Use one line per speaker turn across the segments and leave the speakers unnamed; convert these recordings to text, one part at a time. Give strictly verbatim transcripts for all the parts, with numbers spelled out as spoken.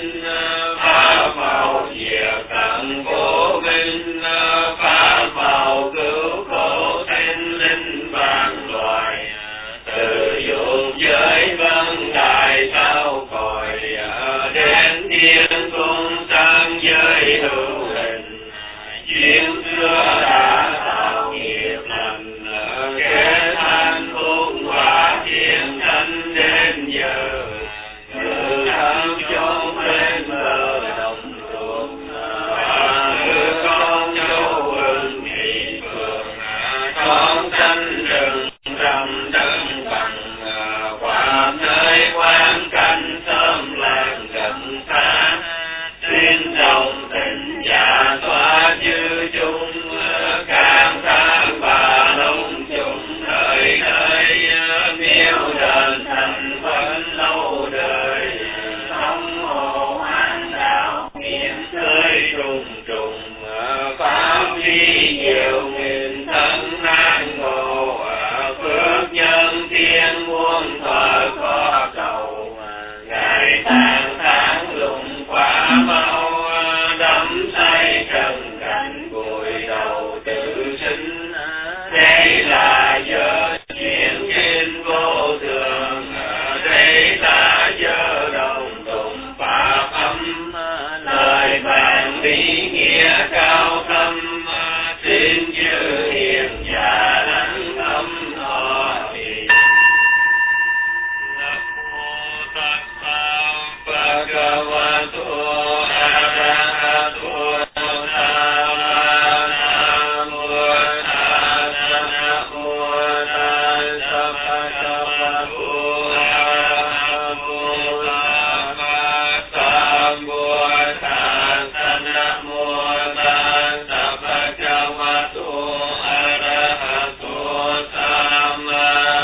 minh, pháp màu diệt tận vô minh, pháp màu cứu khổ sinh linh vạn loài, từ dục giới vân đại sao cõi, đến thiên cung sang giới hữu hình, duyên xưa đã tạo nghiệp lành, kẻ than phúc quả thiên sanh đến giờ, ngự tham chốn lên bờ đồng ruộng, ngự con châu hương thị phường, con canh rừng rậm đất bằng, qua nơi quan cảnh sớm làng gần xa, xin dòng tình giả tỏa chư chung, càng tháng bà lông chung đời đời, miêu đền thành vẫn lâu đời, sông hồ an đạo miền tươi trùng trùng, pháp vi nhiều nghìn thân nan ngộ, phước nhân thiên muôn thuở có cầu, ngày tháng tháng lùng quả mau, đắm say trần cảnh vùi đầu tự sinh, đây là giờ chuyện trên vô thường, đây ta giờ đồng tụng pháp âm, lời vàng lý nghĩa cao thâm, xin chư hiền giả lắng âm thọ trì. Nam mô Tassa Bhagavato Arahato Sama Sambuddhassa. Namo Tassa Bhagavato Arahato Sambuddhassa. Namo Tassa Bhagavato Arahato Sama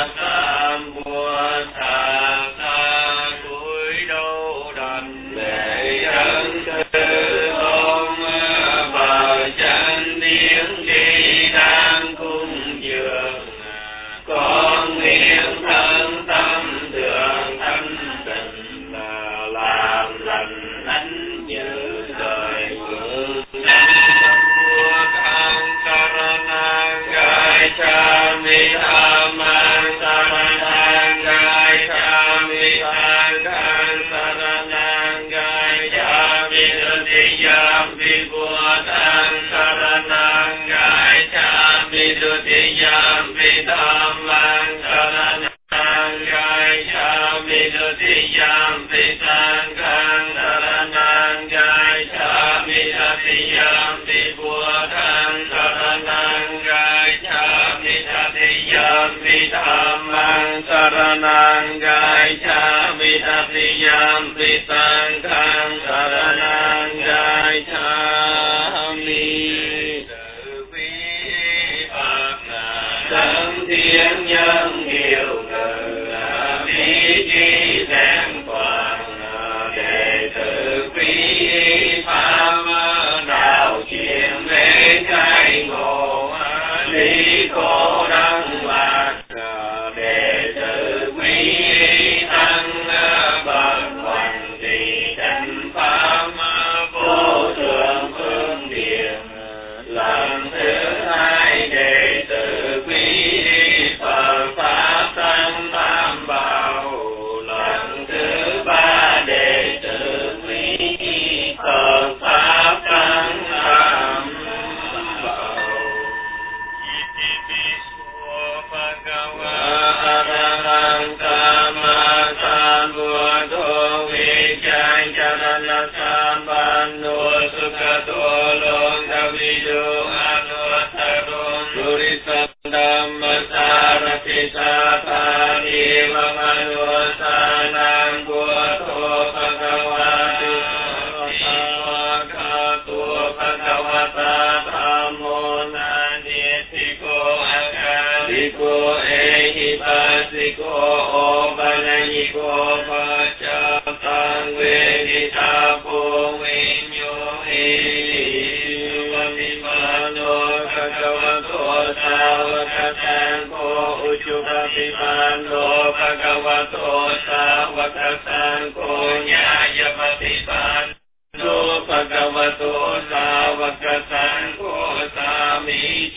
Sambuddhassa. Cúi đầu đảnh lễ ân sư tôn, bờ chân điển đi đang cung dường, con nguyện thân tâm thường thanh tịnh, làm lành ánh như đời vượng. Buddhang saranang gacchami, dhammang saranang gacchami, sanghang saranang gacchami, dutiyampi buddhang saranang gacchami, dutiyampi dhammang saranang gacchami, dutiyampi sanghang saranang gacchami, tatiyampi buddhang saranang gacchami, tatiyampi dhammang saranang gacchami, tatiyampi sanghang saranang gacchami. Từ bi Phật thân thiên nhân điều ngự, lý trí sáng toàn, đệ tử quý pháp đạo chuyện về khai ngộ, lý khổ đăng lạc, đệ tử quý tăng bậc hoằng trì chánh pháp vô thượng phương tiện. Lần thứ hai đệ tử quý Phật pháp tăng tam bảo, lần thứ ba đệ tử quý Phật pháp tăng tam bảo. Itipiso Bhagava Arahant Sama Sambuddho Vijjhang Charana Sampanno Sukhato Longaviyo Anuttaro Purisa Dhamma Sarati Sathani Vamanusanam Buddho Bhagavati Bhagavato Bhagavata Dhammo Nanitiko Akadiko Ehipasiko Opanayiko Pachatang Veditapo Vinyo Pipano Bhagavato Savakasangko Uchupapipano Bhagavato Savakasangko Nyaya Patipano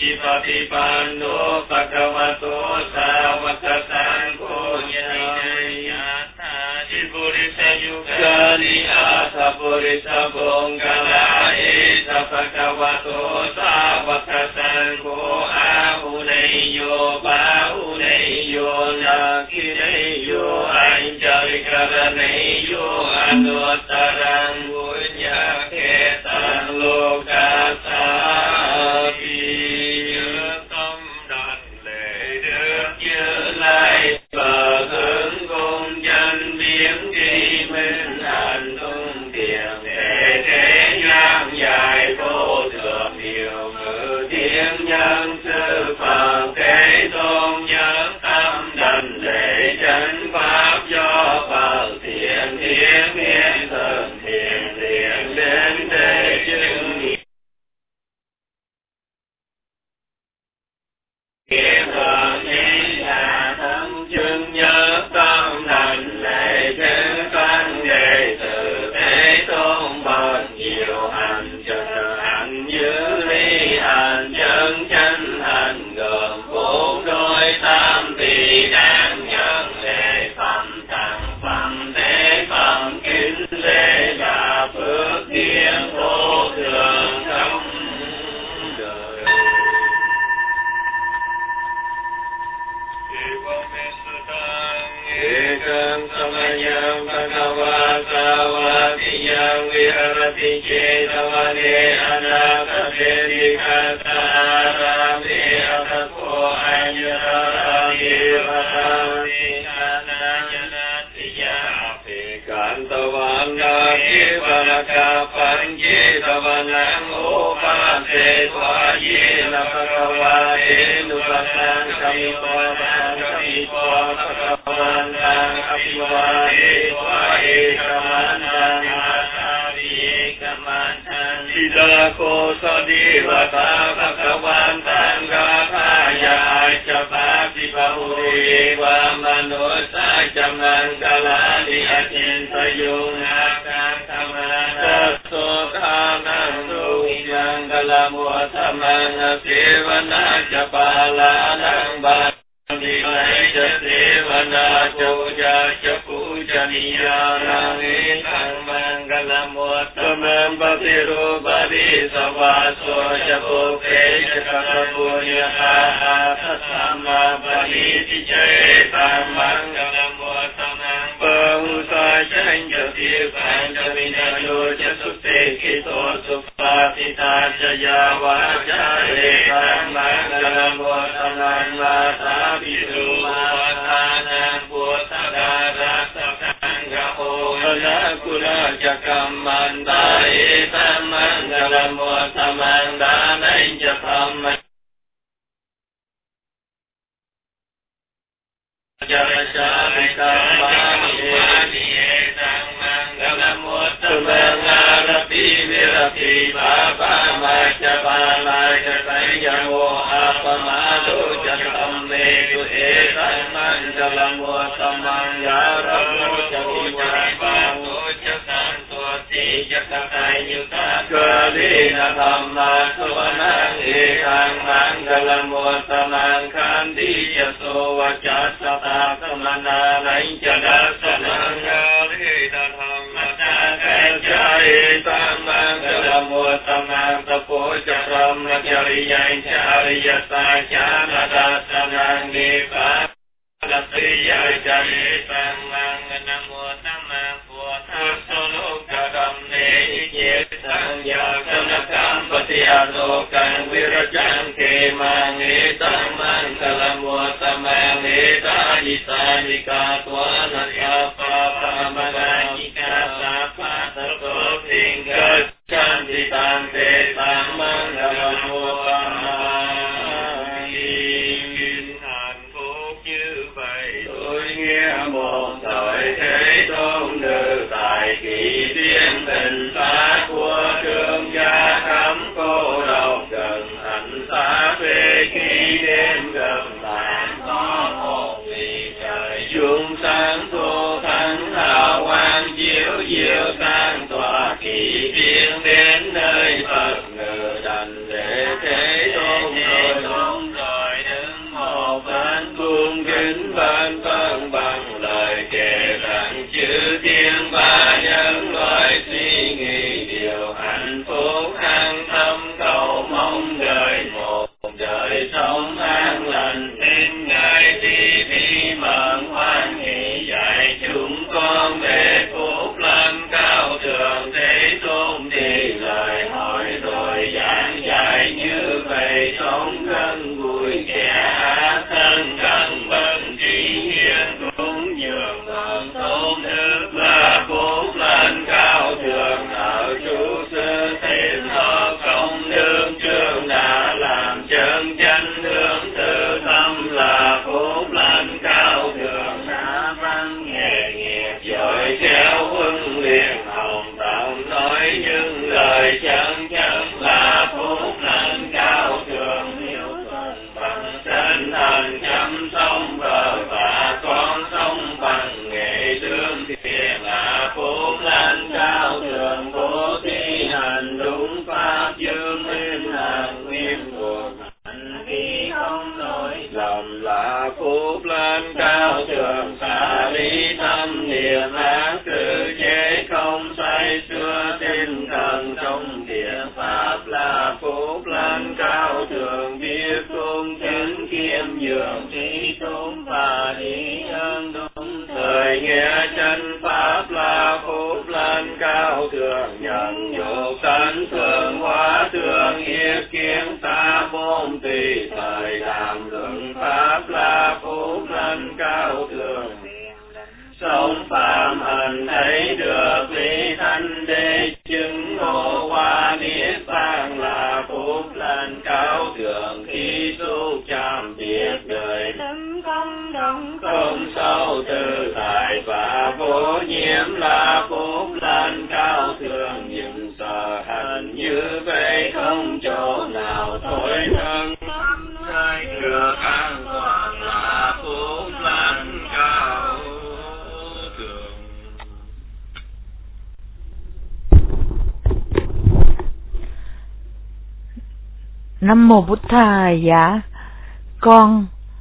จิปฏิปันโนภะคะวะโตสาวกสังโฆยะถาทิปุริสยุคานิอาสัพปุริสบงกลาเอสัพพะคะวะโตสาวกสังโฆอาหุเนโยปาหุเนโยนาคิเนโยอัญจริกรเนโยอนุตตรังบุญญาเขตังโลกัสสาปิtâm đàn lệ được như lai bờ hướng cùng nhân biến kỳ minh hành tung tiền thể thế nhang dài vô thượng điều ngữ tiếng nhân sư phật thế tôn nhân tâm đàn lệ chân pháp do phật thiện thiên thiên thần thiện thiện đến thế chứng nghiệm Kiếp thường ý là thân chứng nhớ tâm thành lệ chân văn đệ tử thế tôn bậc nhiều hành trợ hành như ly hành chân chân hành gồm bốn đôi tam tỳ đáng nhân lệ phẩm tặng phẩm thế phẩm kính lệ là phước thiên vô thường trong đời. Ekam samayam bhagava savadiyam viharati cetavane anakapeti katarame atapo anyanarami vatami ananyanatiya apikantavana kivanaka pancetavanam upate tvayena bhagavate nupasang kamipavang kamipavang Kamandang apiwade wae kamandang asavi kamandang Sidako sadivata bhagavantang gathaya Acapati bahuri wa manusa jamanggalani acintayung akang kamandang Sokhanang suhiyanggalamutamanang sevana japalanang bhat Nilai Devana Puja Puja Niyana Nitang Mangala Muttamam Batiru Badi Savaso Japuke Jakapunya Sama Badi Tijayetang Mangala Muttamam Bahusa Janja Tirpan Jamina Yoja Sute Kito Supatita Jaya Wajayetang Mangala Muttamam Mata Bidu Matana Butadara Sakanggaho Manakula Jakamanda Etamangala Mutamanda Nainjapam Jarasarika Mani Etamangala Mutamanda Virati Baba Majapala Jatayamo Apamado Jatamne Mangalam Watamangara Jatiwarapato Jasanto Tijatayuta Kalina Dhamma Suvanang Ekang Mangalam Watamang Kandi Jaso Vajasata Kamana Nainjadasanang Kalina Dhamma Jayetang Mangalam Watamang Tapo Jaram Jariyan Jariyasa Janadasanang Nipa Latriya Jayetang Manganamo Tamang Puathasolokadam Neiketang Yakanakam Patialokang Virajang Kemang Etang Mangalam Watamang Etayisanika Twanasapa Pamagajika Sapa Tarkotingga Canditang Tetang Mangalam Watamang một thời thế tôn được tại kỳ tiên tình xa của trương gia cấm cô độc gần thành xa phê khi đêm gần tàn có một vì trời chuông sáng thu thắng hào quang chiếu diệu tan tỏa kỳ tiên đến nơi Phật trường trí tốn và lý ơn đúng thời nghĩa chân pháp là phúc lên cao thượng nhân dục tấn thượng hóa thượng yết kiến ta bốn tùy thời đàm luận pháp là phúc lên cao thượng sống phạm hành thấy được lý thanh đế chứng ngộ qua niết bàn là phúc lên cao thượng khi tu chạm biết đời tấn công đồng không sâu tự tại và vô nhiễm là phúc lên cao thượng những sở hành như vậy không chỗ nào thối nâng sai được an toàn là phúc lên cao.
Nam mô Bụt Thà. Dạ con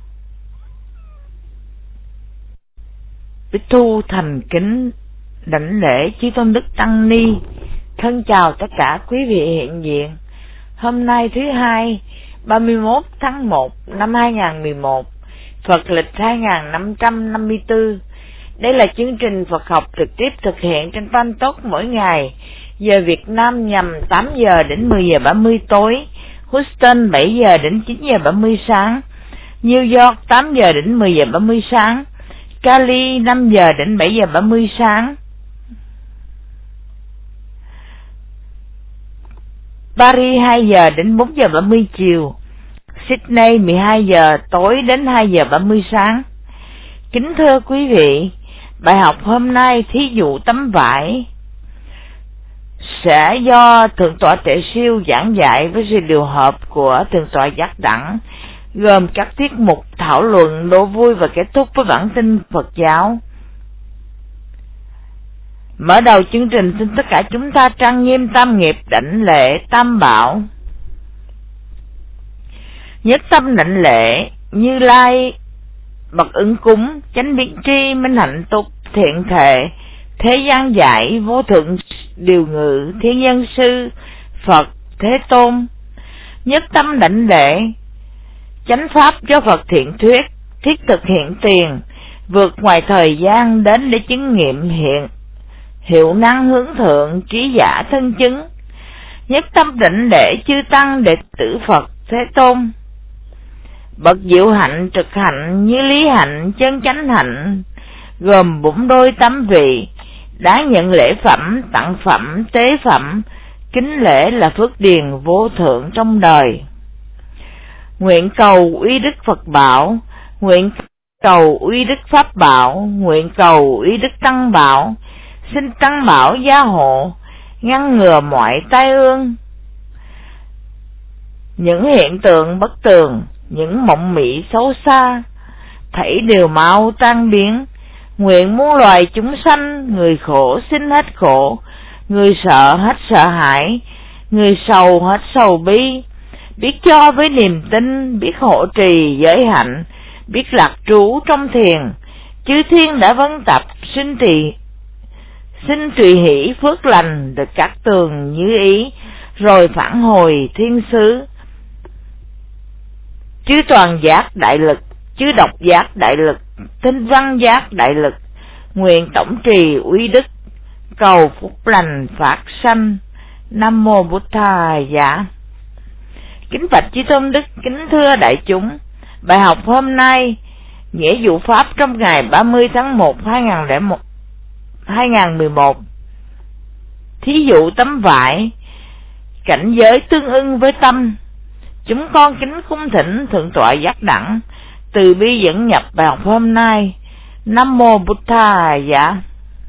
Bích Thu thành kính đảnh lễ Chí Tôn Đức Tăng Ni. Thân chào tất cả quý vị hiện diện. Hôm nay thứ hai ba mươi mốt tháng một năm hai nghìn không trăm mười một, Phật lịch hai nghìn năm trăm năm mươi tư. Đây là chương trình Phật học trực tiếp thực hiện trên Pantalk mỗi ngày, giờ Việt Nam nhằm tám giờ đến mười giờ ba mươi tối, Houston bảy giờ đến chín giờ ba mươi sáng, New York tám giờ đến mười giờ ba mươi sáng, Cali năm giờ đến bảy giờ ba mươi sáng, Paris hai giờ đến bốn giờ ba mươi chiều, Sydney mười hai giờ tối đến hai giờ ba mươi sáng. Kính thưa quý vị, bài học hôm nay thí dụ tấm vải sẽ do Thượng tọa Tuệ Siêu giảng dạy với sự điều hợp của Thượng tọa Giác Đẳng, gồm các tiết mục thảo luận, đố vui và kết thúc với bản tin Phật giáo. Mở đầu chương trình, xin tất cả chúng ta trang nghiêm tam nghiệp, đảnh lễ tam bảo. Nhất tâm đảnh lễ Như Lai bậc ứng cúng, chánh biến tri, minh hạnh tục, thiện thệ, thế gian giải, vô thượng điều ngự, thiên nhân sư, Phật Thế Tôn. Nhất tâm đảnh lễ chánh pháp do Phật thiện thuyết, thiết thực hiện tiền, vượt ngoài thời gian đến để chứng nghiệm hiện hiệu năng hướng thượng, trí giả thân chứng. Nhất tâm đảnh lễ chư tăng đệ tử Phật Thế Tôn, bậc diệu hạnh, trực hạnh, như lý hạnh, chân chánh hạnh, gồm bốn đôi tám vị, đã nhận lễ phẩm, tặng phẩm, tế phẩm. Kính lễ là phước điền vô thượng trong đời. Nguyện cầu uy đức Phật bảo, nguyện cầu uy đức Pháp bảo, nguyện cầu uy đức Tăng bảo. Xin Tăng bảo gia hộ, ngăn ngừa mọi tai ương, những hiện tượng bất tường, những mộng mị xấu xa, thảy đều mau tan biến. Nguyện muôn loài chúng sanh, người khổ xin hết khổ, người sợ hết sợ hãi, người sầu hết sầu bi, biết cho với niềm tin, biết hộ trì giới hạnh, biết lạc trú trong thiền. Chư thiên đã vân tập, xin trì xin tùy hỷ phước lành, được các tường như ý, rồi phản hồi thiên xứ. Chư toàn giác đại lực, chư độc giác đại lực, tinh văn giác đại lực, nguyện tổng trì uy đức, cầu phúc lành phát sanh. Nam mô Bụt Thà. Dạ. Kính bạch Chí Tôn Đức, kính thưa đại chúng, bài học hôm nay nghĩa vụ pháp trong ngày ba mươi tháng một hai nghìn không trăm mười một. Thí dụ tấm vải, cảnh giới tương ưng với tâm. Chúng con kính cung thỉnh Thượng tọa Giác Đẳng từ bi dẫn nhập bài học hôm nay. Nam mô Bụt Thà. Dạ.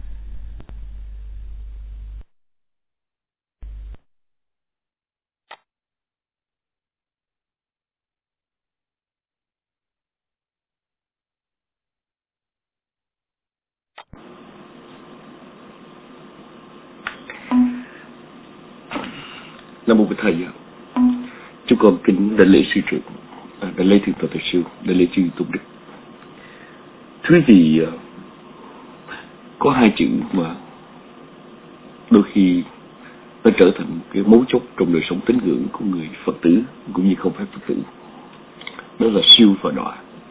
Nam mô Bụt Thầy. Chúng con kính đảnh lễ sư trưởng, đảnh lễ Thượng tọa Tuệ Siêu, đảnh lễ chư Tôn Đức. Thưa quý vị, có hai chữ mà đôi khi nó trở thành cái mấu chốt trong đời sống tín ngưỡng của người Phật tử cũng như không phải Phật tử, đó là siêu và đọa.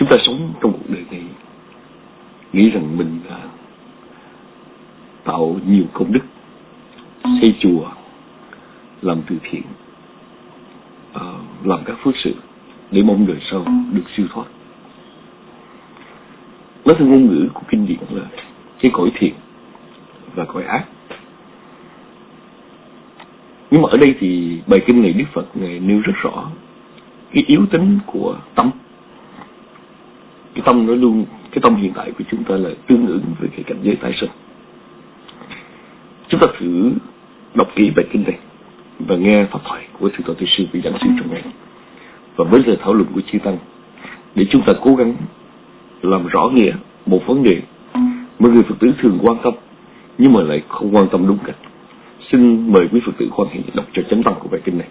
Chúng ta sống trong cuộc đời này nghĩ rằng mình đã tạo nhiều công đức, xây chùa, làm từ thiện, làm các phước sự để mong đời sau được siêu thoát. Nói theo ngôn ngữ của kinh điển là cái cõi thiện và cõi ác. Nhưng mà ở đây thì bài kinh này Đức Phật Ngài nêu rất rõ cái yếu tính của tâm. Cái tâm nó luôn, cái tâm hiện tại của chúng ta là tương ứng với cái cảnh giới tái sinh. Chúng ta thử đọc kỹ bài kinh này và nghe pháp thoại của Sư Tổ Tư Sư vị Giảng Sư trong ngày, và với lời thảo luận của chư tăng, để chúng ta cố gắng làm rõ nghĩa một vấn đề mà người Phật tử thường quan tâm nhưng mà lại không quan tâm đúng cách. Xin mời quý Phật tử quan hệ đọc cho chánh văn của bài kinh này.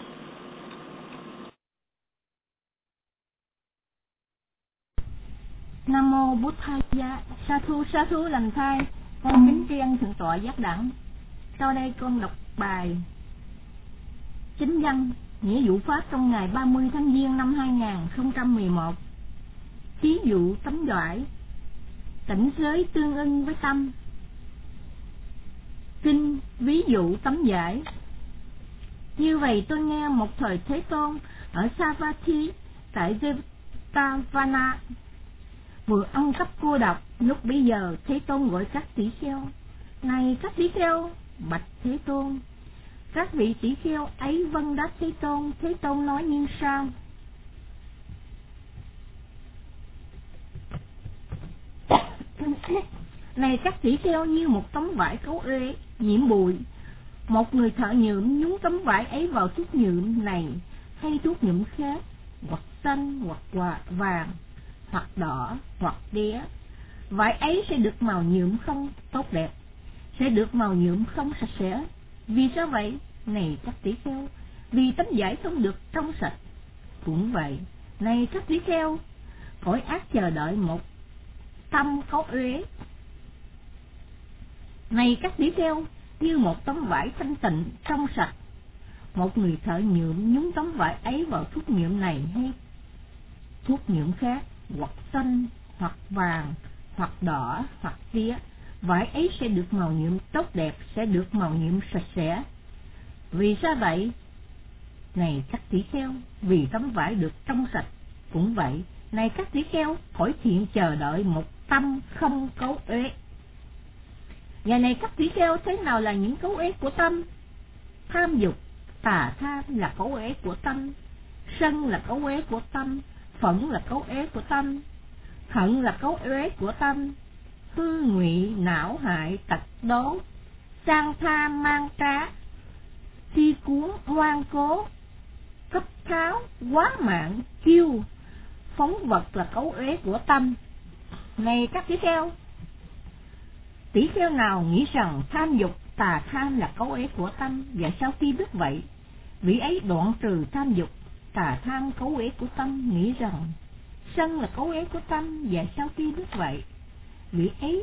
Nam mô Bụt Thaya, sa thu sa thu lành thai, con kính tri ân thượng tọa giác đẳng. Sau đây con đọc bài chính văn nghĩa vụ pháp trong ngày ba mươi tháng Giêng năm hai nghìn không trăm mười một. Thí dụ tấm đoải, cảnh giới tương ưng với tâm. Kinh ví dụ tấm giải. Như vậy tôi nghe một thời Thế Tôn ở Savatthi tại Jetavana vừa ăn cắp cô độc. Lúc bấy giờ Thế Tôn gọi các tỷ kheo: này các tỷ kheo, bạch Thế Tôn. Các vị tỷ kheo ấy vâng đáp Thế Tôn. Thế Tôn nói như sau: này các tỷ kheo, như một tấm vải cấu uế nhiễm bụi, một người thợ nhuộm nhúng tấm vải ấy vào thuốc nhuộm này hay thuốc nhuộm khác, hoặc xanh hoặc vàng, hoặc đỏ hoặc đía, vải ấy sẽ được màu nhuộm không tốt đẹp, sẽ được màu nhuộm không sạch sẽ. Vì sao vậy? Này các tỷ kheo, vì tấm vải không được trong sạch. Cũng vậy, này các tỷ kheo, cõi ác chờ đợi một tâm có uế. Này các tỷ kheo, như một tấm vải thanh tịnh trong sạch, một người thợ nhuộm nhúng tấm vải ấy vào thuốc nhuộm này hay thuốc nhuộm khác, hoặc xanh hoặc vàng hoặc đỏ hoặc tía, vải ấy sẽ được màu nhuộm tốt đẹp, sẽ được màu nhuộm sạch sẽ. Vì sao vậy? Này các tỷ kheo, vì tấm vải được trong sạch. Cũng vậy, này các tỷ kheo, cõi thiện chờ đợi một tâm không cấu uế. Và này các tỷ kheo, thế nào là những cấu uế của tâm? Tham dục, tà tham là cấu uế của tâm, sân là cấu uế của tâm, phẫn là cấu uế của tâm, hận là cấu uế của tâm, hư ngụy não hại tật đố, sang tham mang trá, thi cuốn ngoan cố, cấp tháo quá mạng kiêu, phóng vật là cấu uế của tâm. Này các tỷ kheo, tỷ kheo nào nghĩ rằng tham dục tà tham là cấu uế của tâm, và sau khi biết vậy, vị ấy đoạn trừ tham dục tà tham cấu uế của tâm, nghĩ rằng sân là cấu uế của tâm, và sau khi biết vậy, vị ấy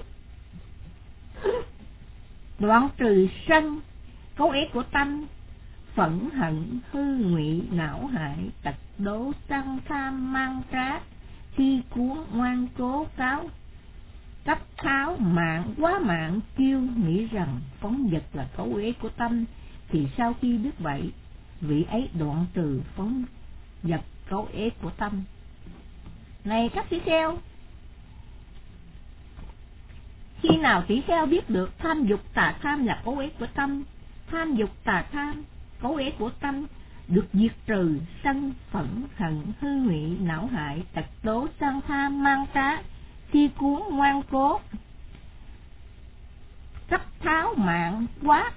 đoạn trừ sân cấu uế của tâm, phẫn hận hư ngụy não hại tật đố sang tham mang trá, thi cuốn ngoan cố cáo, cấp tháo mạng quá mạng kiêu, nghĩ rằng phóng vật là cấu uế của tâm, thì sau khi biết vậy, vị ấy đoạn trừ phóng vật cấu uế của tâm. Này các tỷ kheo, khi nào tỷ kheo biết được tham dục tà tham là cấu uế của tâm, tham dục tà tham cấu uế của tâm được diệt trừ, sân phẫn hận hư ngụy não hại tật đố sang tham mang trá, thi cuốn ngoan cố, cấp tháo mạng quá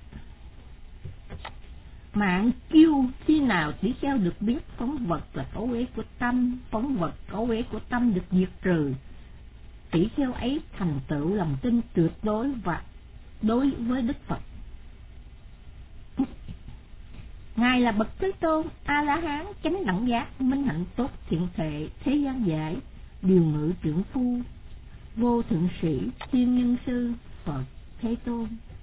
mạng kiêu. Khi nào tỷ kheo được biết phóng vật là cấu uế của tâm, phóng vật cấu uế của tâm được diệt trừ, tỷ kheo ấy thành tựu lòng tin tuyệt đối và đối với Đức Phật. Ngài là bậc Thế Tôn, A La Hán, chánh đẳng giác, minh hạnh tốt, thiện thệ, thế gian giải, điều ngự trưởng phu, vô thượng sĩ, thiên nhân sư, Phật Thế Tôn.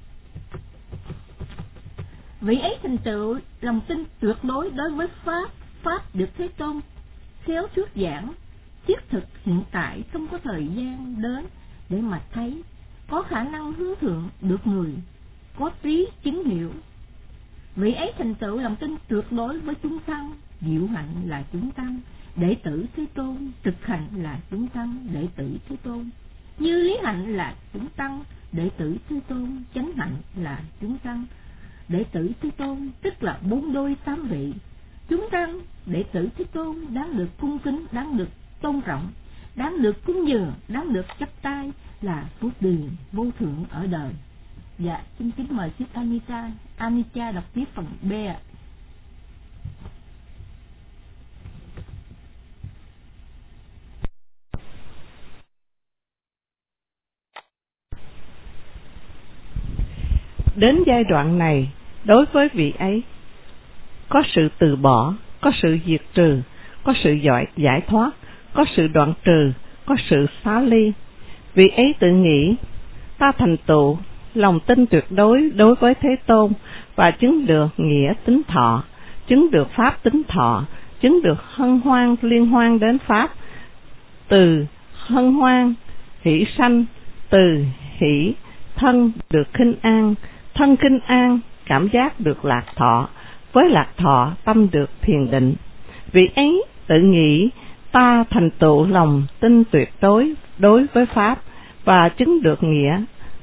Vị ấy thành tựu lòng tin tuyệt đối đối với pháp, pháp được Thế Tôn khéo thuyết giảng, thiết thực hiện tại, không có thời gian đến để mà thấy, có khả năng hướng thượng được người có trí chứng hiểu. Vị ấy thành tựu lòng tin tuyệt đối với chúng tăng, diệu hạnh là chúng tăng, đệ tử Thế Tôn, thực hành là chúng tăng, đệ tử Thế Tôn, như lý hạnh là chúng tăng, đệ tử Thế Tôn, chánh hạnh là chúng tăng, đệ tử Thế Tôn, tức là bốn đôi tám vị. Chúng tăng, đệ tử Thế Tôn đáng được cung kính, đáng được tôn trọng, đáng được cúng dường, đáng được chắp tay, là phước điền vô thượng ở đời. Dạ, xin kính mời Sister Anita, Anita đọc tiếp phần B ạ.
Đến giai đoạn này, đối với vị ấy, có sự từ bỏ, có sự diệt trừ, có sự giải, giải thoát, có sự đoạn trừ, có sự xá ly. Vị ấy tự nghĩ, ta thành tựu lòng tin tuyệt đối đối với Thế Tôn và chứng được nghĩa tính thọ, chứng được pháp tính thọ, chứng được hân hoan liên hoan đến pháp. Từ hân hoan hỷ sanh, từ hỷ thân được khinh an, thân khinh an cảm giác được lạc thọ, với lạc thọ tâm được thiền định. Vị ấy tự nghĩ, ta thành tựu lòng tin tuyệt đối đối với pháp và chứng được nghĩa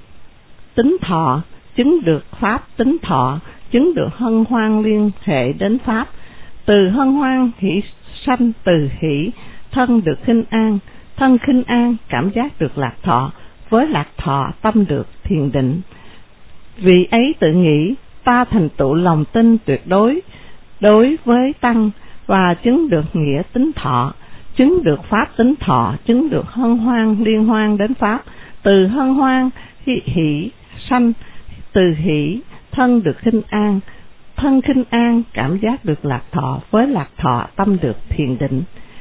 tính thọ, chứng được pháp tính thọ, chứng được hân hoan liên hệ đến pháp. Từ hân hoan hỷ sanh, từ hỷ thân được khinh an, thân khinh an cảm giác được lạc thọ, với lạc thọ tâm được thiền định. Vị ấy tự nghĩ, ta thành tựu lòng tin tuyệt đối đối với tăng và chứng được nghĩa tính thọ, chứng được pháp tính thọ, chứng được hân hoan liên hoan đến pháp. Từ hân hoan hỷ, hỷ sanh, từ hỷ thân được khinh an, thân khinh an cảm giác được lạc thọ, với lạc thọ tâm được thiền định.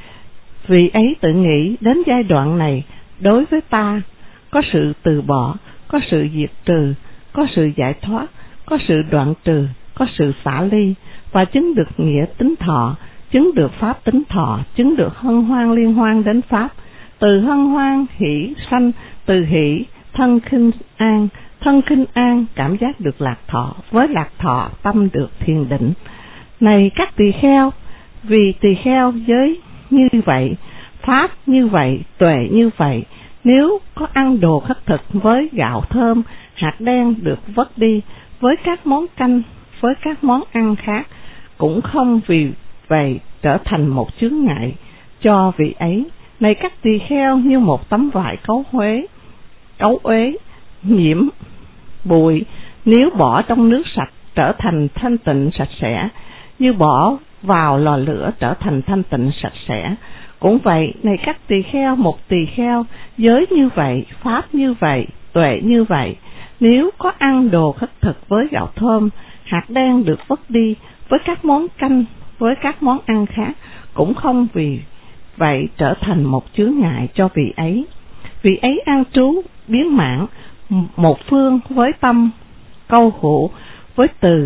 Vị ấy tự nghĩ, đến giai đoạn này, đối với ta có sự từ bỏ, có sự diệt trừ, có sự giải thoát, có sự đoạn trừ, có sự xả ly, và chứng được nghĩa tính thọ, chứng được pháp tính thọ, chứng được hân hoan liên hoan đến pháp. Từ hân hoan hỷ sanh, từ hỷ thân khinh an, thân khinh an cảm giác được lạc thọ, với lạc thọ tâm được thiền định. Này các tỳ kheo, vì tỳ kheo giới như vậy, pháp như vậy, tuệ như vậy, nếu có ăn đồ khất thực với gạo thơm, hạt đen được vớt đi, với các món canh, với các món ăn khác, cũng không vì vậy trở thành một chướng ngại cho vị ấy. Này các tỳ kheo, như một tấm vải cấu huế, cấu uế, nhiễm bụi, nếu bỏ trong nước sạch trở thành thanh tịnh sạch sẽ, như bỏ vào lò lửa trở thành thanh tịnh sạch sẽ. Cũng vậy, này các tỳ kheo, một tỳ kheo, giới như vậy, pháp như vậy, tuệ như vậy, nếu có ăn đồ khất thực với gạo thơm, hạt đen được vớt đi, với các món canh, với các món ăn khác, cũng không vì vậy trở thành một chướng ngại cho vị ấy. Vị ấy an trú biến mãn một phương với tâm câu hữu với từ,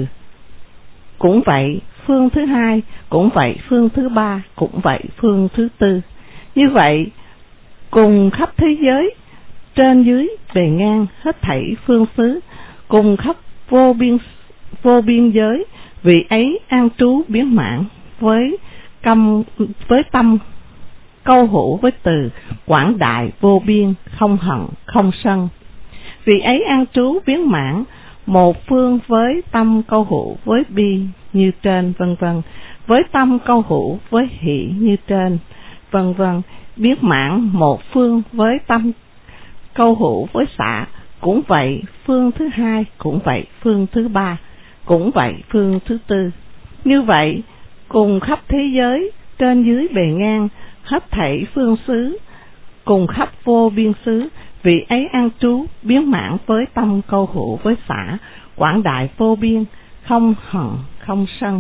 cũng vậy phương thứ hai, cũng vậy phương thứ ba, cũng vậy phương thứ tư. Như vậy cùng khắp thế giới, trên dưới bề ngang hết thảy phương xứ, cùng khắp vô biên vô biên giới, vị ấy an trú biến mãn với căm với tâm câu hữu với từ, quảng đại vô biên, không hận không sân. Vị ấy an trú biến mãn một phương với tâm câu hữu với bi như trên, vân vân, với tâm câu hữu với hỷ như trên, vân vân. Biến mãn một phương với tâm câu hữu với xả, cũng vậy phương thứ hai, cũng vậy phương thứ ba, cũng vậy phương thứ tư. Như vậy cùng khắp thế giới, trên dưới bề ngang hết thảy phương xứ, cùng khắp vô biên xứ, vị ấy an trú biến mãn với tâm câu hữu với xả, quảng đại vô biên, không hận không sân.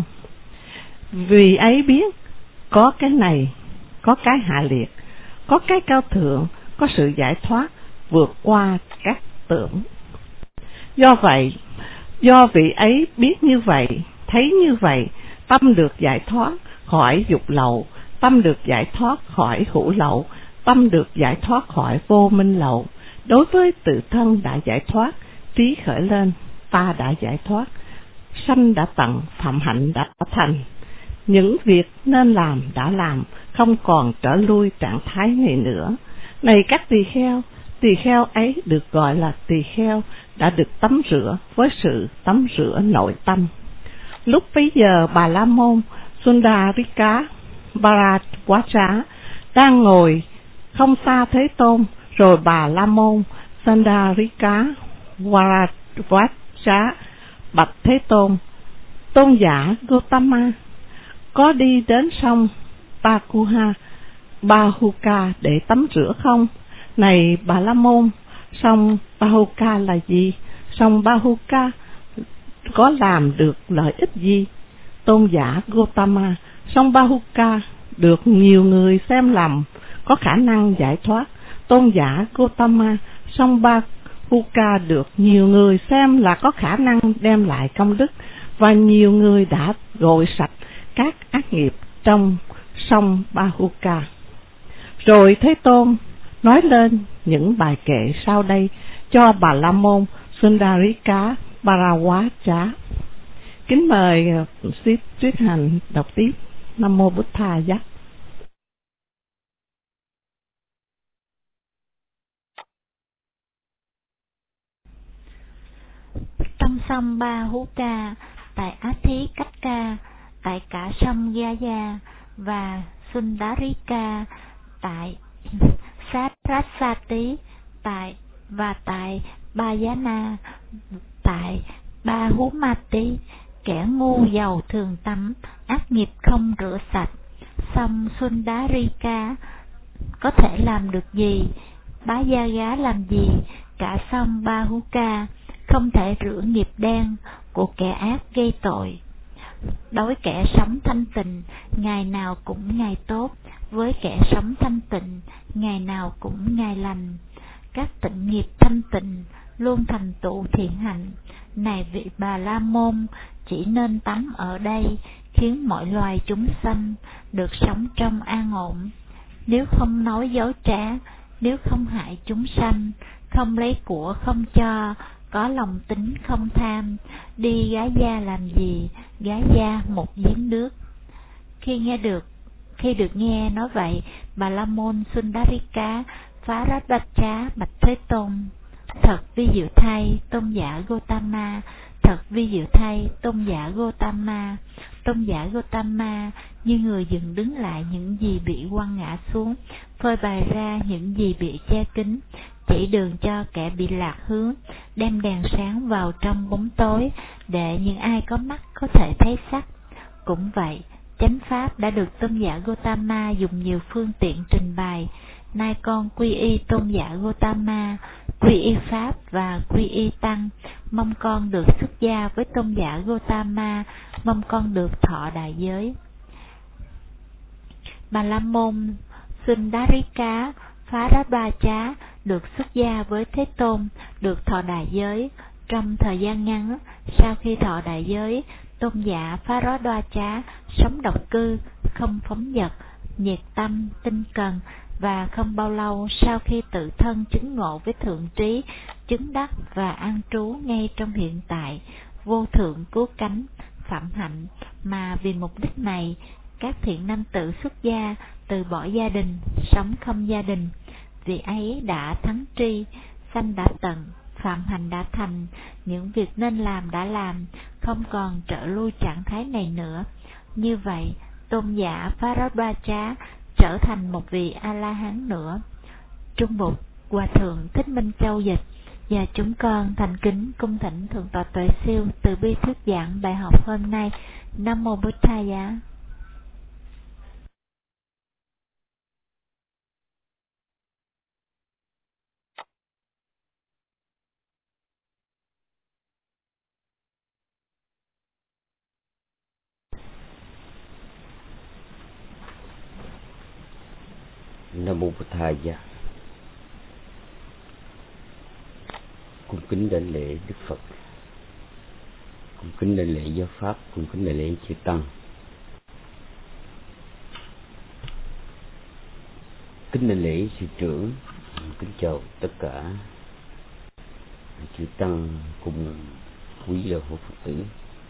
Vì ấy biết có cái này, có cái hạ liệt, có cái cao thượng, có sự giải thoát vượt qua các tưởng. Do vậy, do vị ấy biết như vậy, thấy như vậy, tâm được giải thoát khỏi dục lậu, tâm được giải thoát khỏi hữu lậu, tâm được giải thoát khỏi vô minh lậu. Đối với tự thân đã giải thoát, trí khởi lên, ta đã giải thoát, sanh đã tận, phạm hạnh đã thành. Những việc nên làm đã làm, không còn trở lui trạng thái này nữa. Này các tỳ kheo, tỳ kheo ấy được gọi là tỳ kheo đã được tắm rửa với sự tắm rửa nội tâm. Lúc bấy giờ Bà La Môn Sundarika Bharadwaja đang ngồi không xa Thế Tôn, rồi Bà La Môn Sundarika Bharadwaja bạch Thế Tôn: Tôn giả Gotama, có đi đến sông Bakuha Bahuka để tắm rửa không? Này Bà La Môn, sông Bahuka là gì? Sông Bahuka có làm được lợi ích gì? Tôn giả Gotama, sông Bahuka được nhiều người xem lầm có khả năng giải thoát. Tôn giả Gotama, sông Bahuka được nhiều người xem là có khả năng đem lại công đức, và nhiều người đã gội sạch các ác nghiệp trong sông Bahuka. Rồi Thế Tôn nói lên những bài kệ sau đây cho Bà La Môn Sundarika Bharadwaja. Kính mời Sư Thuyết Hành đọc tiếp. Nam mô Bụt Thầy Giác.
Trong sông Bahuka, tại Ati Cách Ca, tại cả sông Gaya và Sundarika, tại Sarasvati, tại và tại Bayana, tại Bahumati, kẻ ngu giàu thường tắm, ác nghiệp không rửa sạch. Sông Sundarika có thể làm được gì? Bá Gia Gá làm gì? Cả sông Bahuka không thể rửa nghiệp đen của kẻ ác gây tội. Đối kẻ sống thanh tịnh, ngày nào cũng ngày tốt, với kẻ sống thanh tịnh, ngày nào cũng ngày lành. Các tịnh nghiệp thanh tịnh luôn thành tựu thiện hạnh. Này vị Bà La Môn, chỉ nên tắm ở đây, khiến mọi loài chúng sanh được sống trong an ổn. Nếu không nói dối trá, nếu không hại chúng sanh, không lấy của không cho, có lòng tính không tham, đi gái gia làm gì? Gái gia một giếng nước. Khi nghe được, khi được nghe nói vậy, Bà La Môn Sundarika Bharadwaja bạch Thế Tôn: Thật vi diệu thay, Tôn giả Gotama, thật vi diệu thay, Tôn giả Gotama. Tôn giả Gotama như người dựng đứng lại những gì bị quăng ngã xuống, phơi bày ra những gì bị che kín, chỉ đường cho kẻ bị lạc hướng, đem đèn sáng vào trong bóng tối, để những ai có mắt có thể thấy sắc. Cũng vậy, chánh pháp đã được Tôn giả Gotama dùng nhiều phương tiện trình bày. Nay con quy y Tôn giả Gotama, quy y pháp và quy y tăng, mong con được xuất gia với Tôn giả Gotama, mong con được thọ đại giới. Bà La Môn Sundarika Bharadwaja được xuất gia với Thế Tôn, được thọ đại giới. Trong thời gian ngắn sau khi thọ đại giới, Tôn giả Bharadwaja sống độc cư, không phóng dật, nhiệt tâm, tinh cần, và không bao lâu sau khi tự thân chứng ngộ với thượng trí, chứng đắc và an trú ngay trong hiện tại, vô thượng cứu cánh, phạm hạnh, mà vì mục đích này, các thiện nam tử xuất gia, từ bỏ gia đình, sống không gia đình. Vị ấy đã thắng tri, sanh đã tận, phạm hạnh đã thành, những việc nên làm đã làm, không còn trở lui trạng thái này nữa. Như vậy, Tôn giả Bharadwaja trở thành một vị A-la-hán nữa. Trung Bục Hòa Thượng Thích Minh Châu dịch, và chúng con thành kính cung thỉnh Thượng tọa Tuệ Siêu từ bi thuyết giảng bài học hôm nay. Nam mô Bụt Thầy Giá.
Nam mô Bụt Thầy Giá. Cung kính đảnh lễ Đức Phật, cung kính đảnh lễ giáo pháp, cung kính đảnh lễ chư tăng. kính đảnh lễ sư trưởng, kính chào tất cả chư tăng cùng quý đạo hữu Phật tử.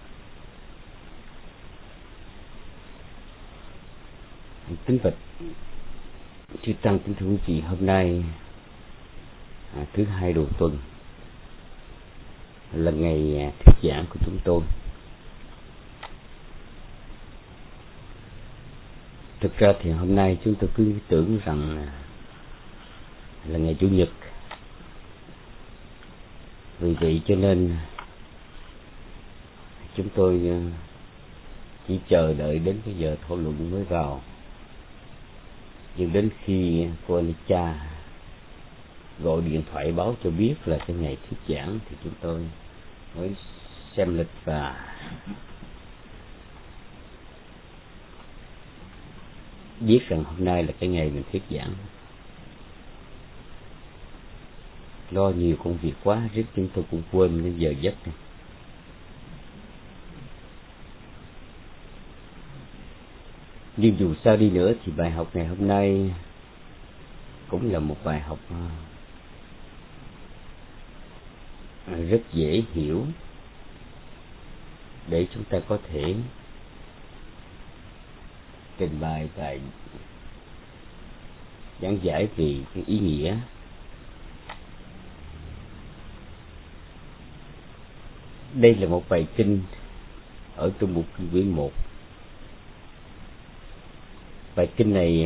Kính bạch chư tăng, kính thưa quý vị, hôm nay à, thứ hai đầu tuần là ngày thuyết giảng của chúng tôi. Thực ra thì hôm nay chúng tôi cứ tưởng rằng là ngày Chủ nhật, vì vậy cho nên chúng tôi chỉ chờ đợi đến cái giờ thảo luận mới vào. Nhưng đến khi cô Anica gọi điện thoại báo cho biết là cái ngày thuyết giảng thì chúng tôi mới xem lịch và biết rằng hôm nay là cái ngày mình thuyết giảng. Lo nhiều công việc quá, riết chúng tôi cũng quên đến giờ giấc này. Nhưng dù sao đi nữa thì bài học ngày hôm nay cũng là một bài học rất dễ hiểu để chúng ta có thể trình bày bài giảng giải về cái ý nghĩa đây là một bài kinh ở trong bộ kinh quyển một. Bài kinh này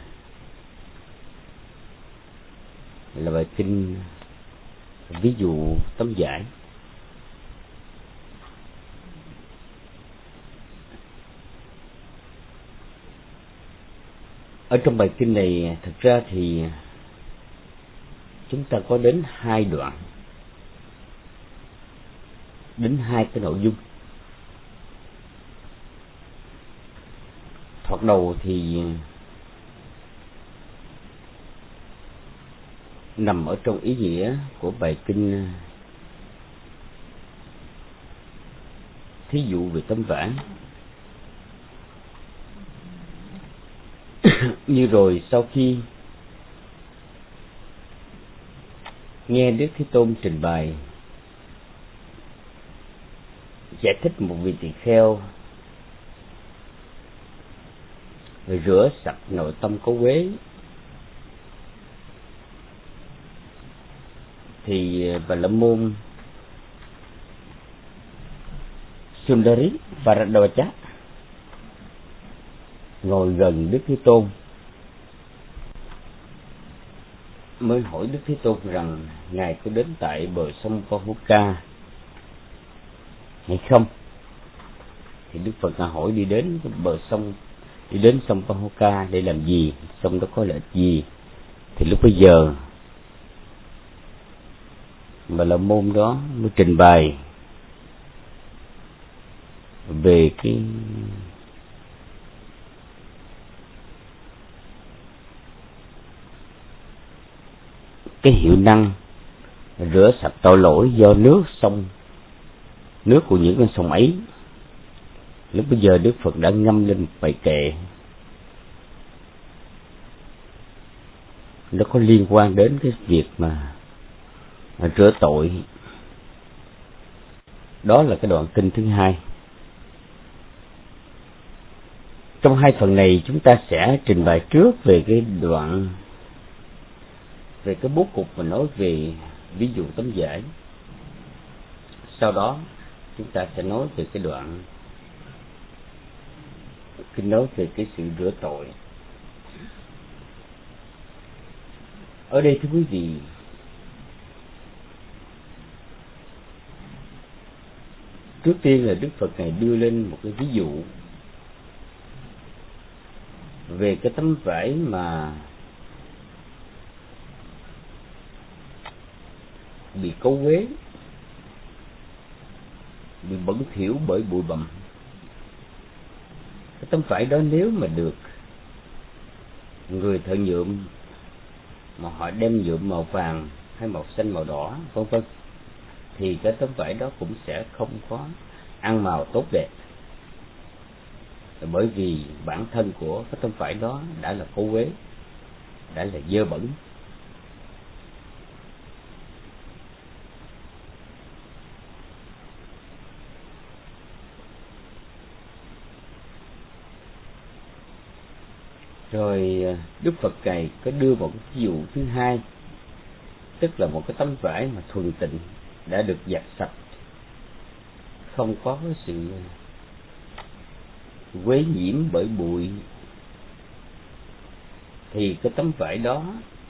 là bài kinh ví dụ tấm giải. Ở trong bài kinh này thực ra thì chúng ta có đến hai đoạn, đến hai cái nội dung. Thoạt đầu thì nằm ở trong ý nghĩa của bài kinh thí dụ về tấm vải. Như rồi sau khi nghe Đức Thế Tôn trình bày giải thích một vị tỳ kheo rồi rửa sạch nội tâm có uế, thì Bà La Môn Sundari Bharadwaja ngồi gần Đức Thế Tôn mới hỏi Đức Thế Tôn rằng ngài có đến tại bờ sông Pahuka hay không. Thì Đức Phật đã hỏi đi đến bờ sông, đi đến sông Pahuka để làm gì, sông đó có lợi ích gì. Thì lúc bây giờ Bà La Môn đó mới trình bày về cái cái hiệu năng rửa sạch tội lỗi do nước sông, nước của những con sông ấy. Lúc bây giờ Đức Phật đã ngâm lên một bài kệ, nó có liên quan đến cái việc mà, mà rửa tội. Đó là cái đoạn kinh thứ hai. Trong hai phần này chúng ta sẽ trình bày trước về cái đoạn, về cái bố cục mà nói về ví dụ tấm giải. Sau đó chúng ta sẽ nói về cái đoạn kinh nói về cái sự rửa tội. Ở đây thưa quý vị, trước tiên là Đức Phật này đưa lên một cái ví dụ về cái tấm vải mà bị cấu uế, bị bẩn thỉu bởi bụi bặm. Cái tấm vải đó nếu mà được người thợ nhuộm mà họ đem nhuộm màu vàng hay màu xanh, màu đỏ vân vân, thì cái tấm vải đó cũng sẽ không có ăn màu tốt đẹp, bởi vì bản thân của cái tấm vải đó đã là cấu uế. đã là dơ bẩn. Rồi Đức Phật Ngài có đưa một ví dụ thứ hai, tức là một cái tấm vải mà thuần tịnh đã được giặt sạch, không có sự quấy nhiễm bởi bụi, thì cái tấm vải đó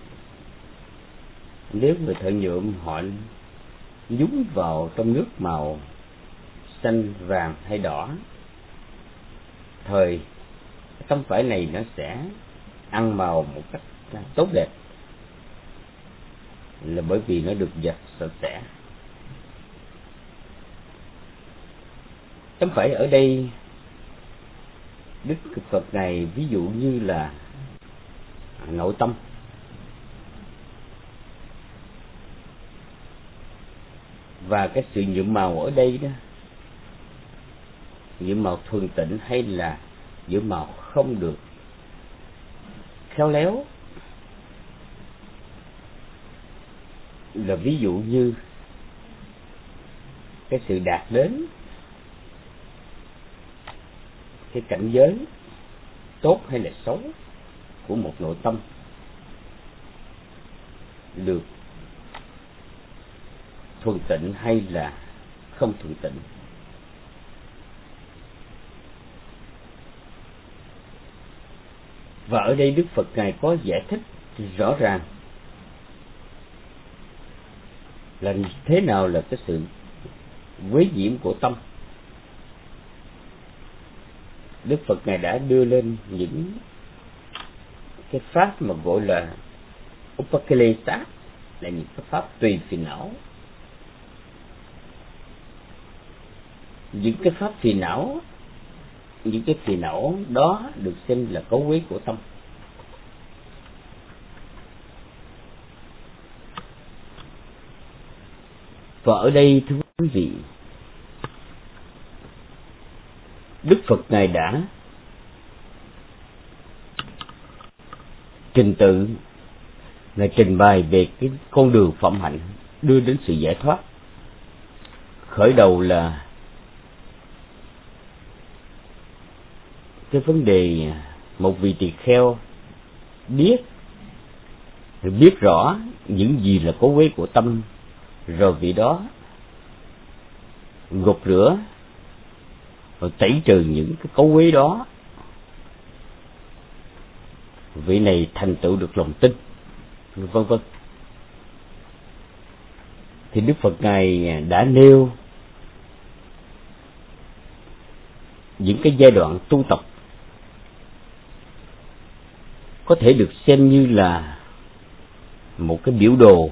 nếu người thợ nhuộm họ nhúng vào trong nước màu xanh, vàng hay đỏ, thời cái tấm vải này nó sẽ ăn màu một cách tốt đẹp, là bởi vì nó được giặt sạch sẽ. Tấm vải ở đây Đức Phật này ví dụ như là nội tâm. Và cái sự nhuộm màu ở đây đó, nhuộm màu thuần tịnh hay là nhuộm màu không được khéo léo, là ví dụ như cái sự đạt đến cái cảnh giới tốt hay là xấu của một nội tâm được thuần tịnh hay là không thuần tịnh. Và ở đây Đức Phật Ngài có giải thích rõ ràng là thế nào là cái sự quấy nhiễm của tâm. Đức Phật Ngài đã đưa lên những cái pháp mà gọi là upakilesa, là những cái pháp tùy phiền não. Những cái pháp phiền não, những cái phiền não đó được xem là cấu quấy của tâm. Và ở đây thưa quý vị, Đức Phật Ngài đã trình tự, Ngài trình bày về cái con đường phẩm hạnh đưa đến sự giải thoát. Khởi đầu là cái vấn đề một vị tỳ kheo biết biết rõ những gì là cấu quấy của tâm, rồi vị đó gột rửa rồi tẩy trừ những cái cấu quấy đó, vị này thành tựu được lòng tin, vân vân. Thì Đức Phật Ngài đã nêu những cái giai đoạn tu tập có thể được xem như là một cái biểu đồ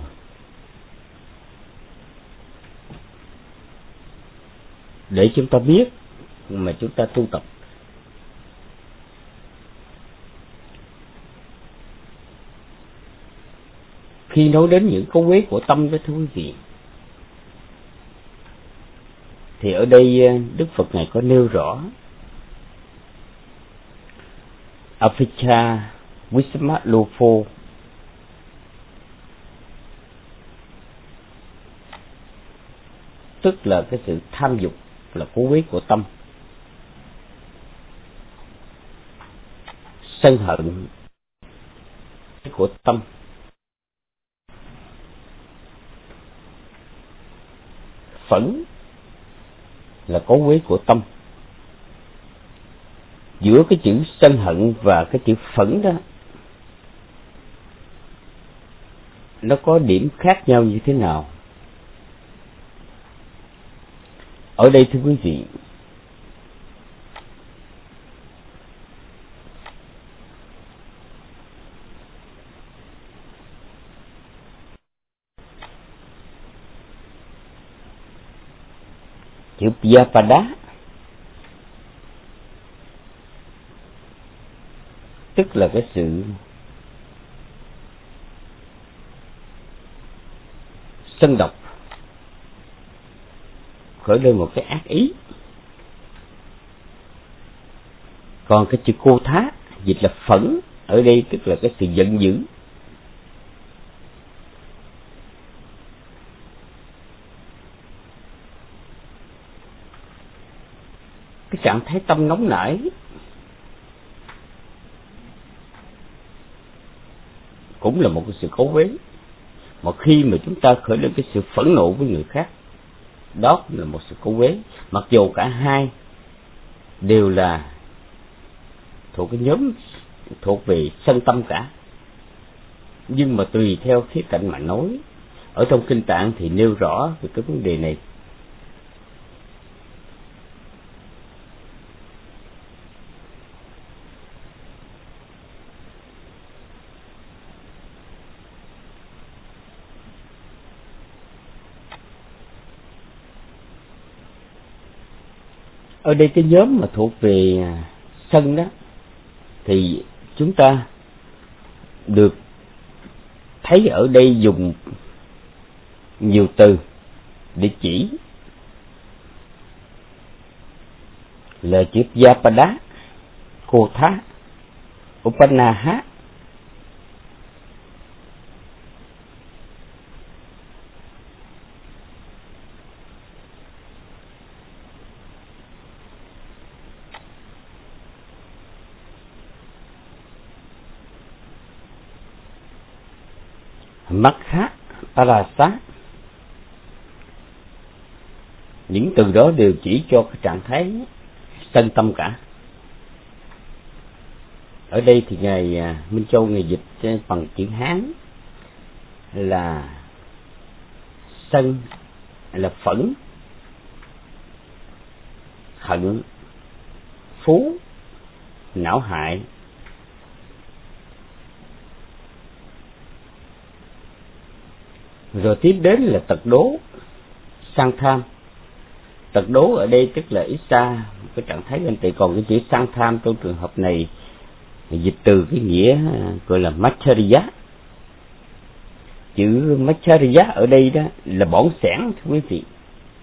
để chúng ta biết mà chúng ta tu tập. Khi nói đến những cấu quấy của tâm đó thưa quý vị, thì ở đây Đức Phật Ngài có nêu rõ Avijja Vismalopho, tức là cái sự tham dục là cấu quấy của tâm. Sân hận của tâm. Phẫn là cấu quấy của tâm. Giữa cái chữ sân hận và cái chữ phẫn đó, nó có điểm khác nhau như thế nào? Ở đây thưa quý vị, chữ Vyapada tức là cái sự sân độc, khởi lên một cái ác ý. Còn cái chữ cô thá dịch là phẫn, ở đây tức là cái sự giận dữ, cái trạng thái tâm nóng nảy, cũng là một cái sự cố quế. Mà khi mà chúng ta khởi lên cái sự phẫn nộ với người khác, đó cũng là một sự cố quế. Mặc dù cả hai đều là thuộc cái nhóm thuộc về sân tâm cả, nhưng mà tùy theo khía cạnh mà nói. Ở trong kinh Tạng thì nêu rõ về cái vấn đề này. Ở đây cái nhóm mà thuộc về sân đó thì chúng ta được thấy ở đây dùng nhiều từ để chỉ là chữ Vyapada, Kotha, Upanaha. Makha, Parasa. Những từ đó đều chỉ cho cái trạng thái sân tâm cả. Ở đây thì ngài Minh Châu ngài dịch bằng chữ Hán là sân, là phẫn, hận, phú, não hại. Rồi tiếp đến là tật đố, sang tham. Tật đố ở đây tức là ít xa, cái trạng thái ganh tị. Còn cái chữ sang tham trong trường hợp này dịch từ cái nghĩa gọi là Macharya. Chữ Macharya ở đây đó là bỏn sẻn, thưa quý vị.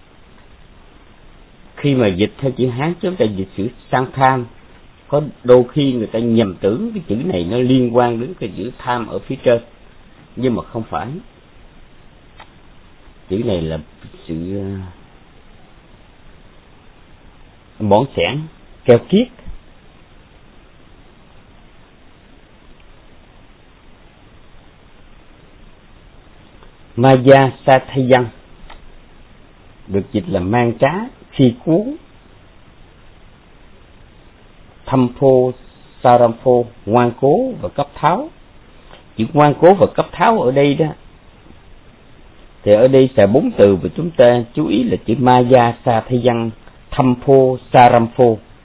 Khi mà dịch theo chữ Hán chúng ta dịch chữ sang tham, có đôi khi người ta nhầm tưởng cái chữ này nó liên quan đến cái chữ tham ở phía trên, nhưng mà không phải. Chữ này là sự bỏn sẻn, keo kiết. Maya Sathayan được dịch là mang trá, khi cuốn. Thampo, Sarampo, ngoan cố và cấp tháo. Chữ ngoan cố và cấp tháo ở đây đó thì ở đây xài bốn từ và chúng ta chú ý là chữ Maya Sathayan, Thampo, Sarampo.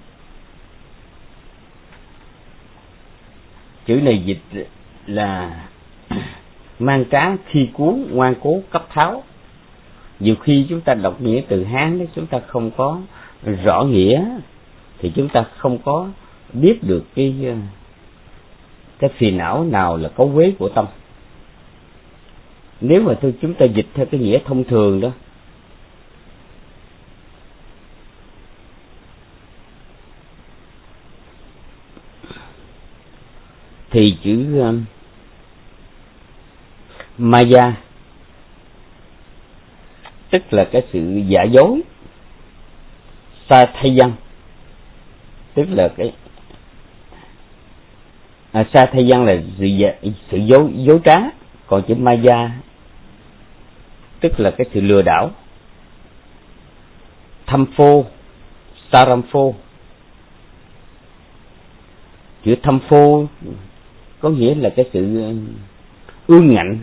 Chữ này dịch là mang trá, khi cuốn, ngoan cố, cấp tháo. Nhiều khi chúng ta đọc nghĩa từ Hán đó, chúng ta không có rõ nghĩa thì chúng ta không có biết được cái cái phiền não nào là cấu quế của tâm. Nếu mà thôi chúng ta dịch theo cái nghĩa thông thường đó thì chữ um, Maya tức là cái sự giả dối, Sathayan tức là cái à, Sathayan là sự giả, sự dối dối trá, còn chữ Maya tức là cái sự lừa đảo. Thampo, Sarampo. Chữ Thampo có nghĩa là cái sự ương ngạnh,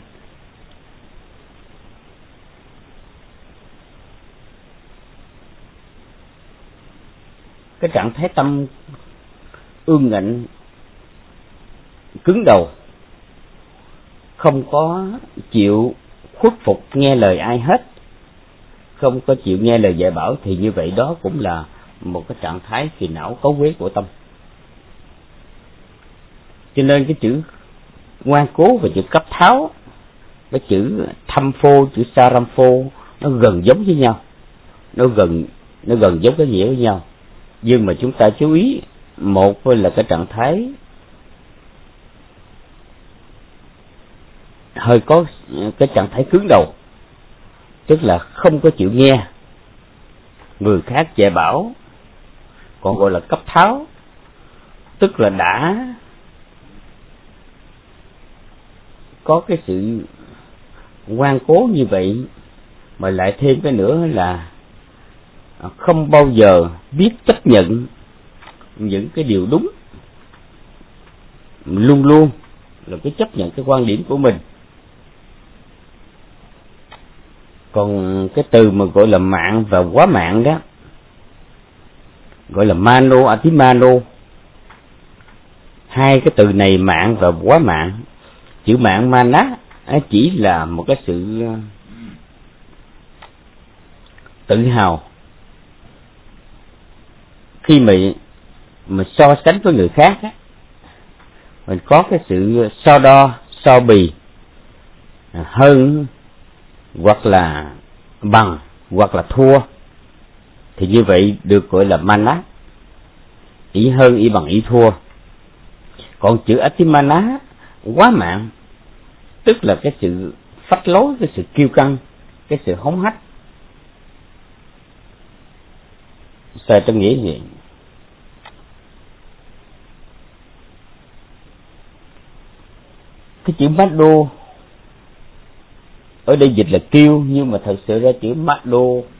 cái trạng thái tâm ương ngạnh, cứng đầu, không có chịu khuất phục nghe lời ai hết, không có chịu nghe lời dạy bảo, thì như vậy đó cũng là một cái trạng thái phiền não cấu quế của tâm. Cho nên cái chữ ngoan cố và chữ cấp tháo, cái chữ Thampo, chữ Sarampo nó gần giống với nhau, nó gần nó gần giống cái nghĩa với nhau, nhưng mà chúng ta chú ý, một là cái trạng thái hơi có cái trạng thái cứng đầu, tức là không có chịu nghe người khác dạy bảo, còn gọi là cấp tháo, tức là đã có cái sự ngoan cố như vậy, mà lại thêm cái nữa là không bao giờ biết chấp nhận những cái điều đúng, luôn luôn là cái chấp nhận cái quan điểm của mình. Còn cái từ mà gọi là mạng và quá mạng đó, gọi là mano atimano, hai cái từ này mạng và quá mạng, chữ mạng mana chỉ là một cái sự tự hào khi mà mà so sánh với người khác á, mình có cái sự so đo so bì hơn hoặc là bằng hoặc là thua, thì như vậy được gọi là mana, ý hơn ý bằng ý thua. Còn chữ atimana, quá mạng, tức là cái sự phách lối, cái sự kiêu căng, cái sự hống hách. Sao tôi nghĩ vậy? Cái chữ Mado ở đây dịch là kiêu, nhưng mà thật sự ra chữ Mado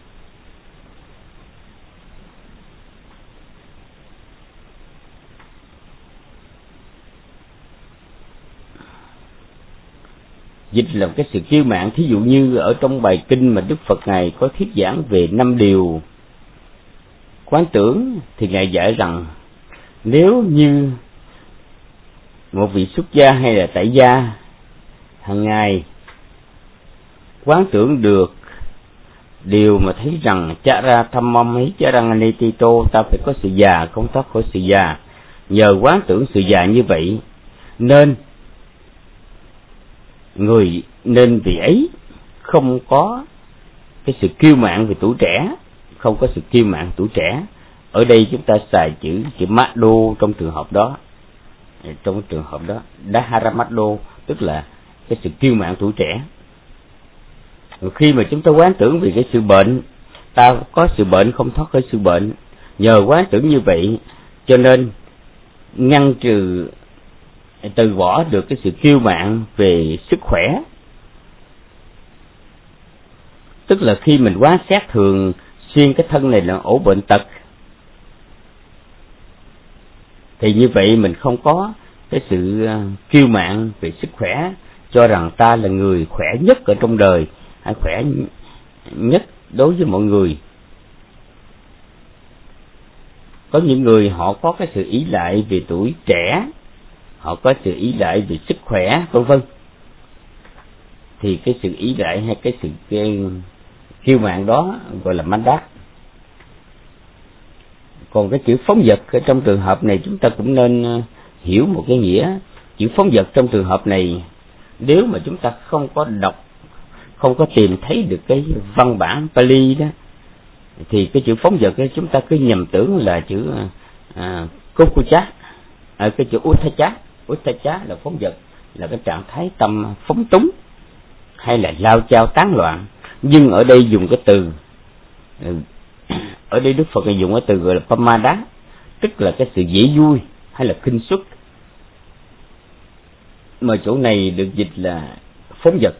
dịch là cái sự kiêu mạn. Thí dụ như ở trong bài kinh mà Đức Phật Ngài có thuyết giảng về năm điều quán tưởng, thì Ngài dạy rằng nếu như một vị xuất gia hay là tại gia hàng ngày quán tưởng được điều mà thấy rằng chara thammam hí charang anitito, ta phải có sự già, không thoát khỏi sự già, nhờ quán tưởng sự già như vậy nên người nên vì ấy không có cái sự kiêu mạn về tuổi trẻ, không có sự kiêu mạn tuổi trẻ. Ở đây chúng ta xài chữ chữ Mado trong trường hợp đó, trong trường hợp đó Daharamado, tức là cái sự kiêu mạn tuổi trẻ. Khi mà chúng ta quán tưởng về cái sự bệnh, ta có sự bệnh không thoát khỏi sự bệnh, nhờ quán tưởng như vậy cho nên ngăn trừ, từ bỏ được cái sự kiêu mạn về sức khỏe. Tức là khi mình quán xét thường xuyên cái thân này là ổ bệnh tật, thì như vậy mình không có cái sự kiêu mạn về sức khỏe, cho rằng ta là người khỏe nhất ở trong đời, hay khỏe nhất đối với mọi người. Có những người họ có cái sự ý lại về tuổi trẻ, họ có sự ý lại về sức khỏe, vân vân, thì cái sự ý lại hay cái sự kiêu mạn đó gọi là mandat. Còn cái chữ phóng dật ở trong trường hợp này chúng ta cũng nên hiểu một cái nghĩa. Chữ phóng dật trong trường hợp này, nếu mà chúng ta không có đọc, không có tìm thấy được cái văn bản Pali đó, thì cái chữ phóng dật ấy chúng ta cứ nhầm tưởng là chữ à, Kokucha, à, cái chữ Uttacha. Uttacha là phóng dật, là cái trạng thái tâm phóng túng hay là lao chao tán loạn. Nhưng ở đây dùng cái từ, ở đây Đức Phật dùng cái từ gọi là Pamada, tức là cái sự dễ vui hay là khinh suất, mà chỗ này được dịch là phóng dật.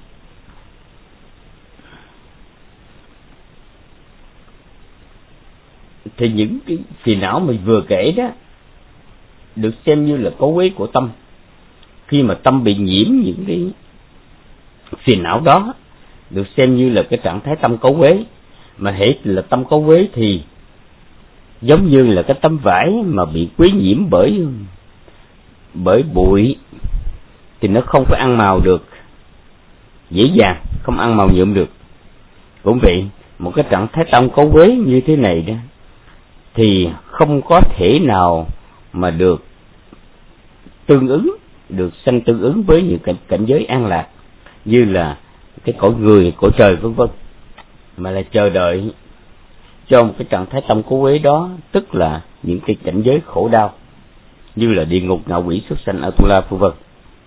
Thì những cái phiền não mình vừa kể đó được xem như là cấu uế của tâm. Khi mà tâm bị nhiễm những cái phiền não đó, được xem như là cái trạng thái tâm cấu uế. Mà hễ là tâm cấu uế thì giống như là cái tấm vải mà bị quấy nhiễm bởi bởi bụi, thì nó không có ăn màu được dễ dàng, không ăn màu nhuộm được. Cũng vậy, một cái trạng thái tâm cấu uế như thế này đó thì không có thể nào mà được tương ứng, được sanh tương ứng với những cảnh, cảnh giới an lạc như là cái cõi người, cõi trời vân vân, mà là chờ đợi cho một cái trạng thái tâm cố uế đó, tức là những cái cảnh giới khổ đau như là địa ngục, ngạ quỷ, súc sanh, Atula vân vân.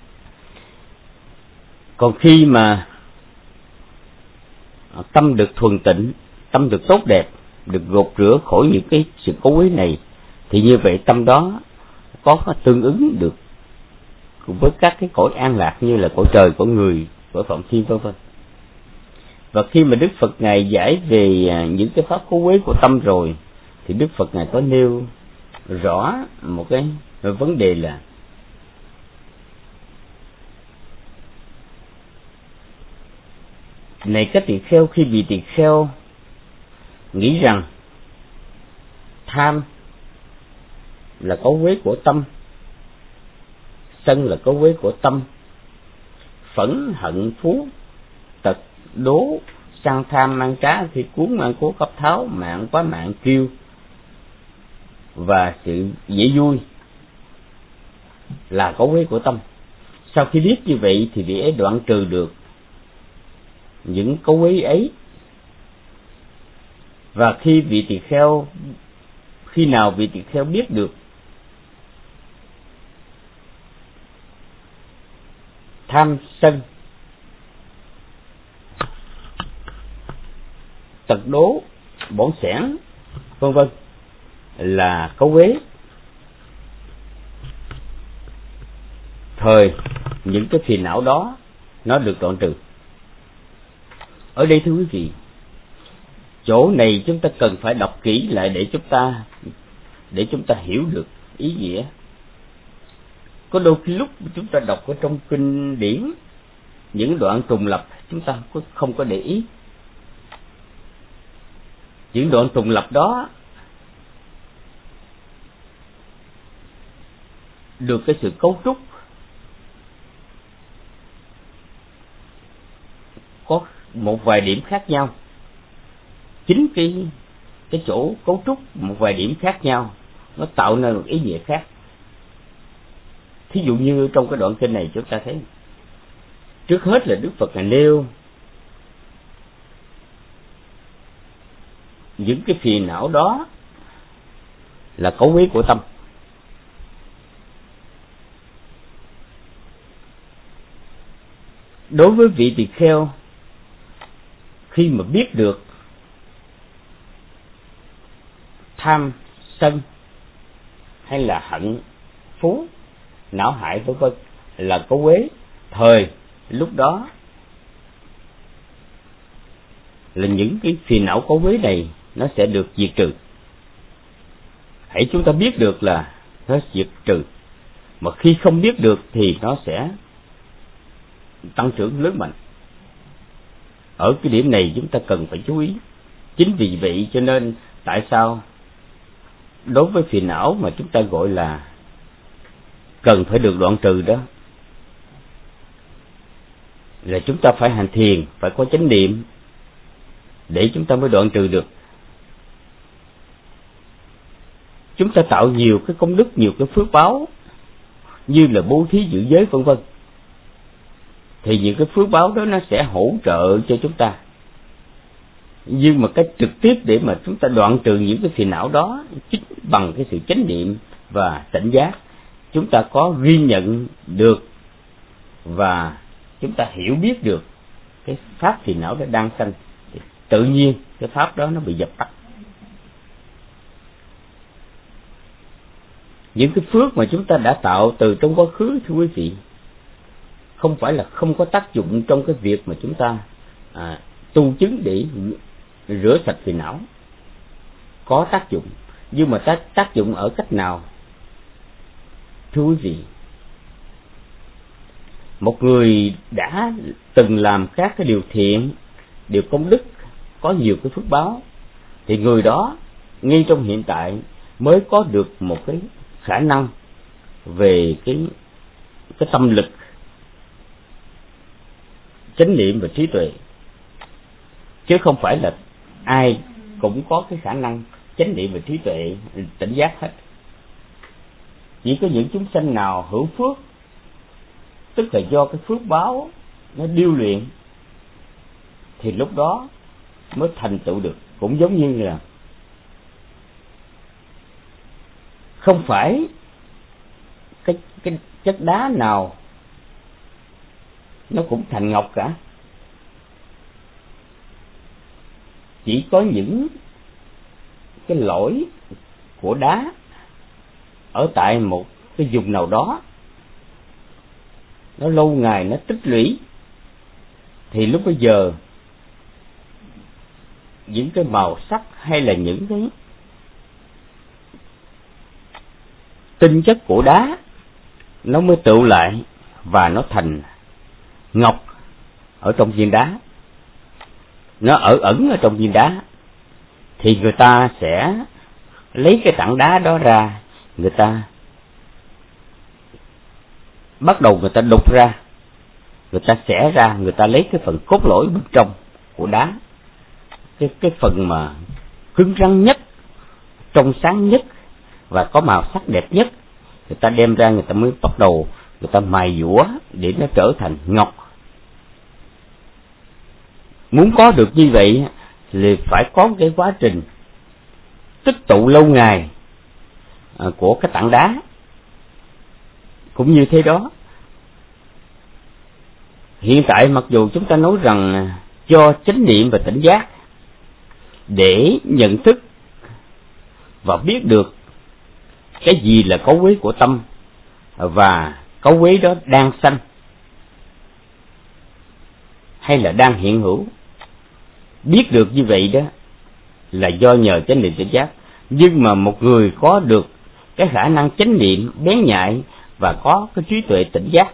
Còn khi mà tâm được thuần tịnh, tâm được tốt đẹp, được gột rửa khỏi những cái sự cấu uế này, thì như vậy tâm đó có tương ứng được cùng với các cái cõi an lạc như là cõi trời, cõi người, cõi phạm thiên vân vân. Và khi mà Đức Phật Ngài giải về những cái pháp cấu uế của tâm rồi, thì Đức Phật Ngài có nêu rõ một cái vấn đề là này các tỳ kheo, khi vị tỳ kheo nghĩ rằng tham là cấu uế của tâm, sân là cấu uế của tâm, phẫn hận phú tật đố sang tham mang trá thì cuốn mang cố cấp tháo mạng quá mạng kêu và sự dễ vui là cấu uế của tâm. Sau khi biết như vậy thì vị ấy đoạn trừ được những cấu uế ấy. Và khi vị tỳ kheo khi nào vị tỳ kheo biết được tham sân tật đố bỏng sẻn vân vân là cấu uế, thời những cái phiền não đó nó được đoạn trừ. Ở đây thưa quý vị, chỗ này chúng ta cần phải đọc kỹ lại để chúng ta để chúng ta hiểu được ý nghĩa. Có đôi khi lúc chúng ta đọc ở trong kinh điển những đoạn trùng lập chúng ta không có để ý. Những đoạn trùng lập đó được cái sự cấu trúc có một vài điểm khác nhau. Chính cái cái chỗ cấu trúc một vài điểm khác nhau nó tạo nên một ý nghĩa khác. Thí dụ như trong cái đoạn kinh này chúng ta thấy trước hết là Đức Phật Ngài nêu những cái phiền não đó là cấu uế của tâm. Đối với vị tỳ kheo, khi mà biết được tham sân hay là hận phú não hại vân vân là cấu uế, thời lúc đó là những cái phiền não cấu uế này nó sẽ được diệt trừ. Hãy chúng ta biết được là nó diệt trừ, mà khi không biết được thì nó sẽ tăng trưởng lớn mạnh. Ở cái điểm này chúng ta cần phải chú ý. Chính vì vậy cho nên tại sao đối với phiền não mà chúng ta gọi là cần phải được đoạn trừ đó là chúng ta phải hành thiền, phải có chánh niệm để chúng ta mới đoạn trừ được. Chúng ta tạo nhiều cái công đức, nhiều cái phước báo như là bố thí giữ giới vân vân, thì những cái phước báo đó nó sẽ hỗ trợ cho chúng ta. Nhưng mà cái trực tiếp để mà chúng ta đoạn trừ những cái phiền não đó chính bằng cái sự chánh niệm và tỉnh giác. Chúng ta có ghi nhận được và chúng ta hiểu biết được cái pháp phiền não đó đang sanh, thì tự nhiên cái pháp đó nó bị dập tắt. Những cái phước mà chúng ta đã tạo từ trong quá khứ, thưa quý vị, không phải là không có tác dụng trong cái việc mà chúng ta à, tu chứng để rửa sạch phiền não. Có tác dụng, nhưng mà tác, tác dụng ở cách nào? Thưa quý vị, một người đã từng làm các cái điều thiện, điều công đức, có nhiều cái phước báo, thì người đó ngay trong hiện tại mới có được một cái khả năng về cái cái tâm lực, chánh niệm và trí tuệ, chứ không phải là ai cũng có cái khả năng chánh niệm và trí tuệ tỉnh giác hết. Chỉ có những chúng sanh nào hữu phước, tức là do cái phước báo nó điêu luyện, thì lúc đó mới thành tựu được. Cũng giống như là không phải cái cái chất đá nào nó cũng thành ngọc cả. Chỉ có những cái lỗi của đá ở tại một cái vùng nào đó, nó lâu ngày nó tích lũy, thì lúc bây giờ những cái màu sắc hay là những cái tinh chất của đá nó mới tụ lại và nó thành ngọc ở trong viên đá, nó ở ẩn ở trong viên đá. Thì người ta sẽ lấy cái tảng đá đó ra, người ta bắt đầu người ta đục ra, người ta xẻ ra, người ta lấy cái phần cốt lõi bên trong của đá, cái cái phần mà cứng rắn nhất, trong sáng nhất và có màu sắc đẹp nhất, người ta đem ra, người ta mới bắt đầu người ta mài dũa để nó trở thành ngọc. Muốn có được như vậy thì phải có cái quá trình tích tụ lâu ngày của cái tảng đá. Cũng như thế đó, hiện tại mặc dù chúng ta nói rằng cho chánh niệm và tỉnh giác để nhận thức và biết được cái gì là cấu quế của tâm và cấu quế đó đang sanh hay là đang hiện hữu, biết được như vậy đó là do nhờ chánh niệm tỉnh giác. Nhưng mà một người có được cái khả năng chánh niệm bén nhạy và có cái trí tuệ tỉnh giác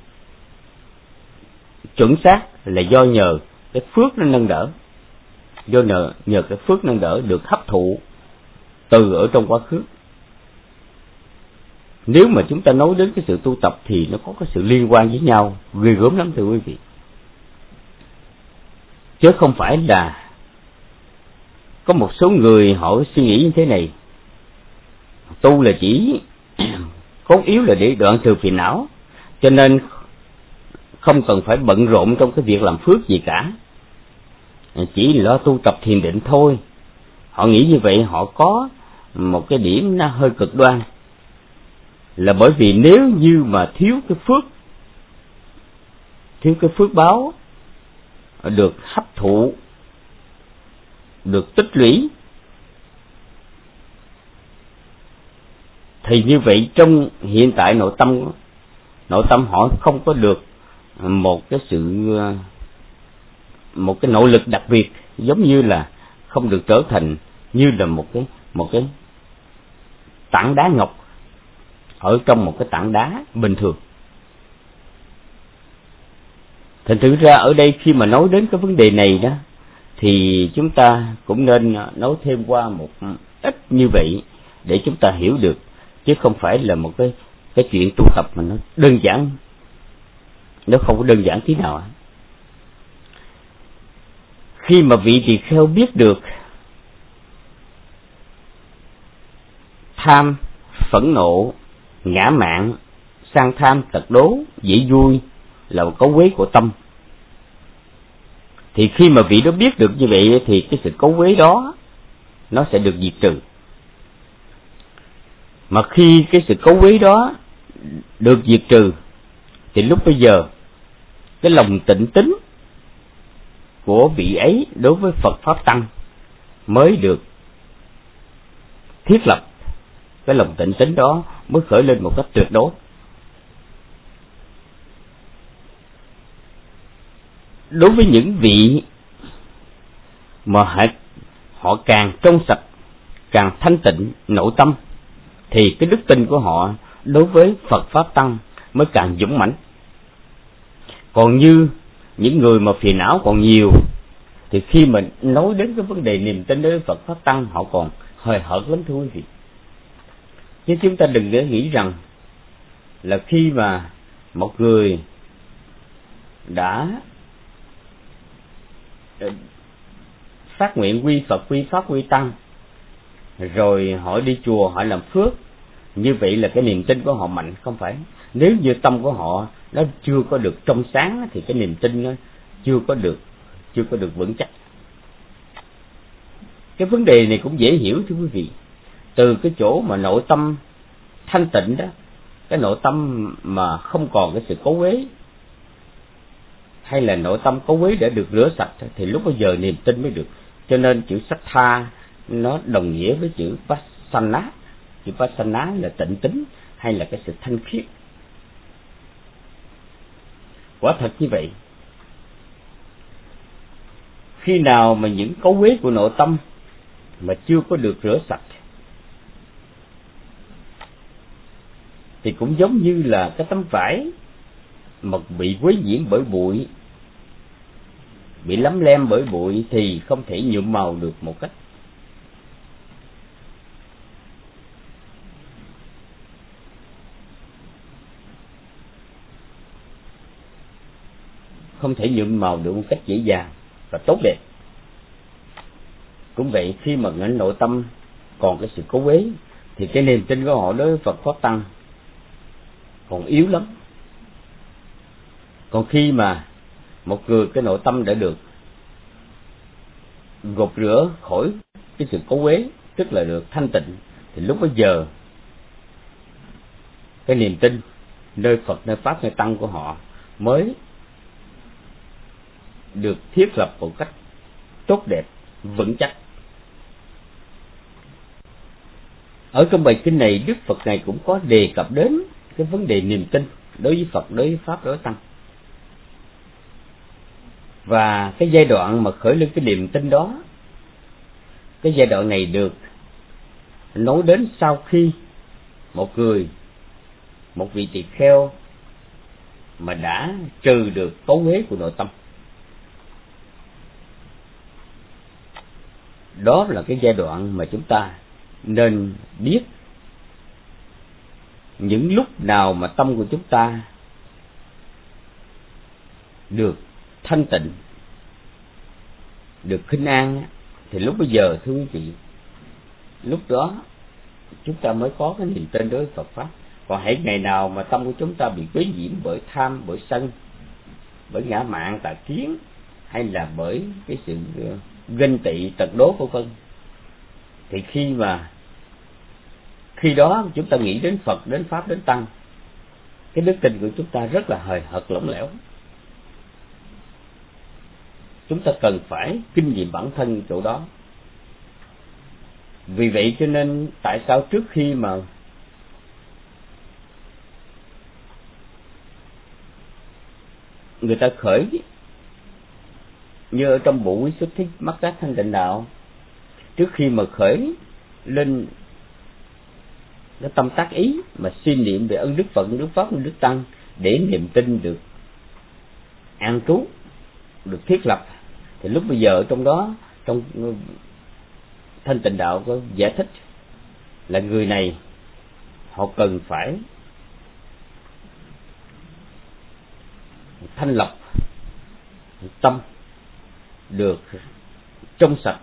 chuẩn xác là do nhờ cái phước nó nâng đỡ, do nhờ, nhờ cái phước nâng đỡ được hấp thụ từ ở trong quá khứ. Nếu mà chúng ta nói đến cái sự tu tập thì nó có cái sự liên quan với nhau ghê gớm lắm thưa quý vị, chứ không phải là có một số người họ suy nghĩ như thế này: tu là chỉ cốt yếu là để đoạn trừ phiền não, cho nên không cần phải bận rộn trong cái việc làm phước gì cả, chỉ lo tu tập thiền định thôi. Họ nghĩ như vậy họ có một cái điểm nó hơi cực đoan, là bởi vì nếu như mà thiếu cái phước, thiếu cái phước báo được hấp thụ, được tích lũy, thì như vậy trong hiện tại nội tâm nội tâm họ không có được một cái sự một cái nội lực đặc biệt, giống như là không được trở thành như là một cái một cái tảng đá ngọc ở trong một cái tảng đá bình thường. Thành thử ra ở đây khi mà nói đến cái vấn đề này đó thì chúng ta cũng nên nói thêm qua một ít như vậy để chúng ta hiểu được, chứ không phải là một cái cái chuyện tu tập mà nó đơn giản, nó không có đơn giản thế nào. Khi mà vị tỳ kheo biết được tham, phẫn nộ, ngã mạn, sang tham, tật đố, dễ vui là một cấu quế của tâm, thì khi mà vị đó biết được như vậy thì cái sự cấu quế đó nó sẽ được diệt trừ. Mà khi cái sự cấu quế đó được diệt trừ thì lúc bây giờ cái lòng tịnh tín của vị ấy đối với Phật Pháp Tăng mới được thiết lập, cái lòng tịnh tín đó mới khởi lên một cách tuyệt đối. Đối với những vị mà họ, họ càng trong sạch, càng thanh tịnh nội tâm, thì cái đức tin của họ đối với Phật Pháp Tăng mới càng dũng mãnh. Còn như những người mà phiền não còn nhiều thì khi mình nói đến cái vấn đề niềm tin đối với Phật Pháp Tăng họ còn hời hợt lắm thưa quý vị. Chứ chúng ta đừng để nghĩ rằng là khi mà một người đã phát nguyện quy Phật, quy Pháp, quy Tăng, rồi họ đi chùa họ làm phước, như vậy là cái niềm tin của họ mạnh. Không phải. Nếu như tâm của họ nó chưa có được trong sáng thì cái niềm tin nó chưa có được chưa có được vững chắc. Cái vấn đề này cũng dễ hiểu thưa quý vị. Từ cái chỗ mà nội tâm thanh tịnh đó, cái nội tâm mà không còn cái sự cấu uế, hay là nội tâm cấu uế đã được rửa sạch, thì lúc bây giờ niềm tin mới được. Cho nên chữ Sát Tha nó đồng nghĩa với chữ Vassana. Chữ Vassana là tịnh tính hay là cái sự thanh khiết. Quả thật như vậy. Khi nào mà những cấu uế của nội tâm mà chưa có được rửa sạch thì cũng giống như là cái tấm vải mà bị quấy nhiễm bởi bụi, bị lấm lem bởi bụi thì không thể nhuộm màu được một cách không thể nhuộm màu được một cách dễ dàng và tốt đẹp. Cũng vậy, khi mà cái nội tâm còn cái sự cố uế thì cái niềm tin của họ đối với Phật Pháp Tăng còn yếu lắm. Còn khi mà một người cái nội tâm đã được gột rửa khỏi cái sự cố uế, tức là được thanh tịnh, thì lúc bấy giờ cái niềm tin nơi Phật, nơi Pháp, nơi Tăng của họ mới được thiết lập một cách tốt đẹp, vững chắc. Ở trong bài kinh này, Đức Phật này cũng có đề cập đến cái vấn đề niềm tin đối với Phật, đối với Pháp, đối với Tăng. Và cái giai đoạn mà khởi lên cái niềm tin đó, cái giai đoạn này được nói đến sau khi một người, một vị tỳ kheo mà đã trừ được cấu uế của nội tâm. Đó là cái giai đoạn mà chúng ta nên biết những lúc nào mà tâm của chúng ta được thanh tịnh, được khinh an, thì lúc bây giờ thưa quý vị, lúc đó chúng ta mới có cái niềm tin đối với Phật Pháp. Còn hãy ngày nào mà tâm của chúng ta bị quấy nhiễm bởi tham, bởi sân, bởi ngã mạn, tà kiến, hay là bởi cái sự ganh tị, tật đố của vân, thì khi mà khi đó chúng ta nghĩ đến Phật, đến Pháp, đến Tăng, cái đức tin của chúng ta rất là hời hợt, lỏng lẻo. Chúng ta cần phải kinh nghiệm bản thân chỗ đó. Vì vậy cho nên tại sao trước khi mà người ta khởi, như ở trong bộ Quý Xuất Thích Mắc Cát Thanh Tịnh Đạo, trước khi mà khởi lên cái tâm tác ý mà suy niệm về ân đức Phật, ân đức Pháp, ân đức Tăng, để niềm tin được an trú, được thiết lập, thì lúc bây giờ trong đó, trong Thanh Tịnh Đạo có giải thích là người này họ cần phải thanh lọc tâm, được trong sạch,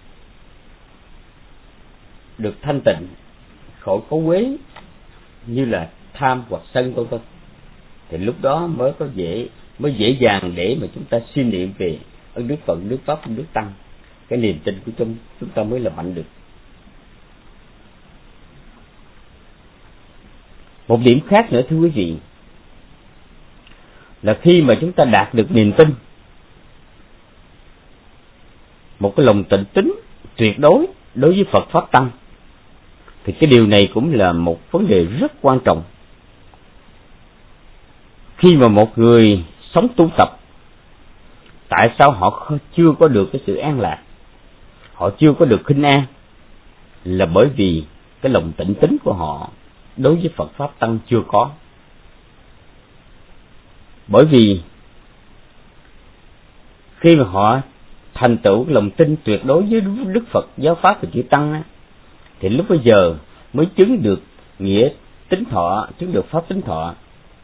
được thanh tịnh, khỏi có uế như là tham hoặc sân vân vân, thì lúc đó mới có dễ mới dễ dàng để mà chúng ta suy niệm về ân đức Phật, đức Pháp, ân đức Tăng. Cái niềm tin của chúng chúng ta mới là mạnh được. Một điểm khác nữa thưa quý vị, là khi mà chúng ta đạt được niềm tin, một cái lòng tịnh tín tuyệt đối đối với Phật Pháp Tăng, thì cái điều này cũng là một vấn đề rất quan trọng. Khi mà một người sống tu tập, tại sao họ chưa có được cái sự an lạc, họ chưa có được khinh an, là bởi vì cái lòng tịnh tín của họ đối với Phật Pháp Tăng chưa có. Bởi vì khi mà họ thành tựu lòng tin tuyệt đối với Đức Phật, giáo Pháp và chư Tăng, thì lúc bây giờ mới chứng được nghĩa tính thọ, chứng được Pháp tính thọ,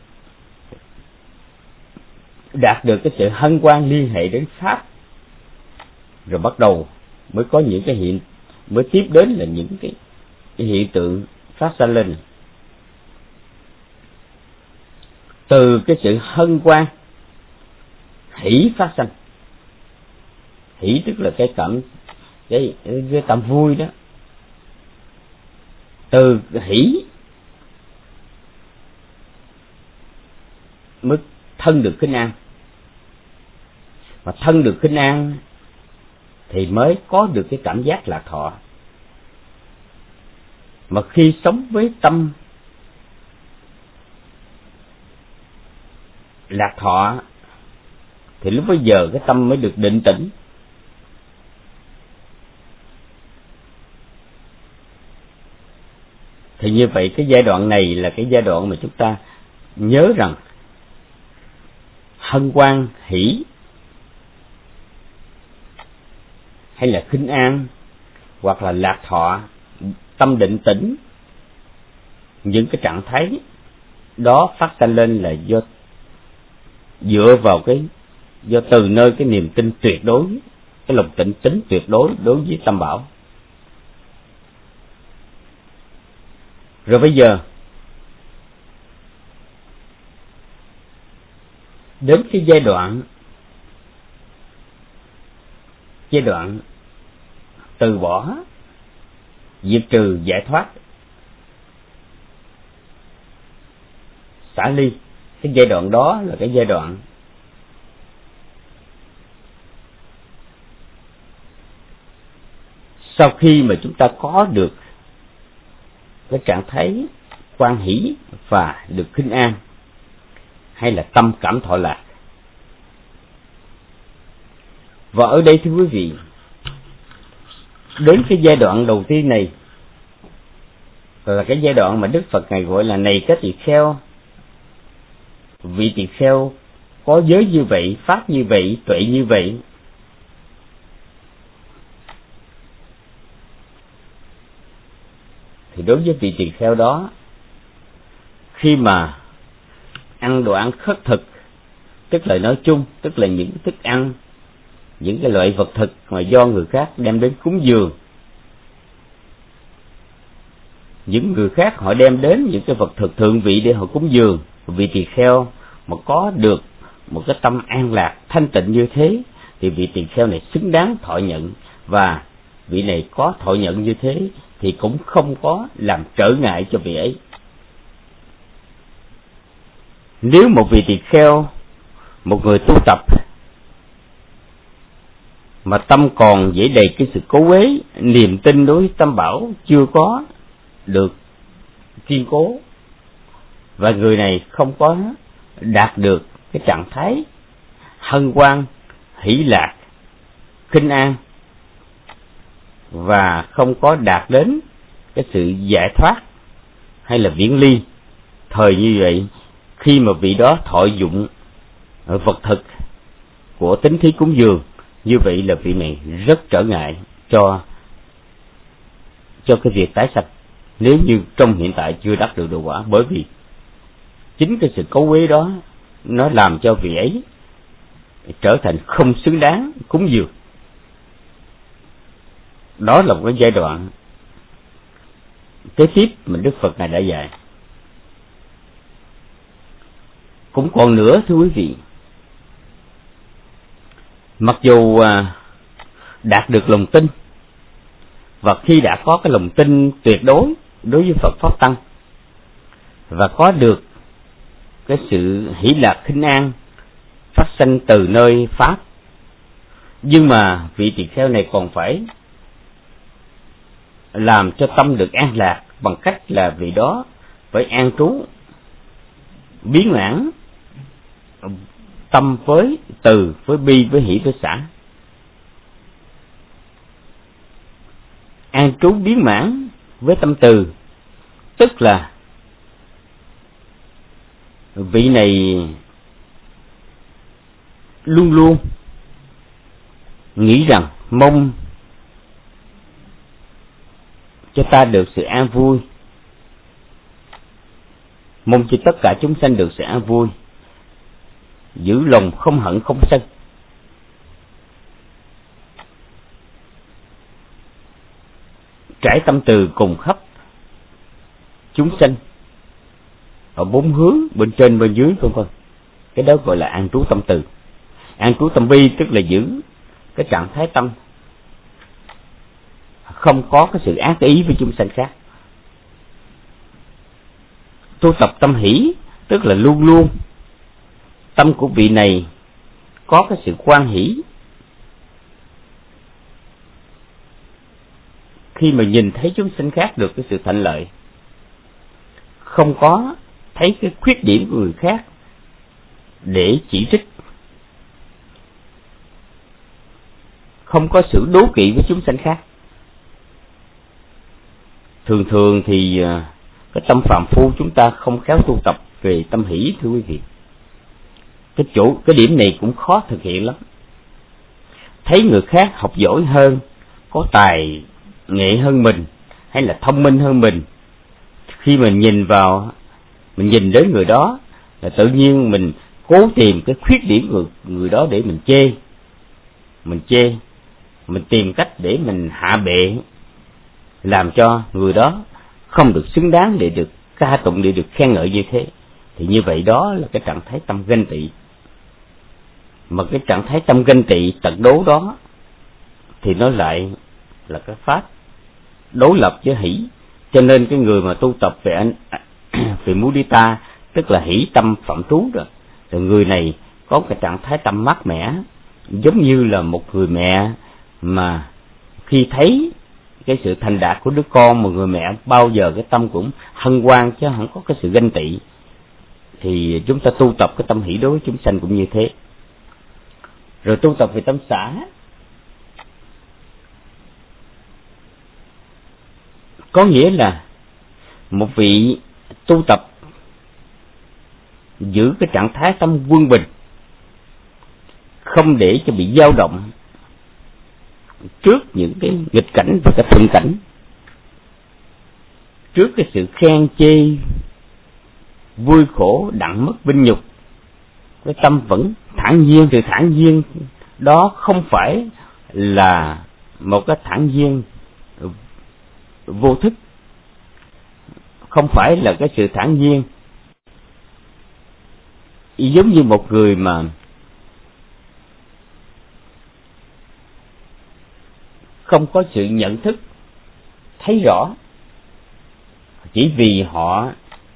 đạt được cái sự hân hoan liên hệ đến Pháp, rồi bắt đầu mới có những cái hiện, mới tiếp đến là những cái, cái hiện tượng phát sinh lên. Từ cái sự hân hoan, hỷ phát sinh. Hỷ tức là cái cảm, cái, cái cảm vui đó. Từ hỷ mới thân được khinh an, mà thân được khinh an thì mới có được cái cảm giác lạc thọ. Mà khi sống với tâm lạc thọ thì lúc bấy giờ cái tâm mới được định tĩnh. Thì như vậy cái giai đoạn này là cái giai đoạn mà chúng ta nhớ rằng hân hoan hỷ hay là khinh an hoặc là lạc thọ, tâm định tĩnh, những cái trạng thái đó phát sinh lên là do dựa vào cái do từ nơi cái niềm tin tuyệt đối, cái lòng tịnh tín tuyệt đối đối với Tam Bảo. Rồi bây giờ đến cái giai đoạn giai đoạn từ bỏ, diệt trừ, giải thoát, xả ly. Cái giai đoạn đó là cái giai đoạn sau khi mà chúng ta có được cái trạng thái quan hỷ và được khinh an hay là tâm cảm thọ lạc. Và ở đây thưa quý vị, đến cái giai đoạn đầu tiên này là cái giai đoạn mà Đức Phật Ngài gọi là này các tỳ kheo, vị tỳ kheo có giới như vậy, pháp như vậy, tuệ như vậy. Thì đối với vị tỳ kheo đó, khi mà ăn đồ ăn khất thực, tức là nói chung, tức là những thức ăn, những cái loại vật thực mà do người khác đem đến cúng dường, những người khác họ đem đến những cái vật thực thượng vị để họ cúng dường, vị tỳ kheo mà có được một cái tâm an lạc thanh tịnh như thế thì vị tỳ kheo này xứng đáng thọ nhận, và vị này có thọ nhận như thế thì cũng không có làm trở ngại cho vị ấy. Nếu một vị tỳ kheo, một người tu tập mà tâm còn dễ đầy cái sự cố uế, niềm tin đối với Tam Bảo chưa có được kiên cố, và người này không có đạt được cái trạng thái hân hoan, hỷ lạc, khinh an, và không có đạt đến cái sự giải thoát hay là viễn ly, thời như vậy khi mà vị đó thọ dụng vật thực của tín thí cúng dường, như vậy là vị này rất trở ngại cho cho cái việc tái sanh nếu như trong hiện tại chưa đắc được độ quả, bởi vì chính cái sự cấu uế đó nó làm cho vị ấy trở thành không xứng đáng cúng dường. Đó là một cái giai đoạn kế tiếp mà Đức Phật Ngài đã dạy. Cũng còn nữa thưa quý vị, mặc dù đạt được lòng tin, và khi đã có cái lòng tin tuyệt đối đối với Phật Pháp Tăng, và có được cái sự hỷ lạc khinh an phát sinh từ nơi Pháp, nhưng mà vị tỳ kheo này còn phải làm cho tâm được an lạc bằng cách là vị đó phải an trú biến mãn tâm với từ, với bi, với hỷ, với xả. An trú biến mãn với tâm từ, tức là vị này luôn luôn nghĩ rằng mong cho ta được sự an vui, mong cho tất cả chúng sanh được sự an vui, giữ lòng không hận không sân. Trải tâm từ cùng khắp chúng sanh ở bốn hướng, bên trên bên dưới vân vân. Cái đó gọi là an trú tâm từ. An trú tâm bi tức là giữ cái trạng thái tâm không có cái sự ác ý với chúng sanh khác. Tu tập tâm hỷ tức là luôn luôn tâm của vị này có cái sự quan hỷ, khi mà nhìn thấy chúng sinh khác được cái sự thuận lợi, không có thấy cái khuyết điểm của người khác để chỉ trích, không có sự đố kỵ với chúng sanh khác. Thường thường thì cái tâm phàm phu chúng ta không khéo tu tập về tâm hỷ, thưa quý vị. Cái chỗ cái điểm này cũng khó thực hiện lắm. Thấy người khác học giỏi hơn, có tài nghệ hơn mình, hay là thông minh hơn mình, khi mình nhìn vào, mình nhìn đến người đó là tự nhiên mình cố tìm cái khuyết điểm của người đó để mình chê, mình chê, mình tìm cách để mình hạ bệ, làm cho người đó không được xứng đáng để được ca tụng, để được khen ngợi như thế. Thì như vậy đó là cái trạng thái tâm ganh tị. Mà cái trạng thái tâm ganh tị tật đố đó thì nó lại là cái pháp đối lập với hỷ. Cho nên cái người mà tu tập về anh về mudita, tức là hỷ tâm phạm trú rồi, thì người này có cái trạng thái tâm mát mẻ, giống như là một người mẹ mà khi thấy cái sự thành đạt của đứa con, một người mẹ bao giờ cái tâm cũng hân hoan chứ không có cái sự ganh tị. Thì chúng ta tu tập cái tâm hỷ đối với chúng sanh cũng như thế. Rồi tu tập về tâm xả, có nghĩa là một vị tu tập giữ cái trạng thái tâm quân bình, không để cho bị dao động trước những cái nghịch cảnh và cái thuận cảnh, trước cái sự khen chê, vui khổ, đặng mất vinh nhục. Cái tâm vẫn thản nhiên. Sự thản nhiên đó không phải là một cái thản nhiên vô thức, không phải là cái sự thản nhiên giống như một người mà không có sự nhận thức thấy rõ, chỉ vì họ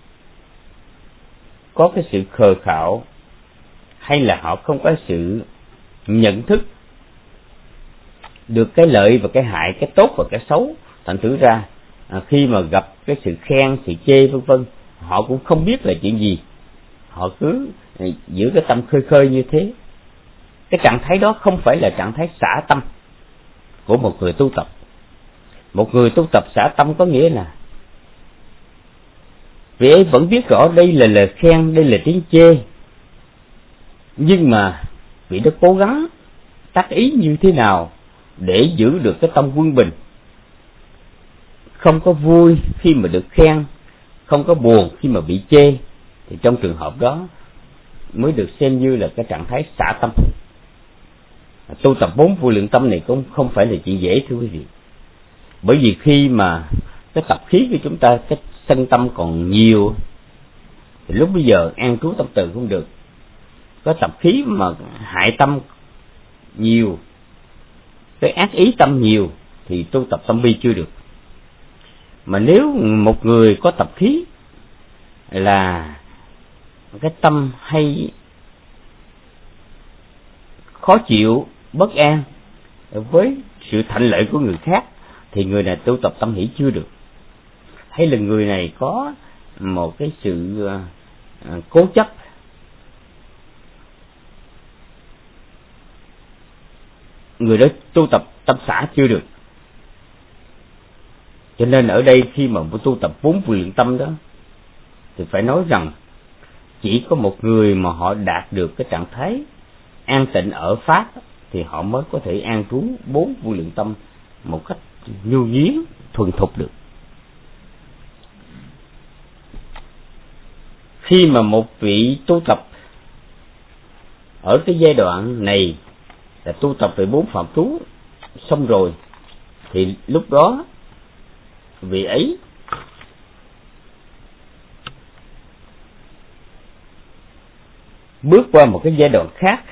có cái sự khờ khạo, hay là họ không có sự nhận thức được cái lợi và cái hại, cái tốt và cái xấu. Thành thử ra à, khi mà gặp cái sự khen, sự chê vân vân, họ cũng không biết là chuyện gì, họ cứ giữ cái tâm khơi khơi như thế. Cái trạng thái đó không phải là trạng thái xả tâm của một người tu tập. Một người tu tập xả tâm có nghĩa là vị ấy vẫn biết rõ đây là lời khen, đây là tiếng chê, nhưng mà vị đó cố gắng tác ý như thế nào để giữ được cái tâm quân bình, không có vui khi mà được khen, không có buồn khi mà bị chê. Thì trong trường hợp đó mới được xem như là cái trạng thái xả tâm. Tu tập bốn vô lượng tâm này cũng không phải là chuyện dễ, thưa quý vị. Bởi vì khi mà cái tập khí của chúng ta, cái sân tâm còn nhiều, thì lúc bây giờ an trú tâm từ không được. Có tập khí mà hại tâm nhiều, cái ác ý tâm nhiều, thì tu tập tâm bi chưa được. Mà nếu một người có tập khí là cái tâm hay khó chịu, bất an với sự thạnh lợi của người khác, thì người này tu tập tâm hỷ chưa được. Hay là người này có một cái sự uh, cố chấp, người đó tu tập tâm xả chưa được. Cho nên ở đây khi mà tu tập bốn vô lượng tâm đó, thì phải nói rằng chỉ có một người mà họ đạt được cái trạng thái an tịnh ở pháp, thì họ mới có thể an trú bốn vô lượng tâm một cách nhu nhuyến, thuần thục được. Khi mà một vị tu tập ở cái giai đoạn này là tu tập về bốn phạm trú xong rồi, thì lúc đó vị ấy bước qua một cái giai đoạn khác,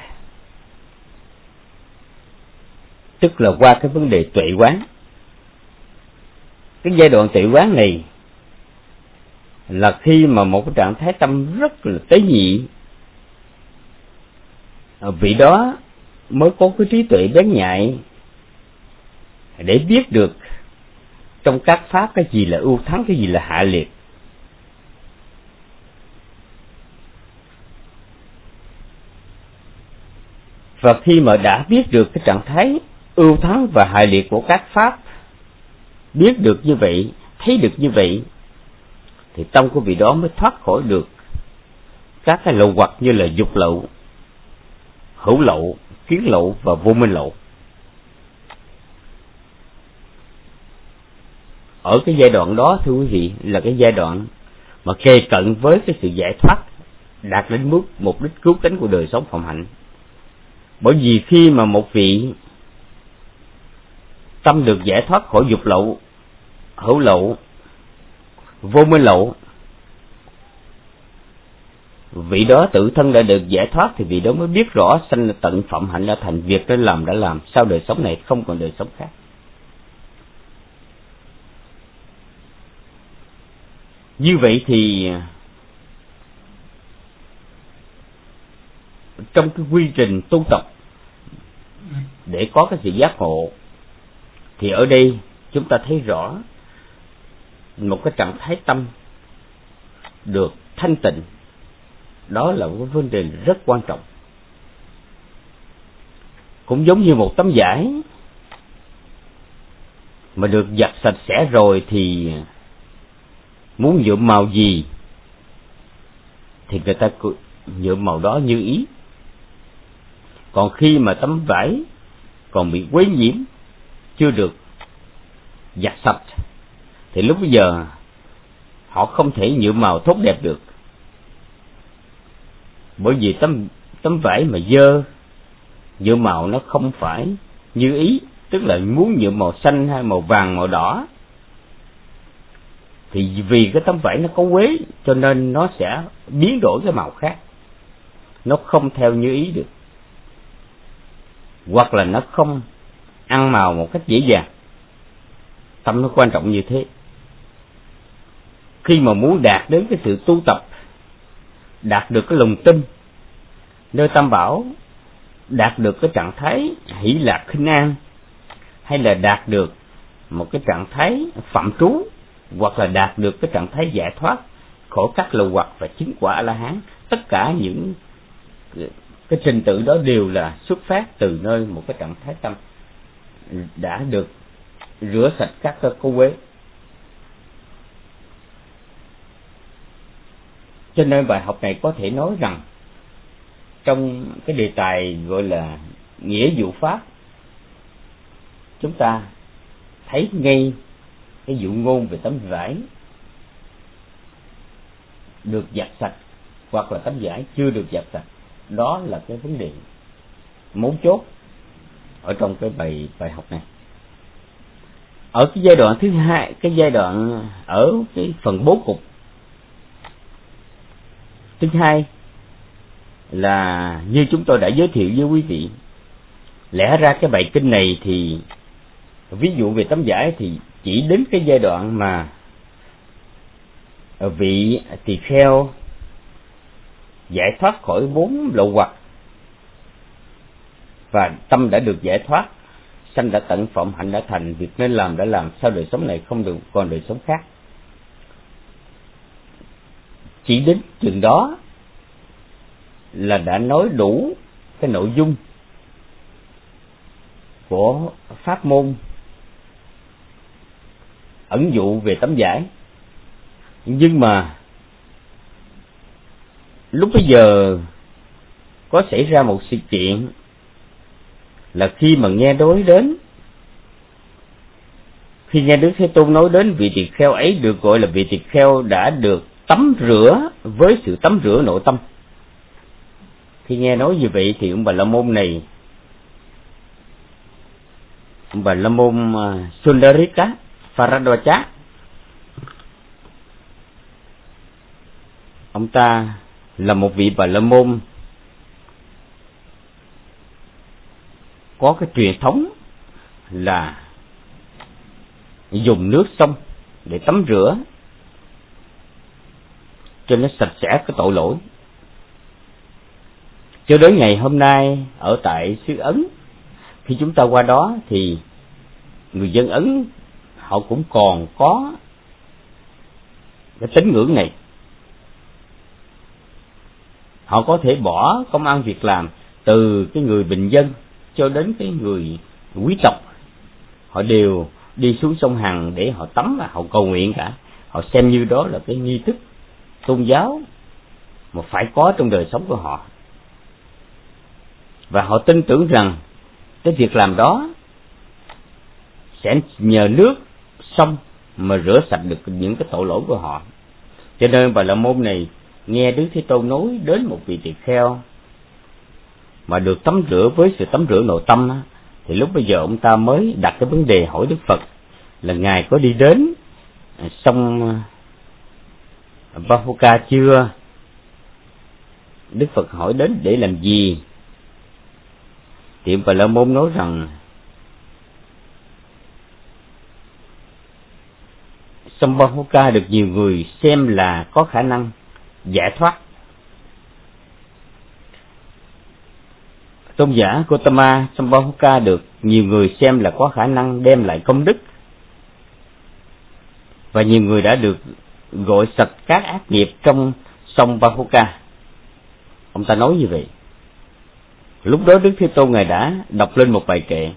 tức là qua cái vấn đề tuệ quán. Cái giai đoạn tuệ quán này là khi mà một cái trạng thái tâm rất là tế nhị, vị đó mới có cái trí tuệ bén nhạy để biết được trong các pháp cái gì là ưu thắng, cái gì là hạ liệt. Và khi mà đã biết được cái trạng thái ưu thắng và hạ liệt của các pháp, biết được như vậy, thấy được như vậy, thì tâm của vị đó mới thoát khỏi được các cái lậu hoặc như là dục lậu, hữu lậu, kiến lậu và vô minh lậu. Ở cái giai đoạn đó, thưa quý vị, là cái giai đoạn mà kề cận với cái sự giải thoát, đạt đến mức mục đích cứu cánh của đời sống phạm hạnh. Bởi vì khi mà một vị tâm được giải thoát khỏi dục lậu, hữu lậu, vô minh lậu, vị đó tự thân đã được giải thoát, thì vị đó mới biết rõ sanh là tận, phạm hạnh đã thành, việc đã làm đã làm, sau đời sống này không còn đời sống khác. Như vậy thì trong cái quy trình tu tập để có cái sự giác ngộ, thì ở đây chúng ta thấy rõ một cái trạng thái tâm được thanh tịnh, đó là một vấn đề rất quan trọng. Cũng giống như một tấm vải mà được giặt sạch sẽ rồi thì muốn nhuộm màu gì thì người ta nhuộm màu đó như ý. Còn khi mà tấm vải còn bị quấy nhiễm, chưa được giặt sạch, thì lúc bây giờ họ không thể nhuộm màu tốt đẹp được. Bởi vì tấm tấm vải mà dơ, nhuộm màu nó không phải như ý, tức là muốn nhuộm màu xanh hay màu vàng, màu đỏ, thì vì cái tấm vải nó có quế cho nên nó sẽ biến đổi cái màu khác, nó không theo như ý được, hoặc là nó không ăn màu một cách dễ dàng. Tâm nó quan trọng như thế. Khi mà muốn đạt đến cái sự tu tập, đạt được cái lòng tin nơi Tam Bảo, đạt được cái trạng thái hỷ lạc khinh an, hay là đạt được một cái trạng thái phạm trú, hoặc là đạt được cái trạng thái giải thoát khỏi các lậu hoặc và chứng quả A-la-hán, tất cả những cái trình tự đó đều là xuất phát từ nơi một cái trạng thái tâm đã được rửa sạch các cái cô quế. Cho nên bài học này có thể nói rằng trong cái đề tài gọi là nghĩa dụ pháp, chúng ta thấy ngay cái dụ ngôn về tấm vải được giặt sạch hoặc là tấm vải chưa được giặt sạch. Đó là cái vấn đề mấu chốt ở trong cái bài bài học này. Ở cái giai đoạn thứ hai, cái giai đoạn ở cái phần bố cục thứ hai là như chúng tôi đã giới thiệu với quý vị. Lẽ ra cái bài kinh này thì ví dụ về tấm vải thì chỉ đến cái giai đoạn mà vị tỳ kheo giải thoát khỏi bốn lậu hoặc và tâm đã được giải thoát, sanh đã tận, phạm hạnh đã thành, việc nên làm đã làm, sau đời sống này không được còn đời sống khác. Chỉ đến chừng đó là đã nói đủ cái nội dung của pháp môn ẩn dụ về tấm vải. Nhưng mà lúc bây giờ có xảy ra một sự kiện là khi mà nghe nói đến, khi nghe Đức Thế Tôn nói đến vị tỳ kheo ấy được gọi là vị tỳ kheo đã được tắm rửa với sự tắm rửa nội tâm. Khi nghe nói như vậy thì ông Bà La Môn này, ông Bà La Môn Sundarika Pharadvaja, ông ta là một vị Bà La Môn có cái truyền thống là dùng nước sông để tắm rửa cho nó sạch sẽ cái tội lỗi. Cho đến ngày hôm nay ở tại xứ Ấn, khi chúng ta qua đó thì người dân Ấn họ cũng còn có cái tín ngưỡng này. Họ có thể bỏ công ăn việc làm, từ cái người bình dân cho đến cái người quý tộc, họ đều đi xuống sông Hằng để họ tắm và họ cầu nguyện cả. Họ xem như đó là cái nghi thức tôn giáo mà phải có trong đời sống của họ. Và họ tin tưởng rằng cái việc làm đó sẽ nhờ nước sông mà rửa sạch được những cái tội lỗi của họ. Cho nên Bà La Môn này nghe Đức Thế Tôn nói đến một vị tỳ kheo mà được tắm rửa với sự tắm rửa nội tâm á, thì lúc bây giờ ông ta mới đặt cái vấn đề hỏi Đức Phật là Ngài có đi đến sông Bahuka chưa? Đức Phật hỏi đến để làm gì? Thì Bà La Môn nói rằng sông Bahuka được nhiều người xem là có khả năng giải thoát. Tôn giả Gotama, sông Bahuka được nhiều người xem là có khả năng đem lại công đức, và nhiều người đã được gội sạch các ác nghiệp trong sông Bahuka. Ông ta nói như vậy. Lúc đó Đức Thế Tôn Ngài đã đọc lên một bài kệ.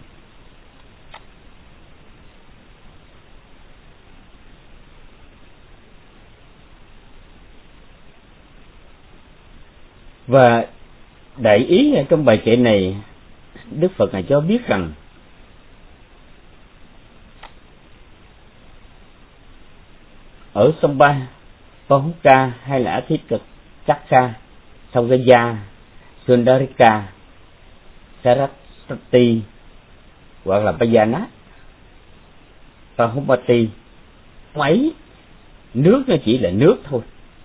Và đại ý trong bài kệ này, Đức Phật Ngài cho biết rằng ở sông Ba, Bahuka hay là Athikachakka, sông Gaya, Sundarika, Saraswati hoặc là Bayana, Bahumati, ấy nước nó chỉ là nước thôi.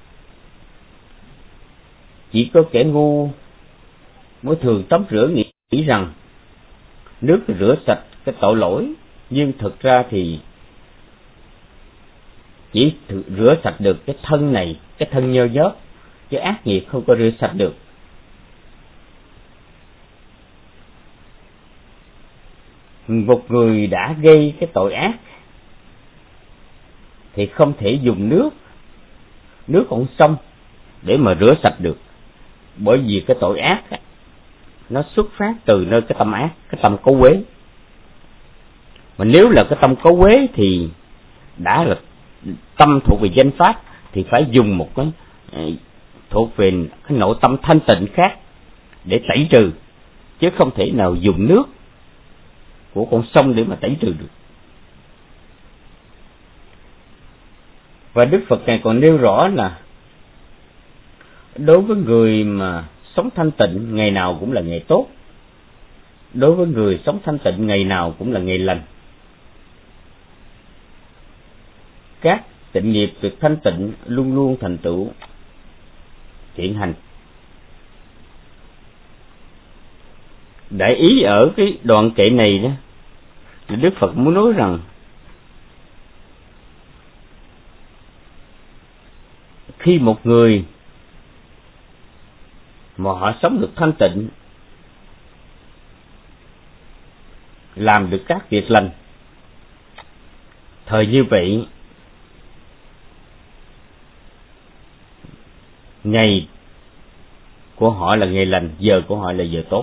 Chỉ có kẻ ngu mới thường tắm rửa nghĩ, nghĩ rằng nước rửa sạch cái tội lỗi, nhưng thực ra thì chỉ rửa sạch được cái thân này, cái thân nhơ nhớp, chứ ác nghiệp không có rửa sạch được. Một người đã gây cái tội ác thì không thể dùng nước nước con sông để mà rửa sạch được, bởi vì cái tội ác nó xuất phát từ nơi cái tâm ác, cái tâm cấu uế. Mà nếu là cái tâm cấu uế thì đã là tâm thuộc về danh pháp, thì phải dùng một cái thuộc về cái nội tâm thanh tịnh khác để tẩy trừ, chứ không thể nào dùng nước của con sông để mà tẩy trừ được. Và Đức Phật Ngài còn nêu rõ là đối với người mà sống thanh tịnh, ngày nào cũng là ngày tốt. Đối với người sống thanh tịnh, ngày nào cũng là ngày lành. Các tịnh nghiệp được thanh tịnh luôn luôn thành tựu thiện hành. Đại ý ở cái đoạn kệ này đó là Đức Phật muốn nói rằng khi một người mà họ sống được thanh tịnh, làm được các việc lành, thời như vậy ngày của họ là ngày lành, giờ của họ là giờ tốt.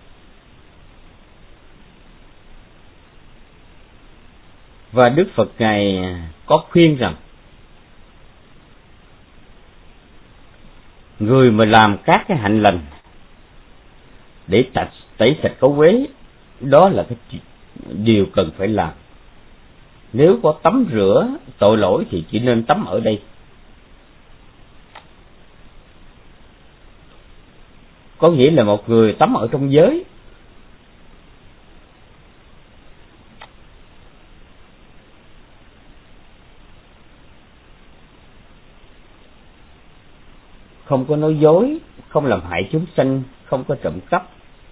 Và Đức Phật Ngài có khuyên rằng người mà làm các cái hạnh lành để tẩy, tẩy sạch cấu uế, đó là cái điều cần phải làm. Nếu có tắm rửa tội lỗi thì chỉ nên tắm ở đây. Có nghĩa là một người tắm ở trong giới, không có nói dối, không làm hại chúng sanh, không có trộm cắp,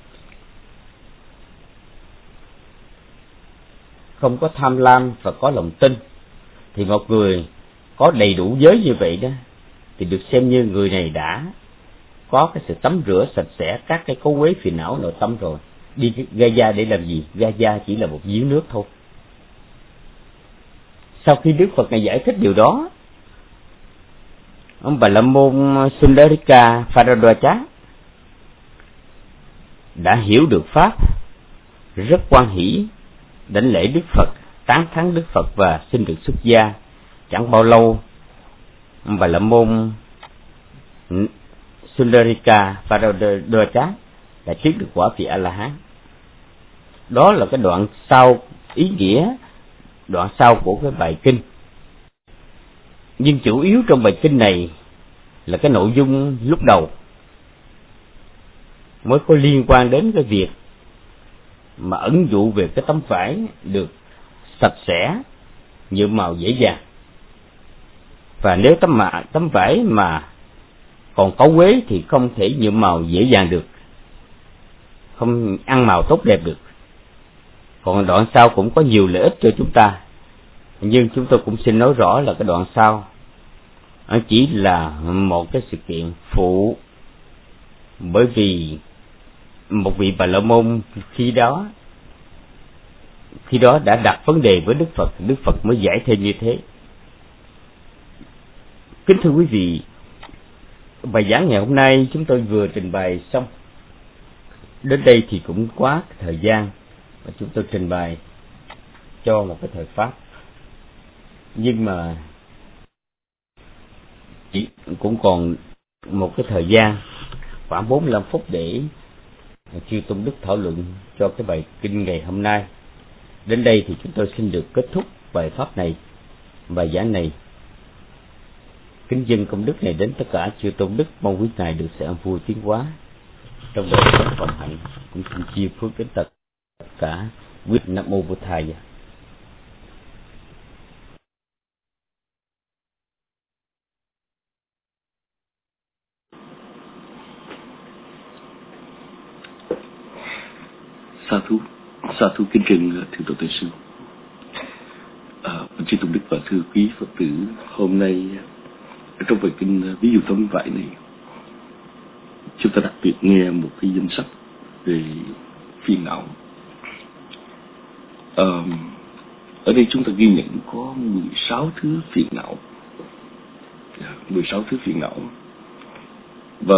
không có tham lam và có lòng tin, thì một người có đầy đủ giới như vậy đó thì được xem như người này đã có cái sự tắm rửa sạch sẽ các cái cấu uế phiền não nội tâm rồi. Đi Gaya để làm gì? Gaya chỉ là một giếng nước thôi. sau khi Đức Phật này giải thích điều đó, ông Bà La Môn Sundarika Pharadwaja đã hiểu được pháp, rất hoan hỷ đảnh lễ Đức Phật, tán thán Đức Phật và xin được xuất gia. Chẳng bao lâu, ông Bà La Môn Sundarika Pharadwaja đã chứng được quả vị A La Hán. Đó là cái đoạn sau ý nghĩa, đoạn sau của cái bài kinh. Nhưng chủ yếu trong bài kinh này là cái nội dung lúc đầu mới có liên quan đến cái việc mà ẩn dụ về cái tấm vải được sạch sẽ, nhuộm màu dễ dàng. Và nếu tấm mà tấm vải mà còn có uế thì không thể nhuộm màu dễ dàng được, không ăn màu tốt đẹp được. Còn đoạn sau cũng có nhiều lợi ích cho chúng ta, nhưng chúng tôi cũng xin nói rõ là cái đoạn sau nó chỉ là một cái sự kiện phụ, bởi vì một vị Bà La Môn khi đó khi đó đã đặt vấn đề với Đức Phật, Đức Phật mới giải thêm như thế. Kính thưa quý vị, bài giảng ngày hôm nay chúng tôi vừa trình bày xong. Đến đây thì cũng quá thời gian mà chúng tôi trình bày cho một cái thời pháp, nhưng mà chỉ cũng còn một cái thời gian khoảng bốn mươi lăm phút để chư tôn đức thảo luận cho cái bài kinh ngày hôm nay. Đến đây thì chúng tôi xin được kết thúc bài pháp này, bài giảng này. Kính dâng công đức này đến tất cả chư tôn đức, mong quý ngài được sự an vui tiến hóa trong đời sống phẩm hạnh, cũng xin chia phước đến tất cả quý. Nam mô Bổn Thầy.
Sa thú, sa thú kính trân thượng tọa Tây Sư, à, chư tôn đức và thưa quý Phật tử, hôm nay ở trong bài kinh ví dụ tấm vải này, chúng ta đặc biệt nghe một cái danh sách về phiền não. À, ở đây chúng ta ghi nhận có mười sáu thứ phiền não, mười sáu thứ phiền não, và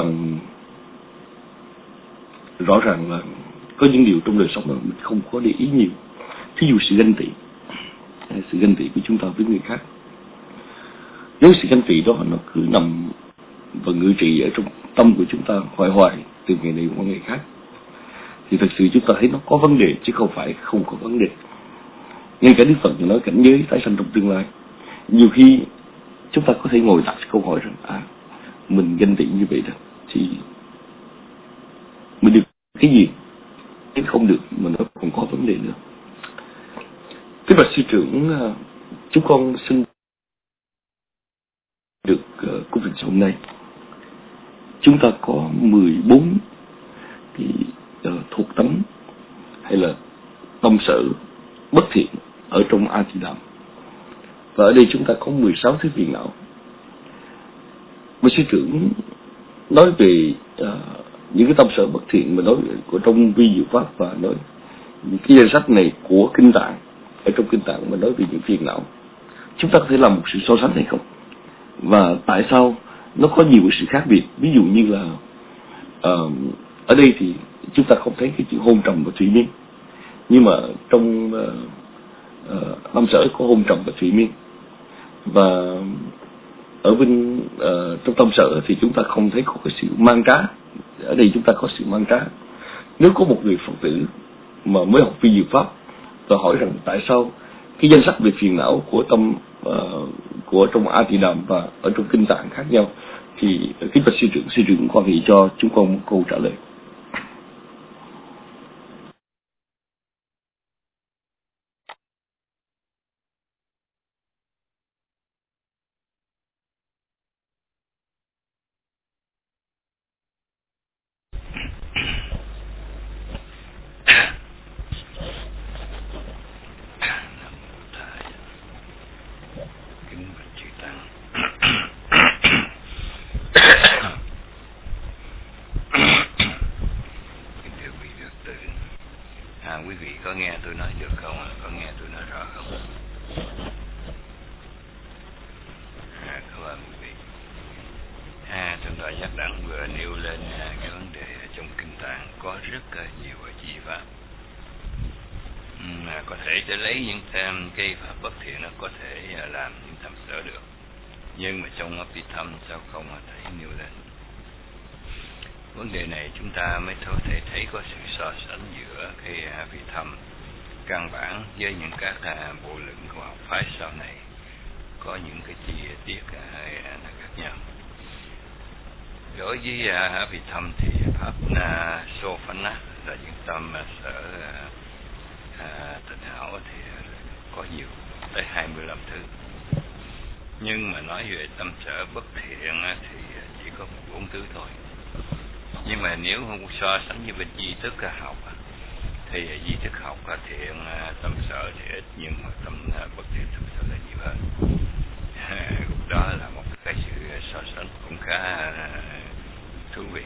rõ ràng là có những điều trong đời sống mà mình không có để ý nhiều. Thí dụ sự ganh tị, sự ganh tị của chúng ta với người khác. Nếu sự ganh tị đó nó cứ nằm và ngự trị ở trong tâm của chúng ta hoài hoài từ ngày này qua ngày khác, thì thật sự chúng ta thấy nó có vấn đề chứ không phải không có vấn đề. Ngay cả Đức Phật nói cảnh giới tái sanh trong tương lai, nhiều khi chúng ta có thể ngồi đặt câu hỏi rằng à, mình ganh tị như vậy đó thì mình được cái gì? Cái không được mà nó còn có vấn đề nữa. Thưa bạch sư trưởng, chúng con xin được uh, cung trình hôm nay. Chúng ta có mười bốn cái uh, thuộc tánh hay là tâm sở bất thiện ở trong A Di Đàm, và ở đây chúng ta có mười sáu thứ phiền não. Bạch sư trưởng nói về uh, những cái tâm sở bất thiện mà nói của trong vi diệu pháp, và nói những cái danh sách này của kinh tạng, ở trong kinh tạng mà nói về những phiền não, chúng ta có thể làm một sự so sánh hay không, và tại sao nó có nhiều sự khác biệt. Ví dụ như là uh, ở đây thì chúng ta không thấy cái chữ hôn trầm và thủy miên, nhưng mà trong uh, uh, tâm sở có hôn trầm và thủy miên, và ở bên uh, trong tâm sở thì chúng ta không thấy có cái sự mang trá. Ở đây chúng ta có sự mang trá. Nếu có một người Phật tử mà mới học vi diệu pháp và hỏi rằng tại sao cái danh sách về phiền não của tâm uh, của trong A Di Đàm và ở trong kinh tạng khác nhau, thì kính bạch sư trưởng, sư trưởng quan hệ cho chúng con một câu trả lời.
Quý vị có nghe tôi nói được không? Có nghe tôi nói rõ không? rất là nhiều chi pháp. Mà có thể sẽ lấy những thêm cây pháp bất thiện nó có thể làm những tâm sở được, nhưng mà trong Abhidhamma sao không thấy nêu lên vấn đề này? Chúng ta mới có thể thấy có sự so sánh giữa cái Abhidhamma căn bản với những các bộ luận của học phái sau này, có những cái chi tiết khác nhau. Đối với Abhidhamma thì pháp na Sophana là những tâm sở à, tịnh hảo thì có nhiều, tới hai mươi lăm thứ. Nhưng mà nói về tâm sở bất thiện thì chỉ có bốn thứ thôi. Nhưng mà nếu không so sánh với bên di thức học thì di thức học thiện tâm sở thì ít, nhưng mà tâm bất thiện tâm sở là nhiều hơn. Đó là một cái sự so sánh cũng khá thú vị.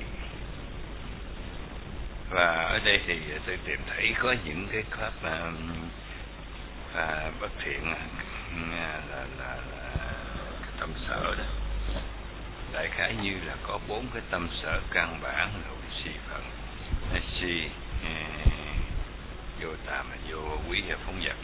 Và ở đây thì tôi tìm thấy có những cái pháp à, à, bất thiện là, là, là, là tâm sở đó. Đại khái như là có bốn cái tâm sở căn bản là si phận, si vô tà mà vô quý và phóng dật.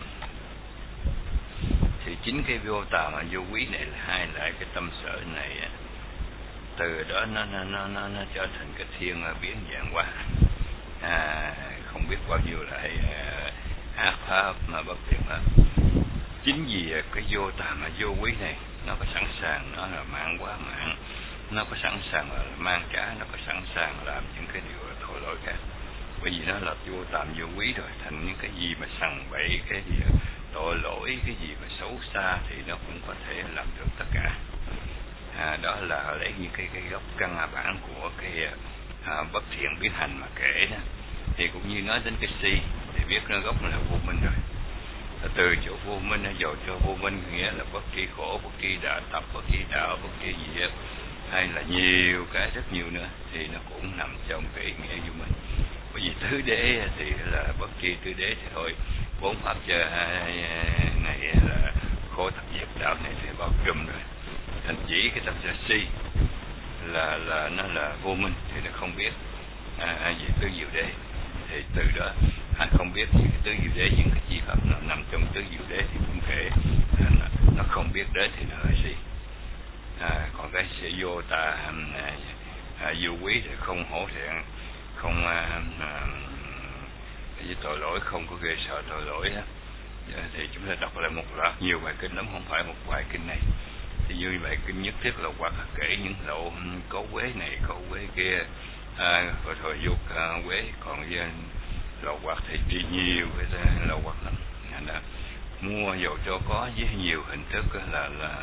Thì chính cái vô tà mà vô quý này là hai lại cái tâm sở này, từ đó nó nó nó nó, nó trở thành cái thiên biến dạng hóa. À, không biết bao nhiêu lại à, ác pháp mà bất thiện pháp. Chính vì cái vô tà mà vô quý này nó có sẵn sàng, nó là mạng quá mạng, nó có sẵn sàng là mang trả, nó có sẵn sàng làm những cái điều tội lỗi khác. Bởi vì nó là vô tàm vô quý rồi, thành những cái gì mà sằng bậy, cái gì tội lỗi, cái gì mà xấu xa thì nó cũng có thể làm được tất cả. À, đó là lấy những cái cái gốc căn bản của cái à, bất thiện biến hành mà kể đó. Thì cũng như nói đến cái si thì biết nó gốc là vô minh rồi. Từ chỗ vô minh nó dầu cho vô minh, nghĩa là bất kỳ khổ, bất kỳ đạo tập, bất kỳ đạo, bất kỳ gì hết, hay là nhiều cái rất nhiều nữa, thì nó cũng nằm trong cái nghĩa vô minh. Bởi vì tứ đế thì là bất kỳ tứ đế thì thôi, bốn pháp chờ này là khổ thập diệt đạo này thì bao trùm rồi. Thành chỉ cái tâm sở si là là nó là vô minh thì nó không biết à, gì tứ diệu đế, thì từ đó anh không biết những cái tứ diệu đế, những cái chi pháp nó nằm trong tứ diệu đế thì cũng kể à, nó, nó không biết đến thì nó là gì. À, còn cái sẽ vô tà à, à, vô quý thì không hổ thẹn, không à, à, với tội lỗi, không có ghê sợ tội lỗi đó. À, thì chúng ta đọc lại một loạt nhiều bài kinh lắm, không phải một bài kinh này. Thì như bài kinh nhất thiết là hoặc kể những lộ có quế này, có quế kia, à, rồi thôi dục à, quế, còn với lộ hoặc thì đi nhiều cái lộ hoặc lắm. Đó. Mua dầu cho có với nhiều hình thức là là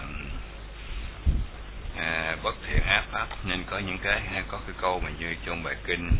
à, bất thiện ác pháp, nên có những cái có cái câu mà như trong bài kinh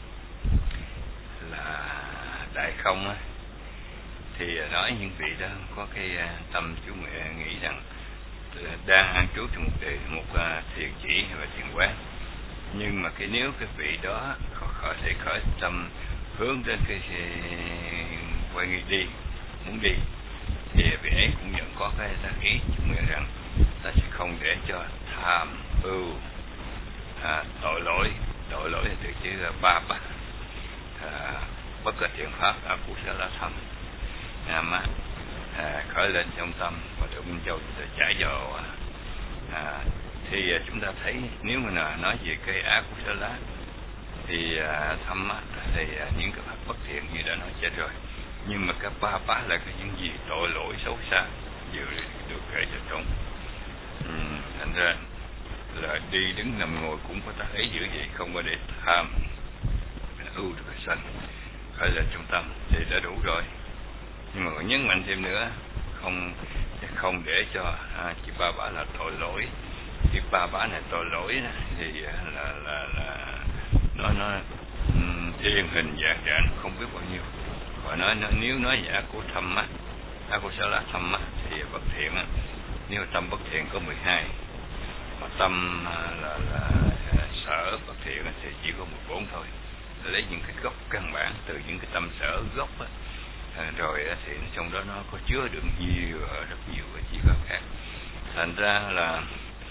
là đại không á, thì nói những vị đó có cái tâm chú nghĩ rằng đang an trú trong một đề, một thiền chỉ và thiền quán, nhưng mà cái nếu cái vị đó có thể khởi tâm hướng đến cái quay nghĩ đi, muốn đi, thì vị ấy cũng nhận có cái ý chú nguyện rằng ta sẽ không để cho tham ưu à, tội lỗi, tội lỗi là từ chữ ba ba à, bất cứ thiện pháp à, cũng sẽ là thầm à, mà à, khởi lên trong tâm và được Minh Châu sẽ trải vào à, thì à, chúng ta thấy nếu mà là nói về cây ác của Sơ Lá thì à, thâm á, thì à, những cái pháp bất thiện như đã nói chết rồi, nhưng mà cái ba bá là cái những gì tội lỗi xấu xa đều được kể cho trong. Ừ, thành ra là đi đứng nằm ngồi cũng có ta ấy giữ vậy, không có để tham ưu được cái sanh khởi lên trong tâm thì đã đủ rồi. Nhưng mà còn nhấn mạnh thêm nữa, không không để cho à, chỉ ba bá là tội lỗi. Chỉ ba bá này tội lỗi đó, thì là là là nó nó thiên hình dạng trạng không biết bao nhiêu. Và nói nó, nếu nói về ác của thâm á, ác của sa lá thâm á thì bất thiện á, nếu tâm bất thiện có mười hai, mà tâm là là sở bất thiện thì chỉ có mười bốn thôi. Lấy những cái gốc căn bản từ những cái tâm sở gốc á, à, rồi thì trong đó nó có chứa đựng nhiều rất nhiều cái chi pháp khác. Thành ra là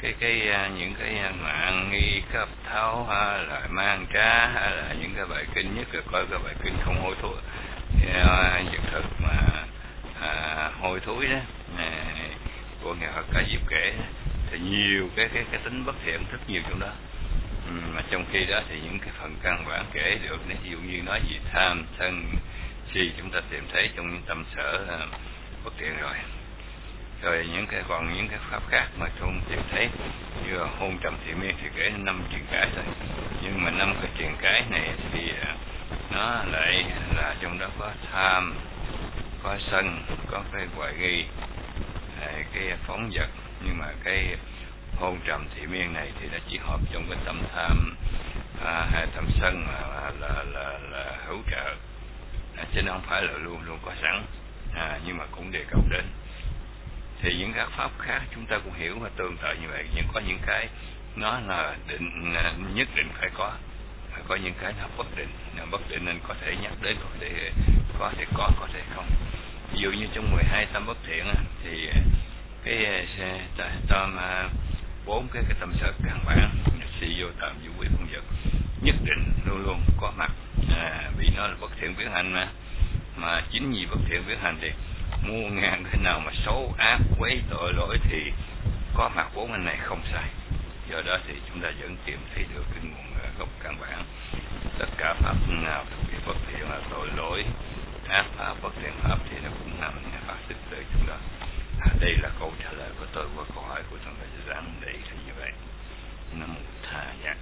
cái cái những cái mạng nghi cấp tháo lại mang trá hay là những cái bài kinh, nhất là coi cái bài kinh không hôi thối vật thực mà à, hôi thối đó à, của nhà Phật Ca Diếp kể thì nhiều cái cái cái tính bất thiện rất nhiều trong đó. Ừ, mà trong khi đó thì những cái phần căn bản kể được, ví dụ như nói gì tham sân si chúng ta tìm thấy trong những tâm sở uh, bất thiện rồi. Rồi những cái còn những cái pháp khác mà không tìm thấy, như là hôn trầm thị miên thì kể năm truyền cái thôi. Nhưng mà năm cái truyền cái này thì uh, nó lại là trong đó có tham, có sân, có cái hoài nghi, cái phóng vật. Nhưng mà cái hôn trầm thị miên này thì nó chỉ hợp trong cái tâm tham à, hay tâm sân mà là là là, là hữu trợ, à, chứ nó không phải là luôn luôn có sẵn, à, nhưng mà cũng đề cập đến. Thì những các pháp khác chúng ta cũng hiểu và tương tự như vậy, nhưng có những cái nó là định nhất định phải có, có những cái nó bất định, nó bất định nên có thể nhắc đến, có thể có thể có, có thể không. Ví dụ như trong mười hai tâm bất thiện thì cái tâm bốn cái cái tâm sở căn bản si vô tạm vô quý không vật nhất định luôn luôn có mặt, à, vì nó là bất thiện biến hành mà mà chính vì bất thiện biến hành thì muôn ngàn cái nào mà xấu ác quấy tội lỗi thì có mặt bốn anh này không sai. Do đó thì chúng ta vẫn tìm thấy được cái nguồn gốc căn bản. Tất cả pháp nào thì bất thiện là tội lỗi, ác pháp bất thiện pháp thì nó cũng nằm phát sinh từ chúng đó. À, đây là câu trả lời của tôi qua câu hỏi của thằng thầy giảng đây là như vậy. Nam mô Tha Dạ.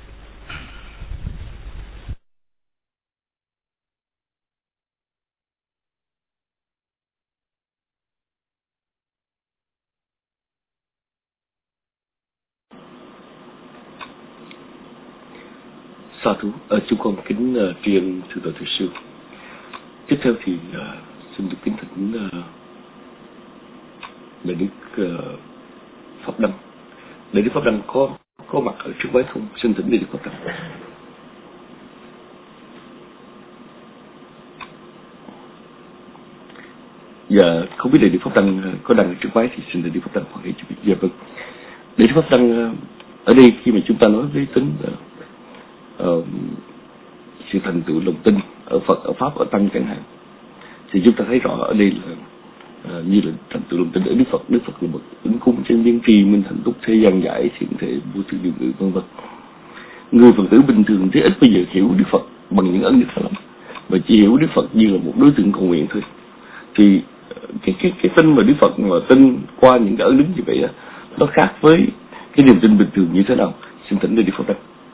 Sa thú, ở chúng con kính uh, riêng thưa tổ thầy sư. Tiếp theo thì uh, xin được kính thỉnh uh, Đại đức uh, Pháp Đăng. Đại đức Pháp Đăng có có mặt ở trước máy không? Xin thỉnh Đại đức Pháp Đăng. Dạ, không biết Đại đức Pháp Đăng có đang ở trước máy thì xin Đại đức Pháp Đăng hỏi cho biết. Dạ vâng. Đại đức Pháp Đăng uh, ở đây khi mà chúng ta nói với tính uh, uh, sự thành tựu lòng tin ở Phật, ở Pháp, ở Tăng chẳng hạn, thì chúng ta thấy rõ ở đây là À, như là thành tựu lòng tin ở Đức Phật. Đức Phật là một ứng cung trên biên tri minh thành túc thế gian giải thiện thể vô thượng điều ngự vân vân. Người Phật tử bình thường thế ít bây giờ hiểu Đức Phật bằng những ân đức lắm, mà chỉ hiểu Đức Phật như là một đối tượng cầu nguyện thôi. Thì cái cái cái tin mà Đức Phật mà tin qua những cái ân đức như vậy đó, nó khác với cái niềm tin bình thường như thế nào? Xin thỉnh Đức Phật đáp.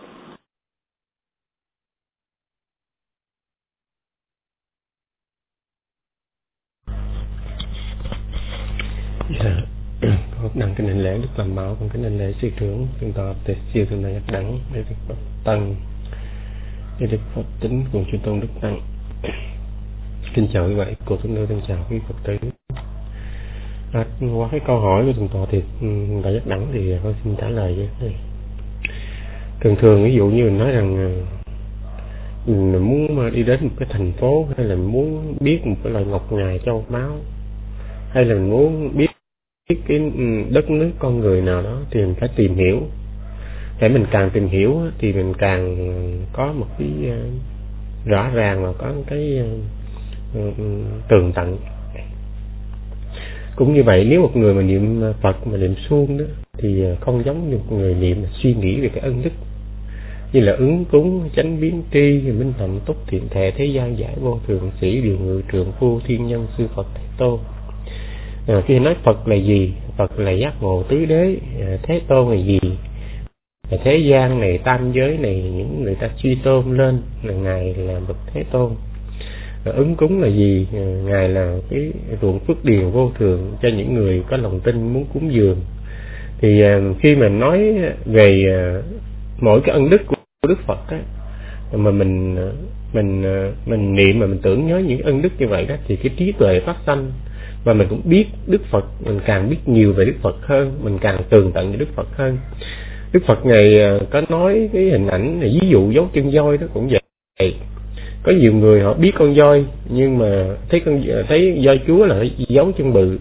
Dạ, Pháp Đăng kính hành lễ Đức Làm Bảo, con kính hành lễ sư trưởng Thượng tọa Tề Siêu Thượng Đại Nhật Đẳng, Đại đức Phật Tăng, Đại đức Phật Tính cùng chư tôn Đức Tăng. Kính chào quý vị, cô kính đưa thân chào quý Phật tử. À, qua cái câu hỏi của Thượng tọa thì Đại Nhật Đẳng thì con xin trả lời vậy. Thường thường ví dụ như mình nói rằng mình muốn mà đi đến một cái thành phố, hay là muốn biết một cái loại ngọc ngà châu báu, hay là mình muốn biết cái đất nước con người nào đó thì mình phải tìm hiểu. Để mình càng tìm hiểu thì mình càng có một cái rõ ràng và có cái tường tận. Cũng như vậy, nếu một người mà niệm Phật mà niệm suông đó thì không giống như một người niệm mà suy nghĩ về cái ân đức, như là ứng cúng, chánh biến tri, minh hạnh túc, thiện thệ, thế gian giải, vô thượng sĩ, điều ngự, trượng phu, thiên nhân, sư Phật, Thế Tôn. À, khi nói Phật là gì? Phật là giác ngộ tứ đế. À, Thế Tôn là gì? Là thế gian này, tam giới này, những người ta suy tôn lên là Ngài là bậc Thế Tôn. À, ứng cúng là gì? À, Ngài là cái ruộng phước điền vô thường cho những người có lòng tin muốn cúng dường. Thì à, khi mà nói về à, mỗi cái ân đức của Đức Phật á, mà mình mình mình niệm mà mình tưởng nhớ những ân đức như vậy đó, thì cái trí tuệ phát sanh, và mình cũng biết Đức Phật, mình càng biết nhiều về Đức Phật hơn, mình càng tường tận về Đức Phật hơn. Đức Phật Ngài có nói cái hình ảnh này, ví dụ dấu chân voi đó cũng vậy. Có nhiều người họ biết con voi, nhưng mà thấy con thấy voi Chúa là giấu chân bự,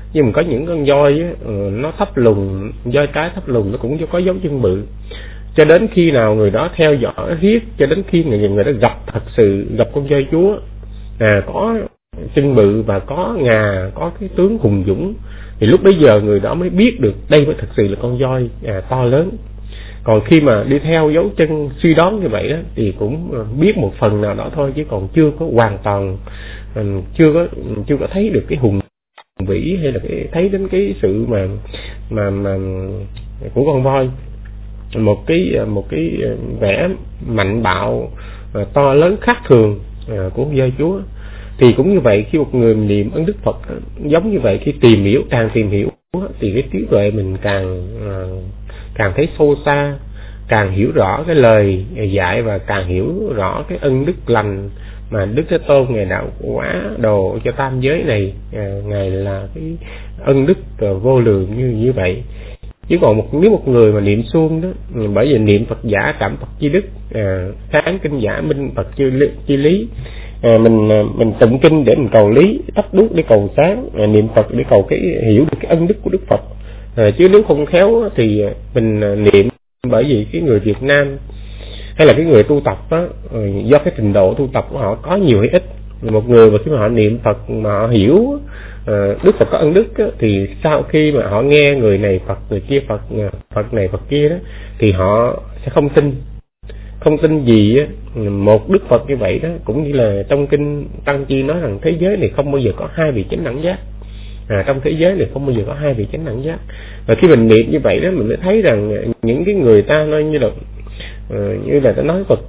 Nhưng mà có những con voi á, nó thấp lùn, voi cái thấp lùn nó cũng có dấu chân bự. Cho đến khi nào người đó theo dõi riết, cho đến khi người, người đó gặp thật sự gặp con voi chúa à, có chân bự và có ngà, có cái tướng hùng dũng, thì lúc bấy giờ người đó mới biết được đây mới thật sự là con voi à, to lớn. Còn khi mà đi theo dấu chân suy đoán như vậy đó, thì cũng biết một phần nào đó thôi, chứ còn chưa có hoàn toàn, chưa có chưa có thấy được cái hùng vĩ, hay là cái thấy đến cái sự mà mà mà của con voi, một cái một cái vẻ mạnh bạo to lớn khác thường của voi chúa. Thì cũng như vậy, khi một người niệm ân đức Phật giống như vậy, khi tìm hiểu càng tìm hiểu thì cái trí tuệ mình càng càng thấy sâu xa, càng hiểu rõ cái lời dạy và càng hiểu rõ cái ân đức lành mà Đức Thế Tôn ngài đã quá độ cho tam giới này. Ngài là cái ân đức vô lượng như như vậy. Chứ còn một nếu một người mà niệm suông đó, bởi vì niệm Phật giả cảm Phật chi đức, à, kháng kinh giả minh Phật chi lý, chi lý. À, mình mình tụng kinh để mình cầu lý, thắp đuốc để cầu sáng, à, niệm Phật để cầu cái hiểu được cái ân đức của Đức Phật. À, chứ nếu không khéo thì mình niệm, bởi vì cái người Việt Nam hay là cái người tu tập đó, do cái trình độ tu tập của họ có nhiều hay ít, một người mà khi mà họ niệm Phật mà họ hiểu Đức Phật có ân đức á, thì sau khi mà họ nghe người này Phật, người kia Phật, Phật này Phật kia đó, thì họ sẽ không tin không tin gì á, một Đức Phật như vậy đó. Cũng như là trong kinh Tăng Chi nói rằng thế giới này không bao giờ có hai vị chánh đẳng giác, à, trong thế giới này không bao giờ có hai vị chánh đẳng giác. Và khi mình niệm như vậy đó, mình mới thấy rằng những cái người ta nói như là uh, như là ta nói Phật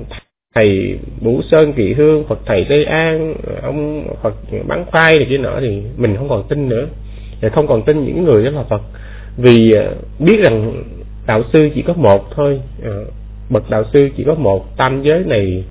thầy Bửu Sơn Kỳ Hương, Phật thầy Tây An, ông Phật Bán Khoai này kia nọ, thì mình không còn tin nữa, không còn tin những người đó là Phật. Vì biết rằng đạo sư chỉ có một thôi, bậc đạo sư chỉ có một, tam giới này,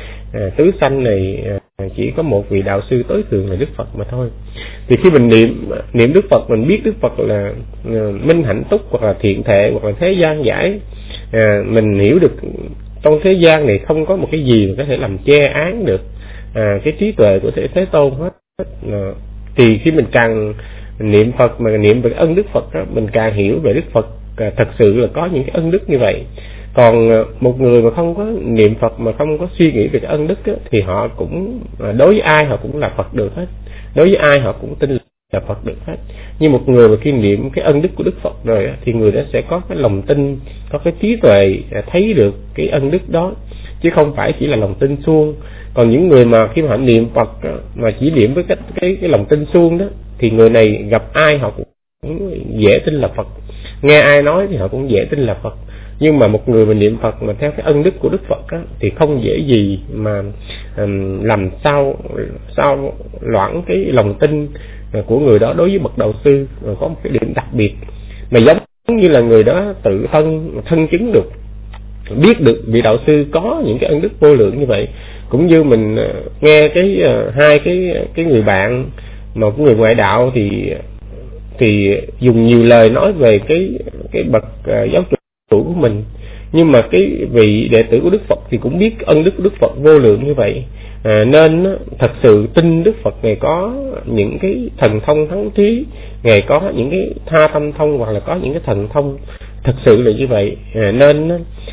tứ sanh này chỉ có một vị đạo sư tối thượng là Đức Phật mà thôi. Thì khi mình niệm niệm Đức Phật, mình biết Đức Phật là minh hạnh túc, hoặc là thiện thệ, hoặc là thế gian giải, mình hiểu được trong thế gian này không có một cái gì mà có thể làm che án được à, cái trí tuệ của Thế, Thế Tôn hết. À, thì khi mình càng niệm Phật mà niệm về ân đức Phật đó, mình càng hiểu về Đức Phật à, thật sự là có những cái ân đức như vậy. Còn à, một người mà không có niệm Phật mà không có suy nghĩ về cái ân đức đó, thì họ cũng à, đối với ai họ cũng là Phật được hết, đối với ai họ cũng tin là Phật được hết. Nhưng một người mà khi niệm cái ân đức của Đức Phật rồi thì người đó sẽ có cái lòng tin, có cái trí tuệ thấy được cái ân đức đó, chứ không phải chỉ là lòng tin suông. Còn những người mà khi mà họ niệm Phật mà chỉ niệm với cái cái cái lòng tin suông đó, thì người này gặp ai họ cũng dễ tin là Phật, nghe ai nói thì họ cũng dễ tin là Phật. Nhưng mà một người mà niệm Phật mà theo cái ân đức của Đức Phật á, thì không dễ gì mà um, làm sao sao loãng cái lòng tin của người đó đối với bậc đạo sư. Có một cái điểm đặc biệt mà giống như là người đó tự thân thân chứng được, biết được vị đạo sư có những cái ân đức vô lượng như vậy. Cũng như mình nghe cái hai cái cái người bạn mà một người ngoại đạo thì thì dùng nhiều lời nói về cái cái bậc giáo chủ của mình, nhưng mà cái vị đệ tử của Đức Phật thì cũng biết ân đức của Đức Phật vô lượng như vậy. À, nên thật sự tin Đức Phật Ngài có những cái thần thông thắng trí, Ngài có những cái tha tâm thông, hoặc là có những cái thần thông thật sự là như vậy. À, nên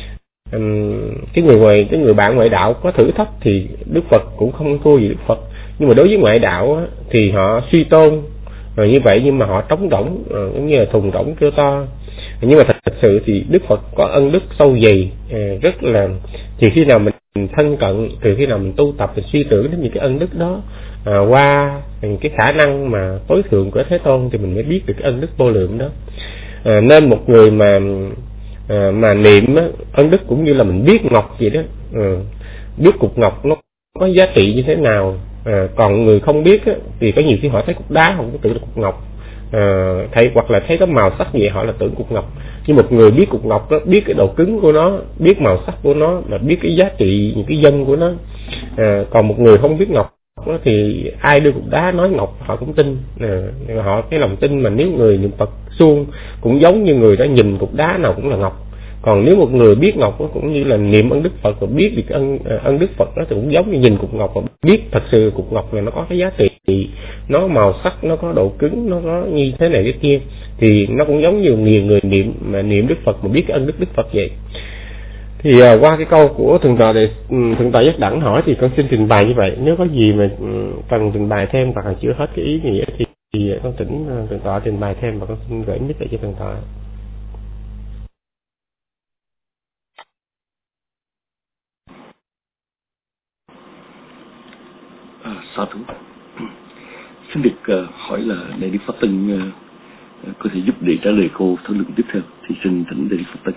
um, cái người ngoài cái người bạn ngoại đạo có thử thách thì Đức Phật cũng không thua gì Đức Phật. Nhưng mà đối với ngoại đạo á, thì họ suy tôn à, như vậy, nhưng mà họ trống rỗng, à, giống như là thùng rỗng kêu to. Nhưng mà thật, thật sự thì Đức Phật có ân đức sâu dày, à, rất là chỉ khi nào mình thân cận, từ khi nào mình tu tập mình suy tưởng đến những cái ân đức đó à, qua cái khả năng mà tối thượng của Thế Tôn, thì mình mới biết được cái ân đức vô lượng đó. À, nên một người mà à, mà niệm á, ân đức cũng như là mình biết ngọc vậy đó, à, biết cục ngọc nó có giá trị như thế nào. À, còn người không biết á, thì có nhiều khi họ thấy cục đá không có tưởng là cục ngọc, à, thấy hoặc là thấy có màu sắc gì họ là tưởng cục ngọc. Nhưng một người biết cục ngọc đó, biết cái độ cứng của nó, biết màu sắc của nó, và biết cái giá trị, những cái dân của nó. À, còn một người không biết ngọc đó, thì ai đưa cục đá nói ngọc họ cũng tin. À, họ cái lòng tin mà nếu người niệm Phật suông cũng giống như người đó nhìn cục đá nào cũng là ngọc. Còn nếu một người biết ngọc nó cũng như là niệm ân đức Phật và biết được ân ân đức Phật, nó thì cũng giống như nhìn cục ngọc và biết thật sự cục ngọc này nó có cái giá trị, nó màu sắc, nó có độ cứng, nó có như thế này thế kia, thì nó cũng giống như nhiều người niệm mà niệm đức Phật mà biết cái ân đức đức Phật vậy. Thì uh, qua cái câu của thượng tọa thì thượng tọa Giác Đẳng hỏi thì con xin trình bày như vậy. Nếu có gì mà um, cần trình bày thêm hoặc là chưa hết cái ý nghĩa thì, thì con thỉnh uh, thượng tọa trình bày thêm và con xin gửi mic lại cho thượng tọa.
À, sa thú. Xin được uh, hỏi là Đại Đức Pháp Tân uh, có thể giúp để trả lời câu thảo luận tiếp theo thì xin thỉnh Đại Đức Pháp Tân.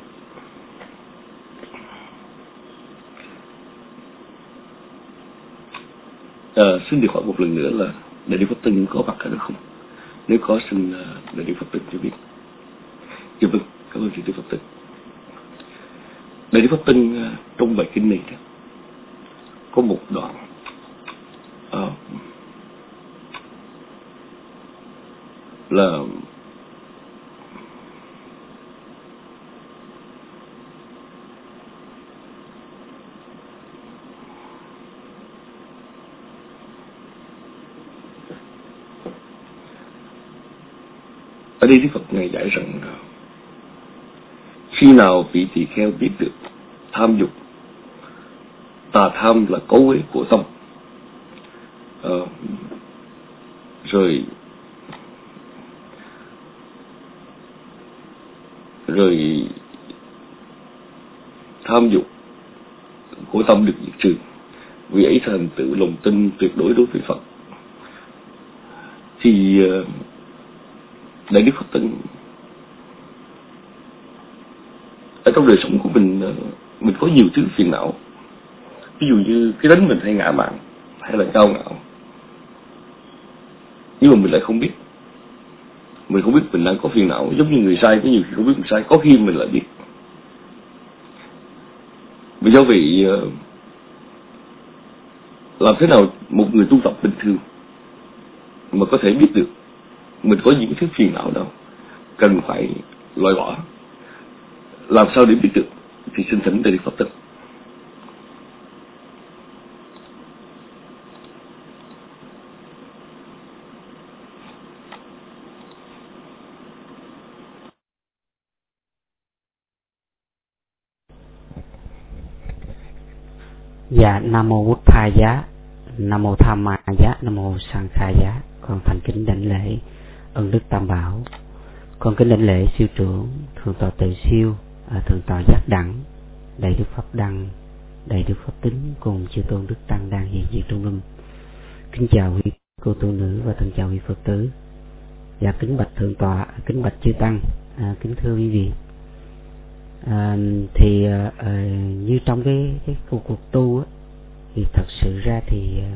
À, xin được hỏi một lần nữa là Đại Đức Pháp Tân có mặt ở đó không? Nếu có xin uh, Đại Đức Pháp Tân cho biết. Dạ vâng, cảm ơn Đại Đức Pháp Tân. Đại Đức Pháp Tân uh, trong bài kinh này đó, có một đoạn uh, là ở đây Đức Phật ngài giải rằng khi nào vị tỳ kheo biết được tham dục, tà tham là cấu uế của tâm, uh, rồi rồi tham dục của tâm được diệt trừ, vì ấy thành tựu lòng tin tuyệt đối đối với Phật. Thì uh, Đại Đức Phật Tân ở trong đời sống của mình, mình có nhiều thứ phiền não, ví dụ như cái đánh mình hay ngã mạn hay là cao ngạo, nhưng mà mình lại không biết. Mình không biết mình đang có phiền não, giống như người sai có nhiều khi không biết mình sai, có khi mình lại biết. Vì do vậy làm thế nào một người tu tập bình thường mà có thể biết được mình có những thứ phiền não đâu, cần phải loại bỏ, làm sao để biết được, thì xin thỉnh Đại Đức Pháp Tân.
Dạ, Nam Mô Bút Tha Giá, Nam Mô Tham Ma Giá, Nam Mô Sang Kha Giá. Con thành kính đảnh lễ ân đức Tam Bảo. Con kính đảnh lễ siêu trưởng thượng tọa Từ Siêu, à, thượng tọa Giác Đẳng, Đại Đức Pháp Đăng, Đại Đức Pháp Tính cùng chư tôn đức tăng đang hiện diện trong lâm. Kính chào quý cô tu nữ và thân chào quý Phật tử. Dạ, kính bạch thượng tọa, kính bạch chư tăng, à, kính thưa quý vị. À, thì à, như trong cái cái cuộc, cuộc tu á, thì thật sự ra thì à,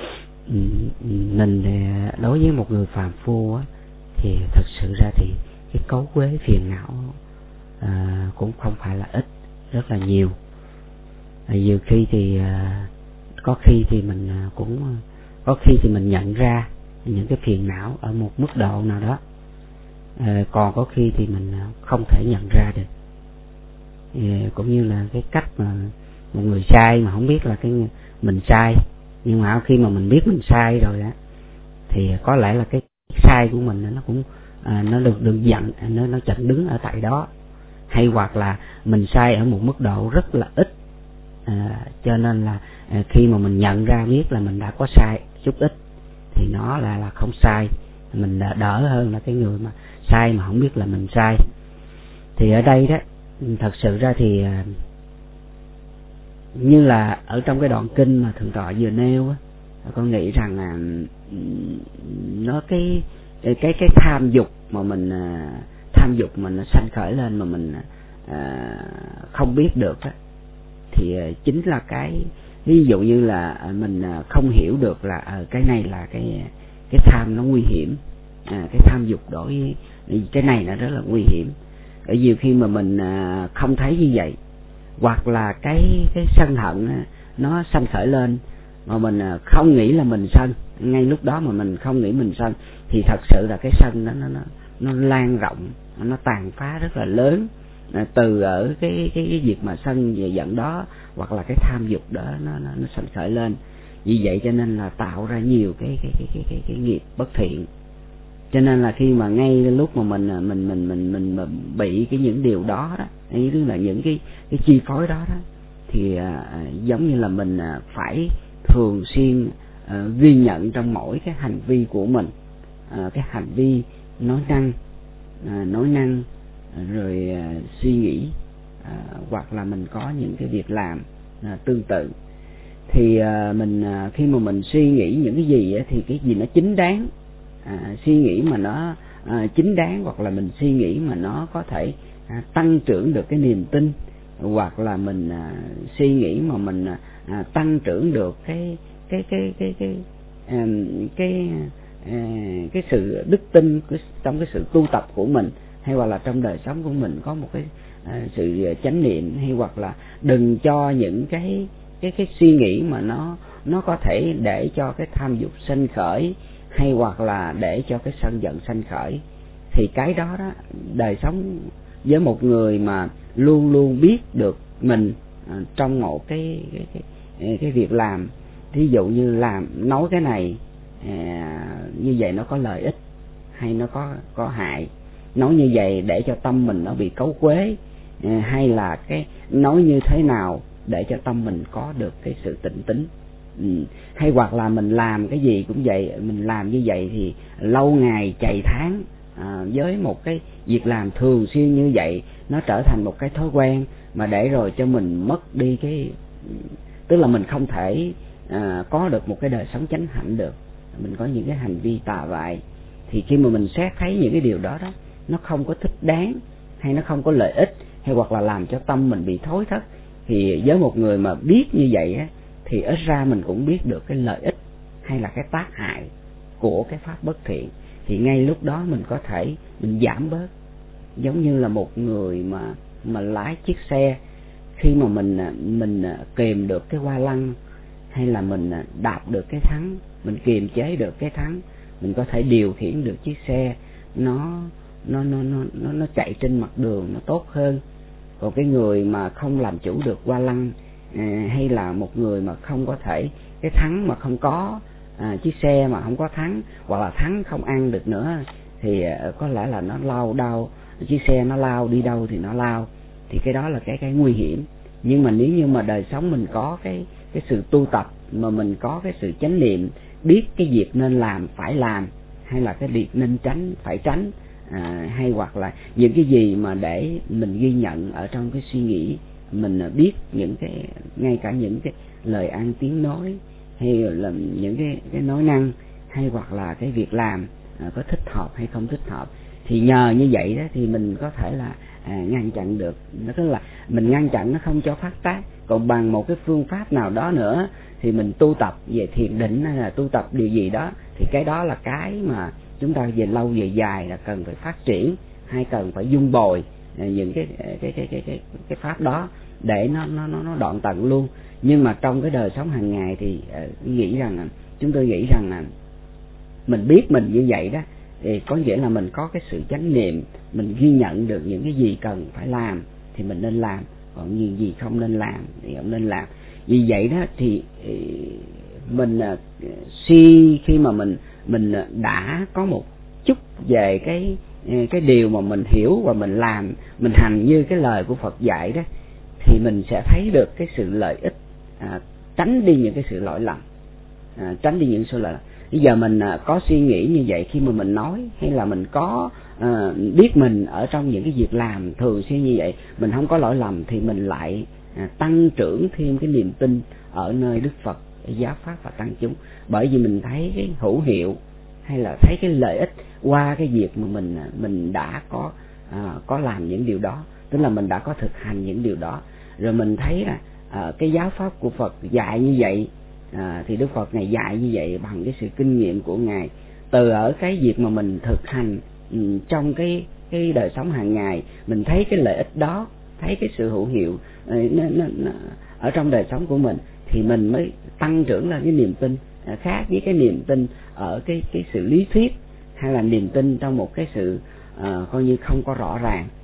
mình đối với một người phàm phu á, thì thật sự ra thì cái cấu uế phiền não à, cũng không phải là ít, rất là nhiều. À, nhiều khi thì à, có khi thì mình cũng có khi thì mình nhận ra những cái phiền não ở một mức độ nào đó, à, còn có khi thì mình không thể nhận ra được. À, cũng như là cái cách mà một người sai mà không biết là cái mình sai, nhưng mà khi mà mình biết mình sai rồi á, thì có lẽ là cái sai của mình nó cũng à, nó được được dặn, nó nó chặn đứng ở tại đó, hay hoặc là mình sai ở một mức độ rất là ít, à, cho nên là à, khi mà mình nhận ra biết là mình đã có sai chút ít thì nó là là không sai, mình đã đỡ hơn là cái người mà sai mà không biết là mình sai. Thì ở đây đó thật sự ra thì à, như là ở trong cái đoạn kinh mà thượng tọa vừa nêu á, con nghĩ rằng là nó cái cái cái, cái tham dục mà mình tham dục mình nó sanh khởi lên mà mình à, không biết được á, thì chính là cái ví dụ như là mình không hiểu được là à, cái này là cái cái tham nó nguy hiểm, à, cái tham dục đối với cái này là rất là nguy hiểm. Ở nhiều khi mà mình à, không thấy như vậy, hoặc là cái cái sân hận nó sanh khởi lên mà mình không nghĩ là mình sân, ngay lúc đó mà mình không nghĩ mình sân thì thật sự là cái sân đó nó nó nó lan rộng, nó tàn phá rất là lớn,
à, từ ở cái cái cái việc mà sân và giận đó, hoặc là cái tham dục đó nó nó, nó sanh khởi lên. Vì vậy cho nên là tạo ra nhiều cái cái cái cái cái, cái nghiệp bất thiện. Cho nên là khi mà ngay lúc mà mình mình mình mình mình, mình bị cái những điều đó đó, tức là những cái cái chi phối đó đó, thì à, giống như là mình à, phải thường xuyên à, ghi nhận trong mỗi cái hành vi của mình, à, cái hành vi nói năng, à, nói năng rồi à, suy nghĩ, à, hoặc là mình có những cái việc làm à, tương tự. Thì à, mình à, khi mà mình suy nghĩ những cái gì á, thì cái gì nó chính đáng, à, suy nghĩ mà nó à, chính đáng, hoặc là mình suy nghĩ mà nó có thể à, tăng trưởng được cái niềm tin, hoặc là mình à, suy nghĩ mà mình à, tăng trưởng được cái cái cái cái cái cái, cái, cái, cái sự đức tin trong cái sự tu tập của mình, hay hoặc là trong đời sống của mình có một cái à, sự chánh niệm, hay hoặc là đừng cho những cái cái cái suy nghĩ mà nó nó có thể để cho cái tham dục sanh khởi, hay hoặc là để cho cái sân giận sanh khởi. Thì cái đó đó, đời sống với một người mà luôn luôn biết được mình à, trong một cái cái, cái cái việc làm, thí dụ như làm nói cái này à, như vậy nó có lợi ích hay nó có có hại, nói như vậy để cho tâm mình nó bị cấu quế, à, hay là cái nói như thế nào để cho tâm mình có được cái sự tịnh tín. Ừ. Hay hoặc là mình làm cái gì cũng vậy, mình làm như vậy thì lâu ngày chày tháng, à, với một cái việc làm thường xuyên như vậy, nó trở thành một cái thói quen, mà để rồi cho mình mất đi cái, tức là mình không thể à, có được một cái đời sống chánh hạnh được, mình có những cái hành vi tà vại. Thì khi mà mình xét thấy những cái điều đó đó, nó không có thích đáng, hay nó không có lợi ích, hay hoặc là làm cho tâm mình bị thối thất, thì với một người mà biết như vậy á, thì ít ra mình cũng biết được cái lợi ích hay là cái tác hại của cái pháp bất thiện. Thì ngay lúc đó mình có thể mình giảm bớt. Giống như là một người mà mà lái chiếc xe, khi mà mình mình kìm được cái hoa lăng, hay là mình đạp được cái thắng, mình kiềm chế được cái thắng, mình có thể điều khiển được chiếc xe nó nó nó nó nó, nó chạy trên mặt đường nó tốt hơn. Còn cái người mà không làm chủ được hoa lăng, à, hay là một người mà không có thể cái thắng mà không có, à, chiếc xe mà không có thắng, hoặc là thắng không ăn được nữa, thì à, có lẽ là nó lao đau, chiếc xe nó lao đi đâu thì nó lao, thì cái đó là cái cái nguy hiểm. Nhưng mà nếu như mà đời sống mình có cái cái sự tu tập, mà mình có cái sự chánh niệm, biết cái việc nên làm phải làm, hay là cái việc nên tránh phải tránh, à, hay hoặc là những cái gì mà để mình ghi nhận ở trong cái suy nghĩ, mình biết những cái, ngay cả những cái lời ăn tiếng nói, hay là những cái cái nói năng, hay hoặc là cái việc làm à, có thích hợp hay không thích hợp, thì nhờ như vậy đó thì mình có thể là à, ngăn chặn được. Nó tức là mình ngăn chặn nó không cho phát tác. Còn bằng một cái phương pháp nào đó nữa, thì mình tu tập về thiền định hay là tu tập điều gì đó, thì cái đó là cái mà chúng ta về lâu về dài là cần phải phát triển, hay cần phải dung bồi những cái cái cái cái cái cái pháp đó để nó nó nó đoạn tận luôn. Nhưng mà trong cái đời sống hàng ngày thì uh, nghĩ rằng chúng tôi nghĩ rằng là mình biết mình như vậy đó, thì có nghĩa là mình có cái sự chánh niệm, mình ghi nhận được những cái gì cần phải làm thì mình nên làm, còn những gì không nên làm thì không nên làm. Vì vậy đó thì mình uh, suy khi mà mình mình đã có một chút về cái cái điều mà mình hiểu và mình làm, mình hành như cái lời của Phật dạy đó, thì mình sẽ thấy được cái sự lợi ích, à, tránh đi những cái sự lỗi lầm, à, tránh đi những sự lỗi lầm. Bây giờ mình à, có suy nghĩ như vậy khi mà mình nói, hay là mình có à, biết mình ở trong những cái việc làm thường xuyên như vậy, mình không có lỗi lầm, thì mình lại à, tăng trưởng thêm cái niềm tin ở nơi Đức Phật, giáo pháp và tăng chúng. Bởi vì mình thấy cái hữu hiệu, hay là thấy cái lợi ích qua cái việc mà mình mình đã có à, có làm những điều đó, tức là mình đã có thực hành những điều đó, rồi mình thấy là à, cái giáo pháp của Phật dạy như vậy, à, thì Đức Phật Ngài dạy như vậy bằng cái sự kinh nghiệm của Ngài. Từ ở cái việc mà mình thực hành um, trong cái cái đời sống hàng ngày, mình thấy cái lợi ích đó, thấy cái sự hữu hiệu uh, nó, nó, nó, ở trong đời sống của mình, thì mình mới tăng trưởng lên cái niềm tin, uh, khác với cái niềm tin ở cái cái sự lý thuyết, hay là niềm tin trong một cái sự uh, coi như không có rõ ràng.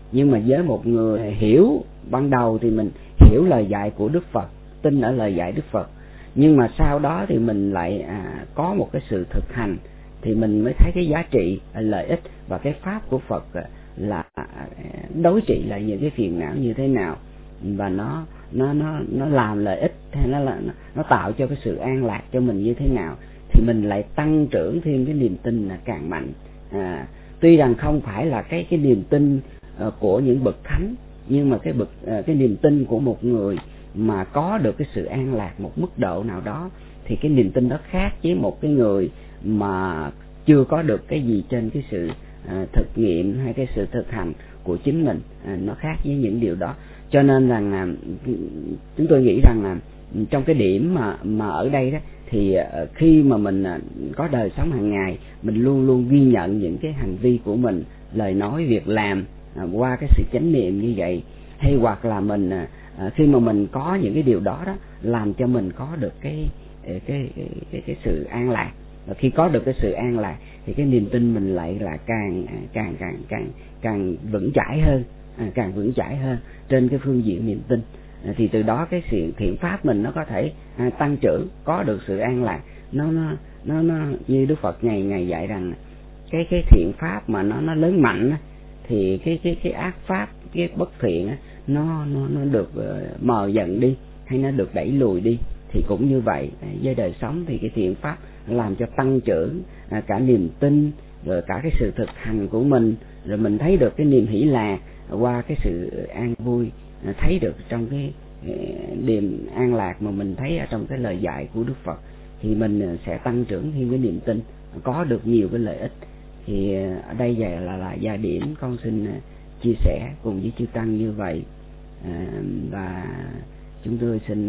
Nhưng mà với một người hiểu ban đầu thì mình hiểu lời dạy của Đức Phật, tin ở lời dạy Đức Phật, nhưng mà sau đó thì mình lại à, có một cái sự thực hành, thì mình mới thấy cái giá trị, lợi ích và cái pháp của Phật là đối trị lại những cái phiền não như thế nào, và nó nó nó nó làm lợi ích hay nó là nó tạo cho cái sự an lạc cho mình như thế nào, thì mình lại tăng trưởng thêm cái niềm tin là càng mạnh. À, tuy rằng không phải là cái cái niềm tin uh, của những bậc thánh, nhưng mà cái bậc uh, cái niềm tin của một người mà có được cái sự an lạc một mức độ nào đó, thì cái niềm tin đó khác với một cái người mà chưa có được cái gì trên cái sự uh, thực nghiệm hay cái sự thực hành của chính mình. Uh, nó khác với những điều đó. Cho nên rằng uh, chúng tôi nghĩ rằng là trong cái điểm mà mà ở đây đó, thì uh, khi mà mình uh, có đời sống hàng ngày, mình luôn luôn ghi nhận những cái hành vi của mình, lời nói, việc làm uh, qua cái sự chánh niệm như vậy, hay hoặc là mình uh, khi mà mình có những cái điều đó đó làm cho mình có được cái cái cái cái, cái sự an lạc. Và khi có được cái sự an lạc thì cái niềm tin mình lại là càng càng càng càng càng vững chãi hơn, à, càng vững chãi hơn trên cái phương diện niềm tin. À, thì từ đó cái sự thiện pháp mình nó có thể à, tăng trưởng, có được sự an lạc. Nó nó nó nó như Đức Phật ngày ngày dạy rằng cái cái thiện pháp mà nó nó lớn mạnh á, thì cái cái cái ác pháp, cái bất thiện á, nó nó nó được uh, mờ dần đi, hay nó được đẩy lùi đi. Thì cũng như vậy, với đời sống thì cái thiện pháp làm cho tăng trưởng à, cả niềm tin, rồi cả cái sự thực hành của mình, rồi mình thấy được cái niềm hỷ lạc qua cái sự an vui, à, thấy được trong cái niềm an lạc mà mình thấy ở trong cái lời dạy của Đức Phật, thì mình sẽ tăng trưởng thêm cái niềm tin, có được nhiều cái lợi ích. Thì ở đây là là, là gia điểm con xin chia sẻ cùng với chư tăng như vậy, à, và chúng tôi xin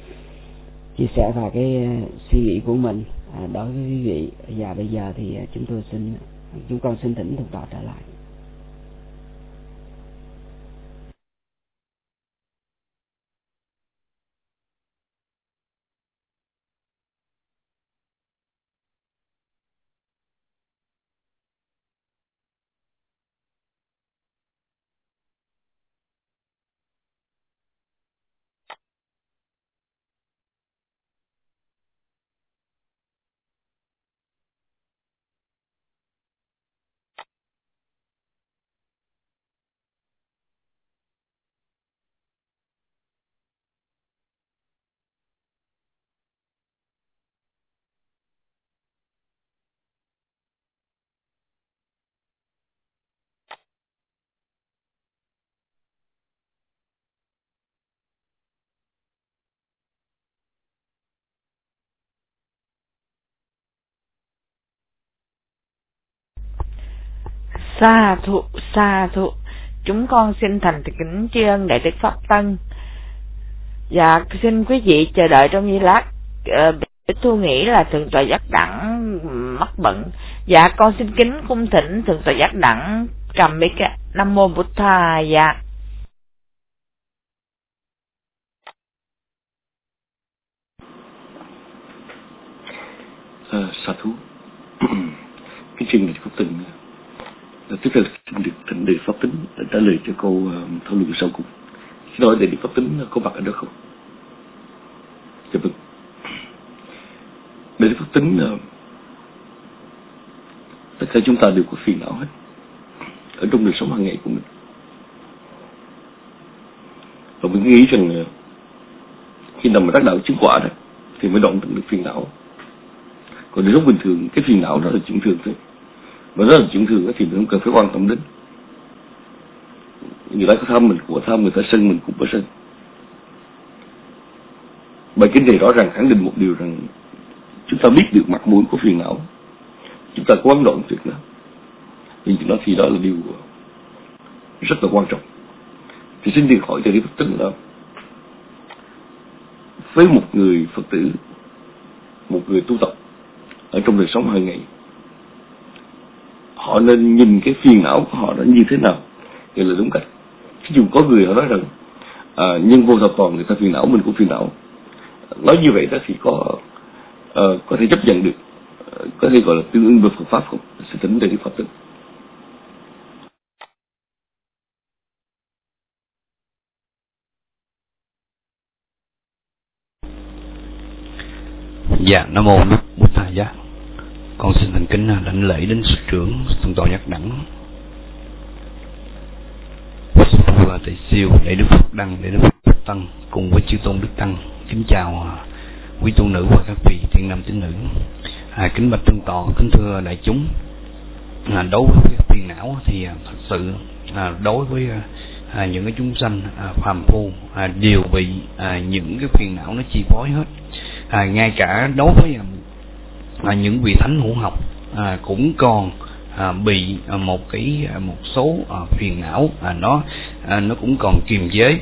chia sẻ vào cái suy nghĩ của mình à, đối với quý vị. Và bây giờ thì chúng tôi xin chúng con xin thỉnh thượng tọa trở lại.
Sa thụ, sa thụ. Chúng con xin thành kính tri ân Đại Đức Pháp Tân. Dạ, xin quý vị chờ đợi trong giây lát. uh, Thu nghĩ là thượng tọa Giác Đẳng mắc bận. Dạ, con xin kính cung thỉnh thượng tọa Giác Đẳng cầm mic. Nam mô Bụt Tha. Dạ.
À, sa thú. Cái chương này Pháp Tân tiếp theo xin được thỉnh Đại Đức Pháp Tính để trả lời cho câu uh, thảo luận sau cùng. Xin hỏi Đại Đức Pháp Tính có mặt ở đó không? Dạ vâng. Đại Đức Pháp Tính, uh, tất cả chúng ta đều có phiền não hết ở trong đời sống hàng ngày của mình, và mình nghĩ rằng uh, khi nào mà đắc đạo chứng quả đó thì mới đoạn tận được phiền não. Còn đời sống bình thường, cái phiền não đó là chuyện thường thôi, và đó là chuyện thường thì mình không cần phải quan tâm đến. Người ta có tham mình cũng có tham, người ta sân mình cũng có sân. Bài kinh này rõ ràng khẳng định một điều rằng chúng ta biết được mặt mũi của phiền não, chúng ta có quán đoạn tuyệt nó, thì nó thì đó là điều rất là quan trọng. Thì xin được hỏi Đại Đức Pháp Tính là với một người Phật tử, một người tu tập ở trong đời sống hàng ngày, họ nên nhìn cái phiền não của họ nó như thế nào thì là đúng cách. Ví dụ có người họ nói rằng à, nhân vô thập toàn, người ta phiền não, mình cũng phiền não. Nói như vậy đó thì có uh, có thể chấp nhận được, uh, có thể gọi là tương ứng với Phật pháp không? Sẽ tính Đại Đức Pháp Tính.
Dạ, Nam mô Bụt Thầy Giá. Con xin thành kính lãnh lễ đến sư trưởng Thượng tọa Nhất Đẳng, sư phụ là Thầy Siêu, để Đức Phật Đăng, để Đức Phật Tăng cùng với chư tôn Đức Tăng. Kính chào quý tu nữ và các vị thiện nam tín nữ. À, kính bạch Thượng tọa, kính thưa đại chúng. À, đối với cái phiền não thì à, thật sự à, đối với à, những cái chúng sanh à, phàm phu à, đều bị à, những cái phiền não nó chi phối hết. À, ngay cả đối với à, những vị thánh hữu học à, cũng còn à, bị à, một cái à, một số à, phiền não à, nó à, nó cũng còn kiềm chế.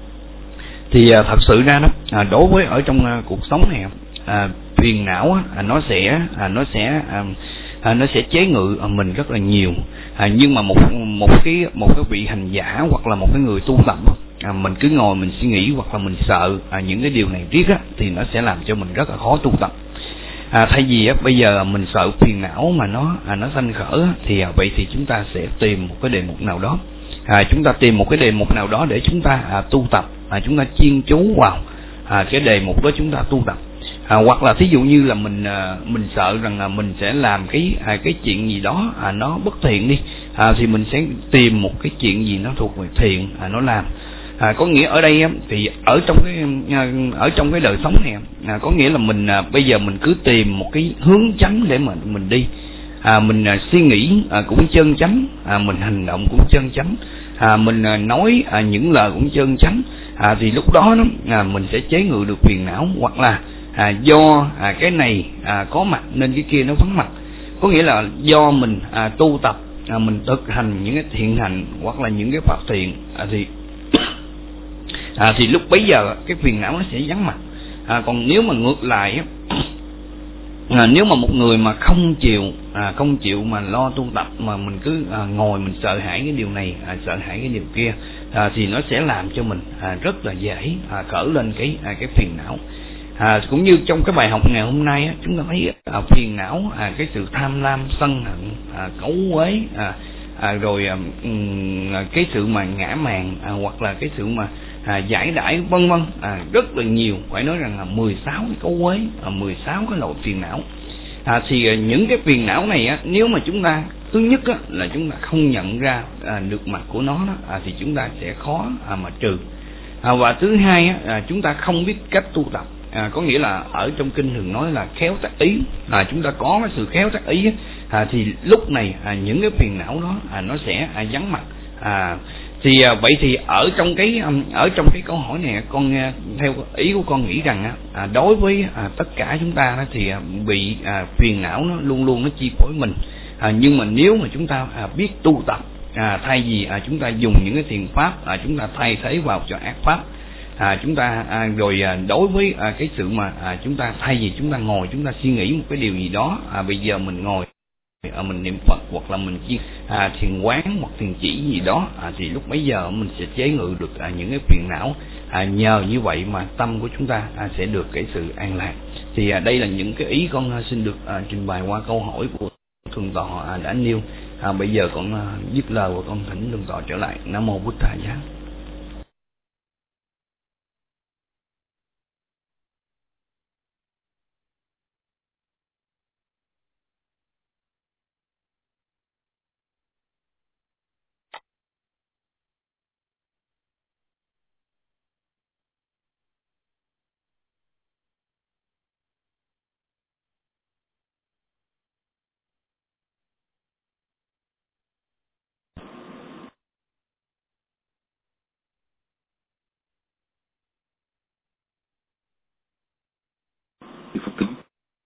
Thì à, thật sự ra đó à, đối với ở trong à, cuộc sống này à, phiền não à, nó sẽ à, nó sẽ à, à, nó sẽ chế ngự à, mình rất là nhiều. À, nhưng mà một một cái một cái vị hành giả hoặc là một cái người tu tập à, mình cứ ngồi mình suy nghĩ hoặc là mình sợ à, những cái điều này riết á, thì nó sẽ làm cho mình rất là khó tu tập. À, thay vì á, bây giờ mình sợ phiền não mà nó à, nó sanh khởi á, thì à, vậy thì chúng ta sẽ tìm một cái đề mục nào đó. À, chúng ta tìm một cái đề mục nào đó để chúng ta à, tu tập. À, chúng ta chuyên chú vào à, cái đề mục đó chúng ta tu tập. À, hoặc là thí dụ như là mình à, mình sợ rằng là mình sẽ làm cái à, cái chuyện gì đó à, nó bất thiện đi, à, thì mình sẽ tìm một cái chuyện gì nó thuộc về thiện à, nó làm. À, có nghĩa ở đây thì ở trong cái ở trong cái đời sống này à, có nghĩa là mình à, bây giờ mình cứ tìm một cái hướng chánh để mà mình đi. À, mình à, suy nghĩ à, cũng chân chánh, à, mình hành động cũng chân chánh, à, mình à, nói à, những lời cũng chân chánh. À, thì lúc đó, đó à, mình sẽ chế ngự được phiền não. Hoặc là à, do à, cái này à, có mặt nên cái kia nó vắng mặt. Có nghĩa là do mình à, tu tập, à, mình thực hành những cái thiện hành hoặc là những cái pháp thiện à, thì À, thì lúc bấy giờ cái phiền não nó sẽ vắng mặt. À, còn nếu mà ngược lại à, nếu mà một người mà không chịu à, không chịu mà lo tu tập mà mình cứ à, ngồi mình sợ hãi cái điều này à, sợ hãi cái điều kia à, thì nó sẽ làm cho mình à, rất là dễ à, khởi lên cái à, cái phiền não. À, cũng như trong cái bài học ngày hôm nay á, chúng ta thấy à, phiền não à, cái sự tham lam sân hận à, cấu uế à, à, rồi à, cái sự mà ngã mạn à, hoặc là cái sự mà À, giải đãi vân vân à, rất là nhiều, phải nói rằng là mười sáu cái cấu uế, à, mười sáu cái loại phiền não. À, thì à, những cái phiền não này á, nếu mà chúng ta thứ nhất á, là chúng ta không nhận ra à, được mặt của nó đó, à, thì chúng ta sẽ khó à, mà trừ. À, và thứ hai á, à, chúng ta không biết cách tu tập. À, có nghĩa là ở trong kinh thường nói là khéo tác ý. À, chúng ta có cái sự khéo tác ý á, à, thì lúc này à, những cái phiền não đó à, nó sẽ à, vắng mặt. À, thì à, vậy thì ở trong cái ở trong cái câu hỏi này, con theo ý của con nghĩ rằng à, đối với à, tất cả chúng ta đó, thì à, bị à, phiền não nó luôn luôn nó chi phối mình. À, nhưng mà nếu mà chúng ta à, biết tu tập, à, thay vì à, chúng ta dùng những cái thiền pháp, à, chúng ta thay thế vào cho ác pháp. À, chúng ta à, rồi à, đối với à, cái sự mà à, chúng ta thay vì chúng ta ngồi chúng ta suy nghĩ một cái điều gì đó, à, bây giờ mình ngồi à, mình niệm Phật hoặc là mình chiên à, thiền quán hoặc thiền chỉ gì đó, à, thì lúc bấy giờ mình sẽ chế ngự được à, những cái phiền não. À, nhờ như vậy mà tâm của chúng ta à, sẽ được cái sự an lạc. Thì à, đây là những cái ý con à, xin được à, trình bày qua câu hỏi của Thượng tọa à, đã nêu. À, bây giờ con à, dứt lời và con thỉnh Thượng tọa trở lại. Nam mô Bụt Thầy Giá.
Phật tính.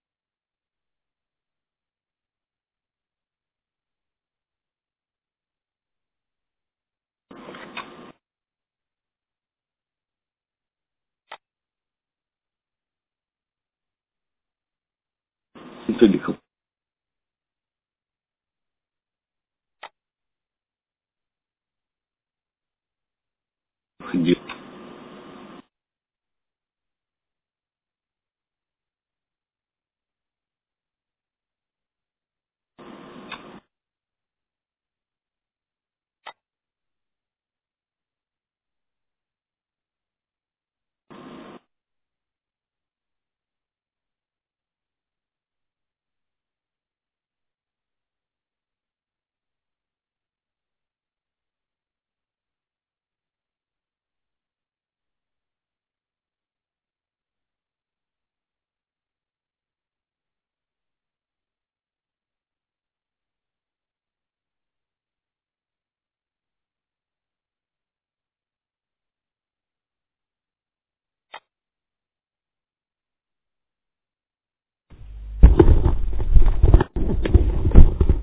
Chúng tôi được không? Hình như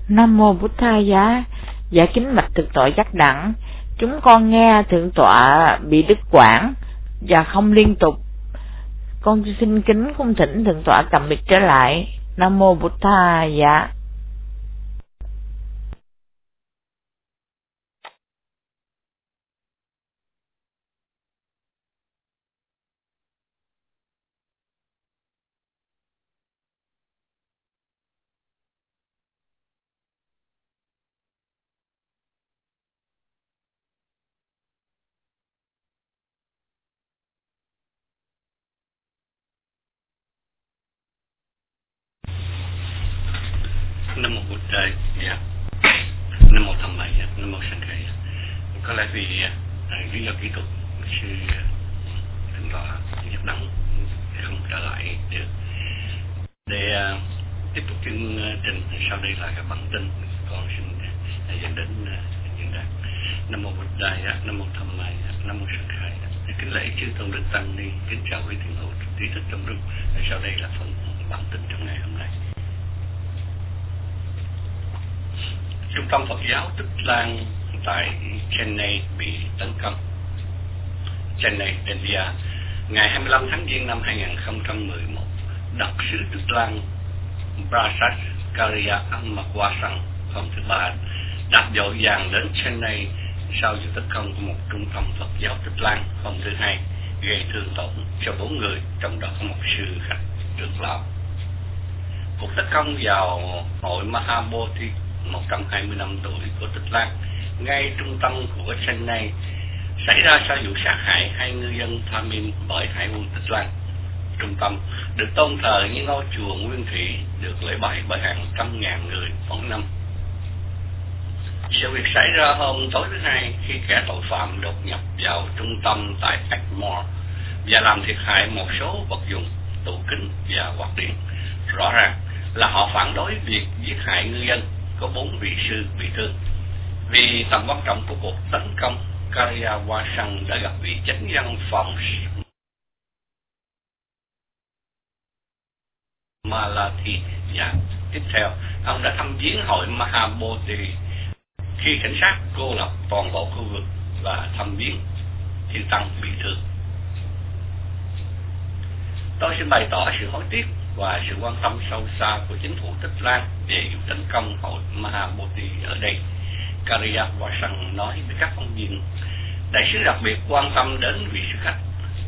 Nam mô Bụt Tha Giá. Dạ kính bạch thực tọa Giác Đẳng, chúng con nghe thượng tọa bị đứt quãng và không liên tục, con xin kính cung thỉnh thượng tọa cầm mic trở lại. Nam mô Bụt Tha Giá.
Nam mô Bụt Tha Giá. Nam mô Tham Mày. Nam mô Sanh Khai. Có lẽ vì lý do kỹ thuật sư thượng tọa Giác Đẳng không trở lại được để uh, tiếp tục chương trình. Sau đây là các bản tin con xin uh, dẫn đến uh, diễn đạt. Nam mô Bụt Tha Giá. Nam mô Tham Mày. Nam mô Sanh Khai. Kính lễ chư tôn đức tăng ni, kính chào quý thiền hữu trí thức trong rung. Sau đây là phần bản tin trong ngày hôm nay. Trung tâm Phật giáo Tích Lan tại Chennai bị tấn công. Chennai, India, ngày hai mươi lăm tháng Giêng năm hai nghìn không trăm mười một, đặc sứ Tích Lan Prasad Karya Ammakwasan hôm thứ Ba đã dội vàng đến Chennai sau vụ tấn công của một trung tâm Phật giáo Tích Lan hôm thứ Hai, gây thương tổn cho bốn người, trong đó có một sư khách trưởng lão. Cuộc tấn công vào hội Mahabodhi một trăm hai mươi năm tuổi của Tích Lan, ngay trung tâm của Chennai, xảy ra sau vụ sát hại hai ngư dân Tamil bởi hải quân Tích Lan. Trung tâm được tôn thờ như ngôi chùa nguyên thủy, được lễ bái bởi hàng trăm ngàn người mỗi năm. Sự việc xảy ra hôm tối thứ Hai khi kẻ tội phạm đột nhập vào trung tâm tại Egmore và làm thiệt hại một số vật dụng, tủ kính và quạt điện. Rõ ràng là họ phản đối việc giết hại ngư dân. Có bốn vị sư bị thương. Vì tầm quan trọng của cuộc tấn công, Karya Wasan đã gặp vị chánh văn phòng Malathi. Và tiếp theo, ông đã thăm viếng hội Mahabodhi khi cảnh sát cô lập toàn bộ khu vực và thăm viếng chư tăng bị thương. Tôi xin bày tỏ sự hối tiếc và sự quan tâm sâu xa của chính phủ Tích Lan về vụ tấn công hội Mahabodhi ở đây. Karya Wasan nói với các phóng viên, đại sứ đặc biệt quan tâm đến vị sư khách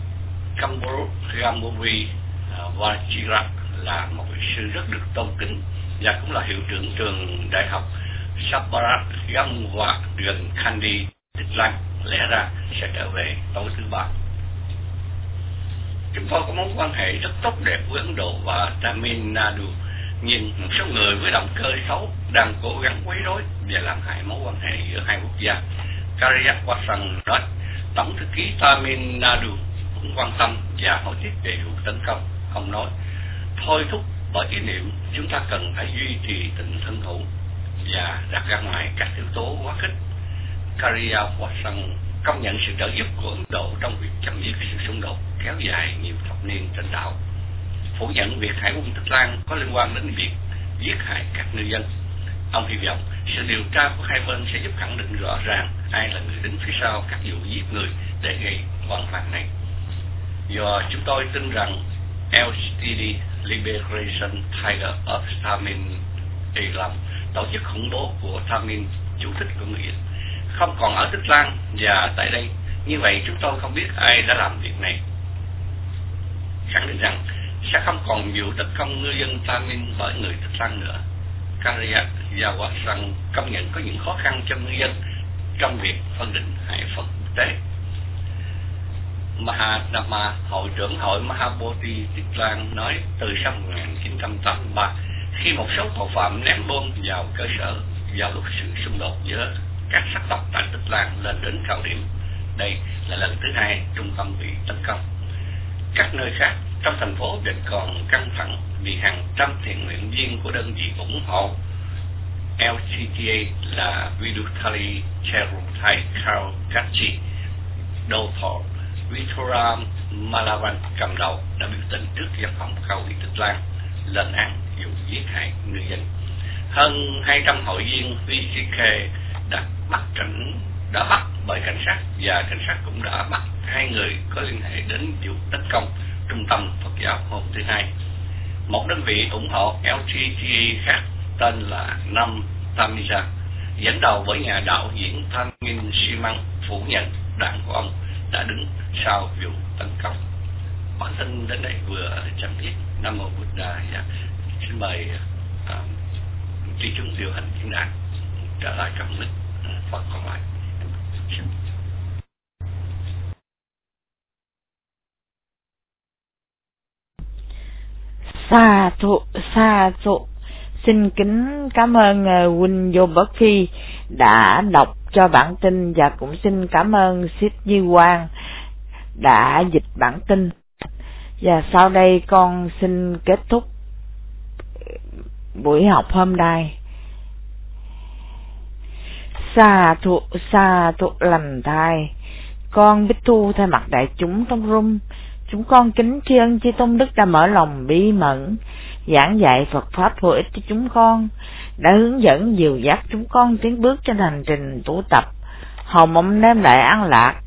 Kamburi Vajirak là một vị sư rất được tôn kính và cũng là hiệu trưởng trường đại học Sabarat Gamwa gần Kandy, Tích Lan, lẽ ra sẽ trở về tối thứ Ba. Chúng tôi có mối quan hệ rất tốt đẹp với Ấn Độ và Tamil Nadu, nhưng một số người với động cơ xấu đang cố gắng quấy rối và làm hại mối quan hệ giữa hai quốc gia. Karya Wasan nói, Tổng thư ký Tamil Nadu cũng quan tâm và hối tiếc về vụ tấn công. Ông nói, thôi thúc bởi ý niệm chúng ta cần phải duy trì tình thân hữu và đặt ra ngoài các yếu tố quá khích. Karya Wasan công nhận sự trợ giúp của Ấn Độ trong việc chấm dứt sự xung đột kéo dài nhiều thập niên trên đảo, phủ nhận việc hải quân Tích Lan có liên quan đến việc giết hại các ngư dân. Ông hy vọng sự điều tra của hai bên sẽ giúp khẳng định rõ ràng ai là người đứng phía sau các vụ giết người để gây hoang mang này. Do chúng tôi tin rằng L T D Liberation Tiger of Tamil Eelam, tổ chức khủng bố của Tamil chủ thích của người Việt, không còn ở Tích Lan và tại đây. Như vậy chúng tôi không biết ai đã làm việc này. Khẳng định rằng sẽ không còn vụ tấn công ngư dân Tamil bởi người Tích Lan nữa. Karya Wasan công nhận có những khó khăn cho ngư dân trong việc phân định hải phận quốc tế. Mahanama, hội trưởng hội Mahabodhi Tích Lan nói, từ năm một nghìn chín trăm tám mươi ba, khi một số tội phạm ném bom vào cơ sở vào lúc sự xung đột giữa các sắc tộc tại Tích Lan lên đến cao điểm, đây là lần thứ hai trung tâm bị tấn công. Các nơi khác trong thành phố vẫn còn căng thẳng vì hàng trăm thiện nguyện viên của đơn vị ủng hộ L T T A là Vidutali Cherutai Kachi Dothor Vitoram Malavan cầm đầu đã biểu tình trước văn phòng cao ủy Tích Lan lên án vụ giết hại ngư dân.
hơn hai trăm hội viên vê xê ca đã bắt cảnh đã bắt bởi cảnh sát, và cảnh sát cũng đã bắt hai người có liên hệ đến vụ tấn công trung tâm Phật giáo hôm thứ Hai. Một đơn vị ủng hộ lờ giê bê tê khác tên là Nam Tamiza, dẫn đầu bởi nhà đạo diễn Thanh Minh Simon, phủ nhận đảng của ông đã đứng sau vụ tấn công. Bản tin đến đây vừa chấm dứt. Nam mô Buddha. Và xin mời uh, tri chúng diệu hành thiên đàng trở lại trong nước Phật còn lại.
Sa thụ, sa thụ. Xin kính cảm ơn huynh Vô Bất Phi đã đọc cho bản tin, và cũng xin cảm ơn Sít Di Quang đã dịch bản tin. Và sau đây con xin kết thúc buổi học hôm nay. Sa thụ, sa thụ lành thai. Con Bích Thu thay mặt đại chúng trong room, chúng con kính tri ân chư tôn đức đã mở lòng bí mẫn giảng dạy Phật pháp hữu ích cho chúng con, đã hướng dẫn dìu dắt chúng con tiến bước trên hành trình tu tập, hầu mong đem lại an lạc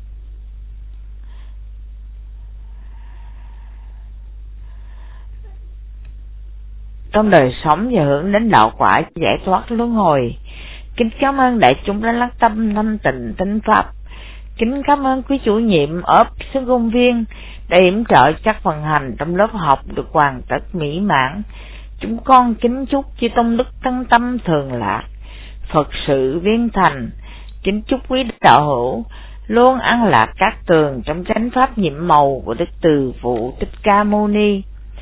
trong đời sống và hưởng đến đạo quả giải thoát luân hồi. Kính cảm ơn đại chúng đã lắng tâm thanh tịnh tinh pháp. Kính cảm ơn quý chủ nhiệm ốp sư công viên đã yểm trợ chắc phần hành trong lớp học được hoàn tất mỹ mãn. Chúng con kính chúc chư tôn đức thân tâm thường lạc, Phật sự viên thành. Kính chúc quý đạo hữu luôn an lạc các tường trong chánh pháp nhiệm màu của Đức Từ Phụ Thích Ca Mâu Ni.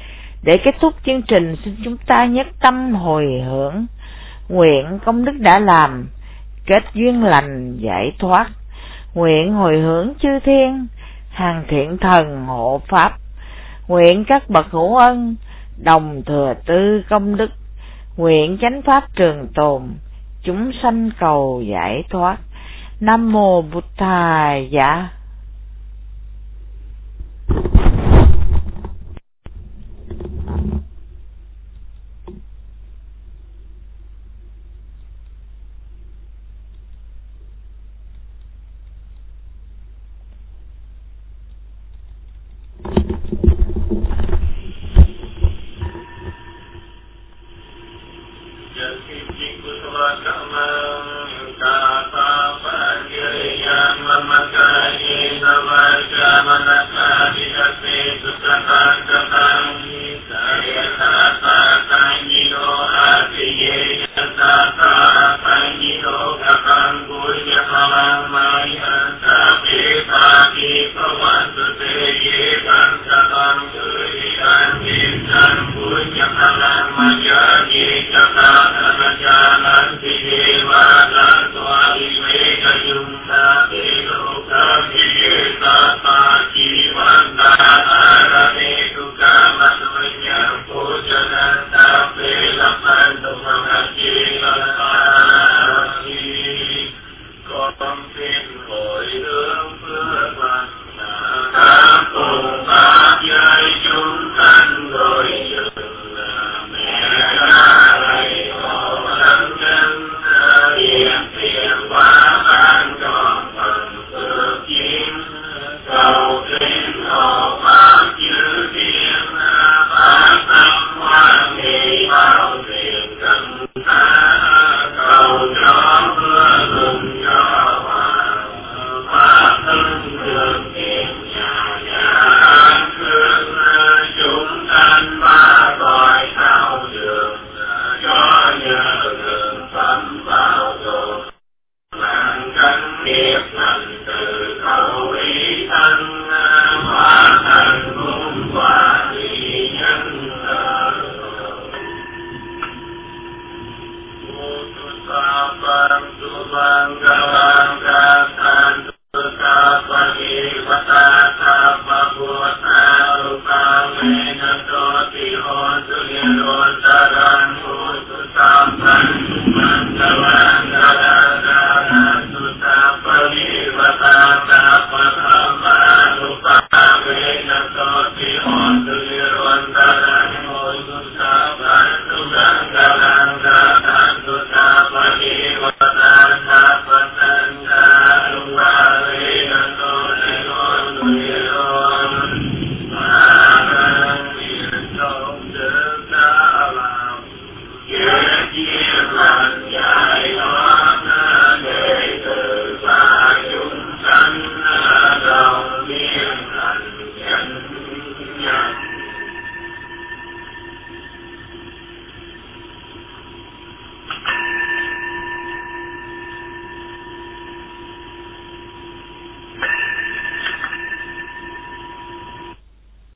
Để kết thúc chương trình, xin chúng ta nhất tâm hồi hướng, nguyện công đức đã làm kết duyên lành giải thoát, nguyện hồi hướng chư thiên hàng thiện thần hộ pháp, nguyện các bậc hữu ân đồng thừa tư công đức, nguyện chánh pháp trường tồn, chúng sanh cầu giải thoát. Nam mô Buddha. Dạ.
Hãy subscribe cho kênh Ghiền Mì Gõ để không bỏ lỡ những video hấp dẫn.